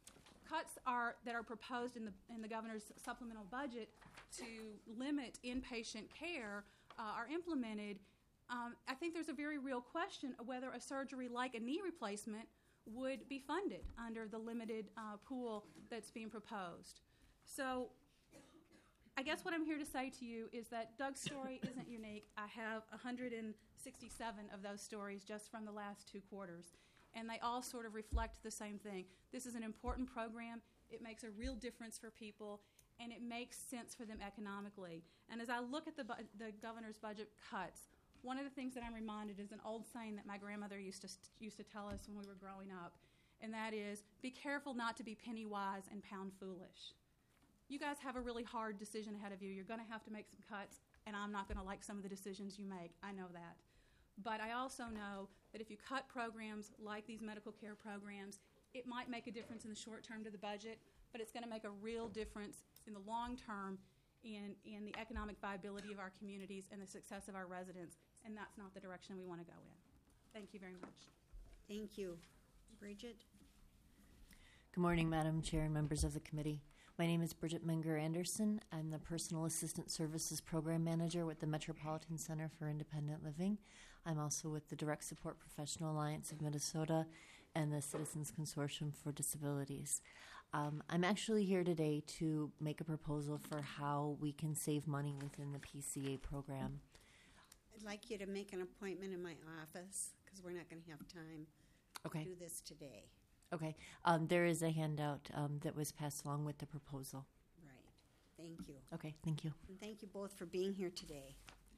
cuts that are proposed in the governor's supplemental budget to limit inpatient care are implemented, I think there's a very real question of whether a surgery like a knee replacement would be funded under the limited pool that's being proposed. So I guess what I'm here to say to you is that Doug's story isn't unique. I have 167 of those stories just from the last 2 quarters, and they all sort of reflect the same thing. This is an important program. It makes a real difference for people, and it makes sense for them economically. And as I look at the governor's budget cuts, one of the things that I'm reminded is an old saying that my grandmother used to tell us when we were growing up, and that is, be careful not to be penny wise and pound foolish. You guys have a really hard decision ahead of you. You're going to have to make some cuts, and I'm not going to like some of the decisions you make. I know that. But I also know that if you cut programs like these medical care programs, it might make a difference in the short term to the budget, but it's going to make a real difference in the long term in the economic viability of our communities and the success of our residents, and that's not the direction we want to go in. Thank you very much. Thank you. Bridget? Good morning, Madam Chair and members of the committee. My name is Bridget Menger Anderson. I'm the Personal Assistant Services Program Manager with the Metropolitan Center for Independent Living. I'm also with the Direct Support Professional Alliance of Minnesota and the Citizens Consortium for Disabilities. I'm actually here today to make a proposal for how we can save money within the PCA program. I'd like you to make an appointment in my office because we're not going to have time Okay. to do this today. Okay. There is a handout that was passed along with the proposal. Right. Thank you. Okay, thank you. And thank you both for being here today.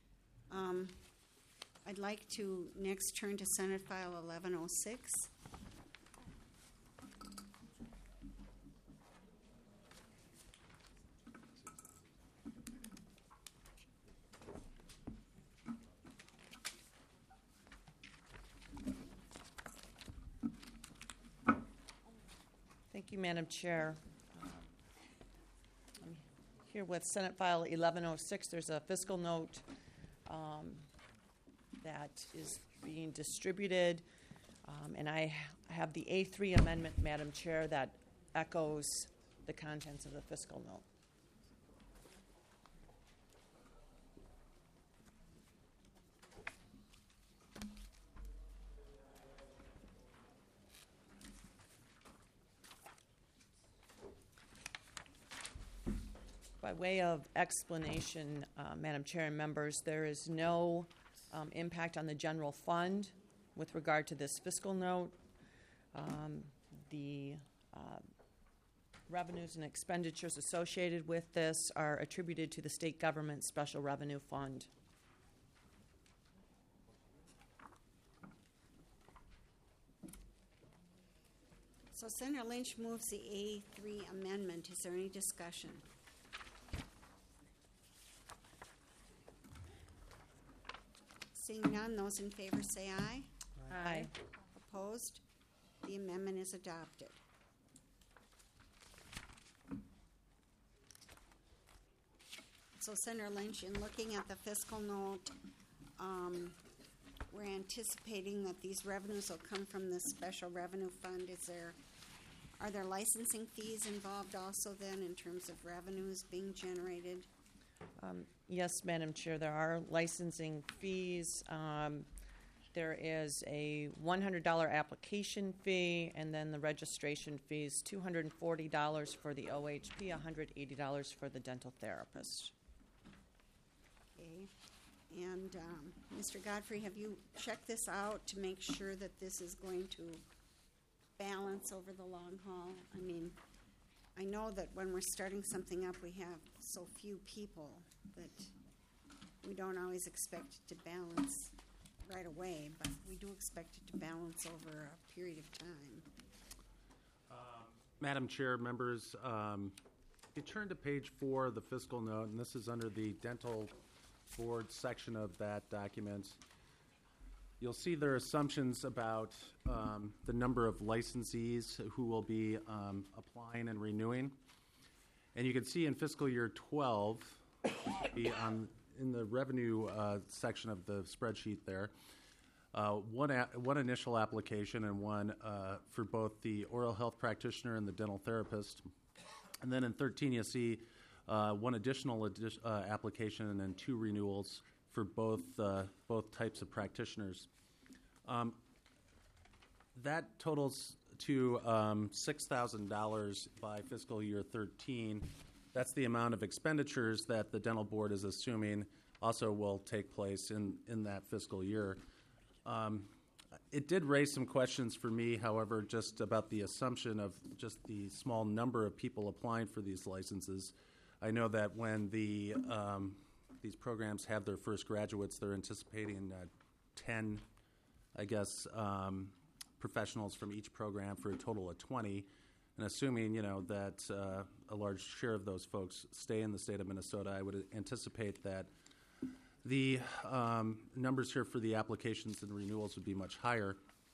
I'd like to next turn to Senate File 1106. Thank you, Madam Chair. I'm here with Senate File 1106. There's a fiscal note that is being distributed, and I have the A3 amendment, Madam Chair, that echoes the contents of the fiscal note. By way of explanation, Madam Chair and members, there is no impact on the general fund with regard to this fiscal note. The revenues and expenditures associated with this are attributed to the state government special revenue fund. So Senator Lynch moves the A3 amendment. Is there any discussion? Seeing none, those in favor say aye. Aye. Opposed? The amendment is adopted. So Senator Lynch, in looking at the fiscal note, we're anticipating that these revenues will come from the special revenue fund. Are there licensing fees involved also then in terms of revenues being generated? Yes, Madam Chair, there are licensing fees. There is a $100 application fee, and then the registration fees, $240 for the OHP, $180 for the dental therapist. Okay. And Mr. Godfrey, have you checked this out to make sure that this is going to balance over the long haul? I mean, I know that when we're starting something up, we have so few people that we don't always expect it to balance right away, but we do expect it to balance over a period of time. Madam Chair, members, you turn to page 4 of the fiscal note, and this is under the dental board section of that document. You'll see there are assumptions about the number of licensees who will be applying and renewing. And you can see in fiscal year 12, in the revenue section of the spreadsheet there, one initial application and one for both the oral health practitioner and the dental therapist. And then in 13, you see one additional application and 2 renewals for both types of practitioners. That totals to $6,000 by fiscal year 13. That's the amount of expenditures that the dental board is assuming also will take place in that fiscal year. It did raise some questions for me, however, just about the assumption of just the small number of people applying for these licenses. I know that when these programs have their first graduates, they're anticipating 10, I guess, professionals from each program for a total of 20. And assuming, that a large share of those folks stay in the state of Minnesota, I would anticipate that the numbers here for the applications and renewals would be much higher.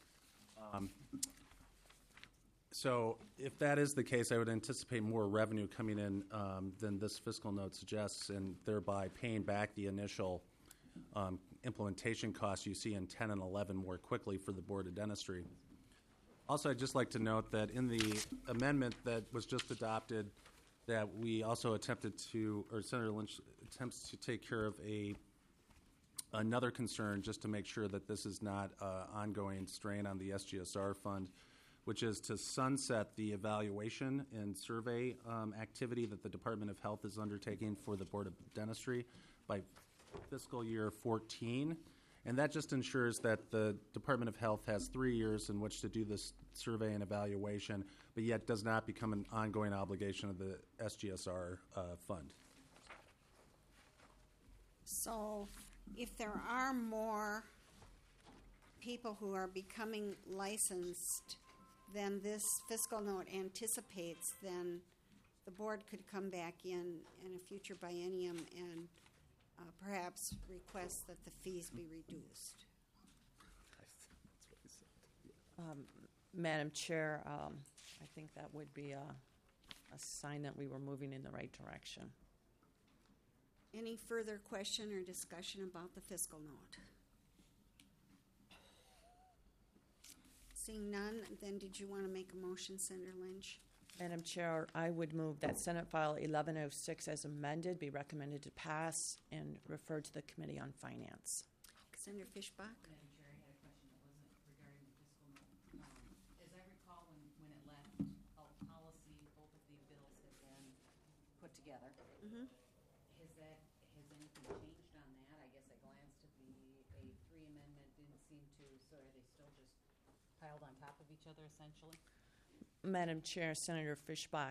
So if that is the case, I would anticipate more revenue coming in than this fiscal note suggests, and thereby paying back the initial implementation costs you see in 10 and 11 more quickly for the Board of Dentistry. Also, I'd just like to note that in the amendment that was just adopted, that we also attempted to, or Senator Lynch attempts to take care of another concern just to make sure that this is not an ongoing strain on the SGSR fund, which is to sunset the evaluation and survey activity that the Department of Health is undertaking for the Board of Dentistry by fiscal year 14. And that just ensures that the Department of Health has 3 years in which to do this survey and evaluation, but yet does not become an ongoing obligation of the SGSR fund. So if there are more people who are becoming licensed than this fiscal note anticipates, then the board could come back in a future biennium and perhaps request that the fees be reduced. Madam Chair, I think that would be a sign that we were moving in the right direction. Any further question or discussion about the fiscal note? Seeing none, then did you want to make a motion, Senator Lynch? Madam Chair, I would move that Senate File 1106 as amended be recommended to pass and referred to the Committee on Finance. Senator Fischbach? Madam Chair, I had a question that wasn't regarding the fiscal note. As I recall, when it left, health policy, both of the bills had been put together. Mm-hmm. Has anything changed on that? I guess I glanced at the A3 amendment, didn't seem to, so are they still just piled on top of each other essentially? Madam Chair, Senator Fischbach,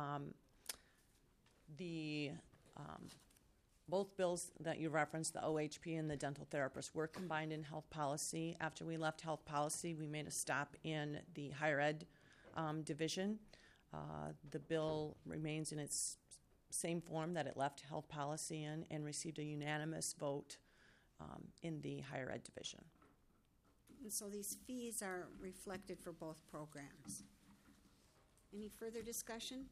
both bills that you referenced, the OHP and the dental therapist, were combined in health policy. After we left health policy, we made a stop in the higher ed division. The bill remains in its same form that it left health policy in and received a unanimous vote in the higher ed division. And so these fees are reflected for both programs. Any further discussion?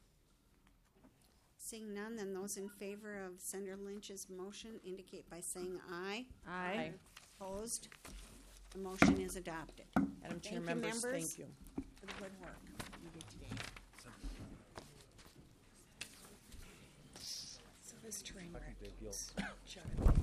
Seeing none, then those in favor of Senator Lynch's motion indicate by saying aye. Aye. Opposed? The motion is adopted. Madam Chair, Thank you, members, thank you. for the good work you did today. So this train wreck keeps chugging.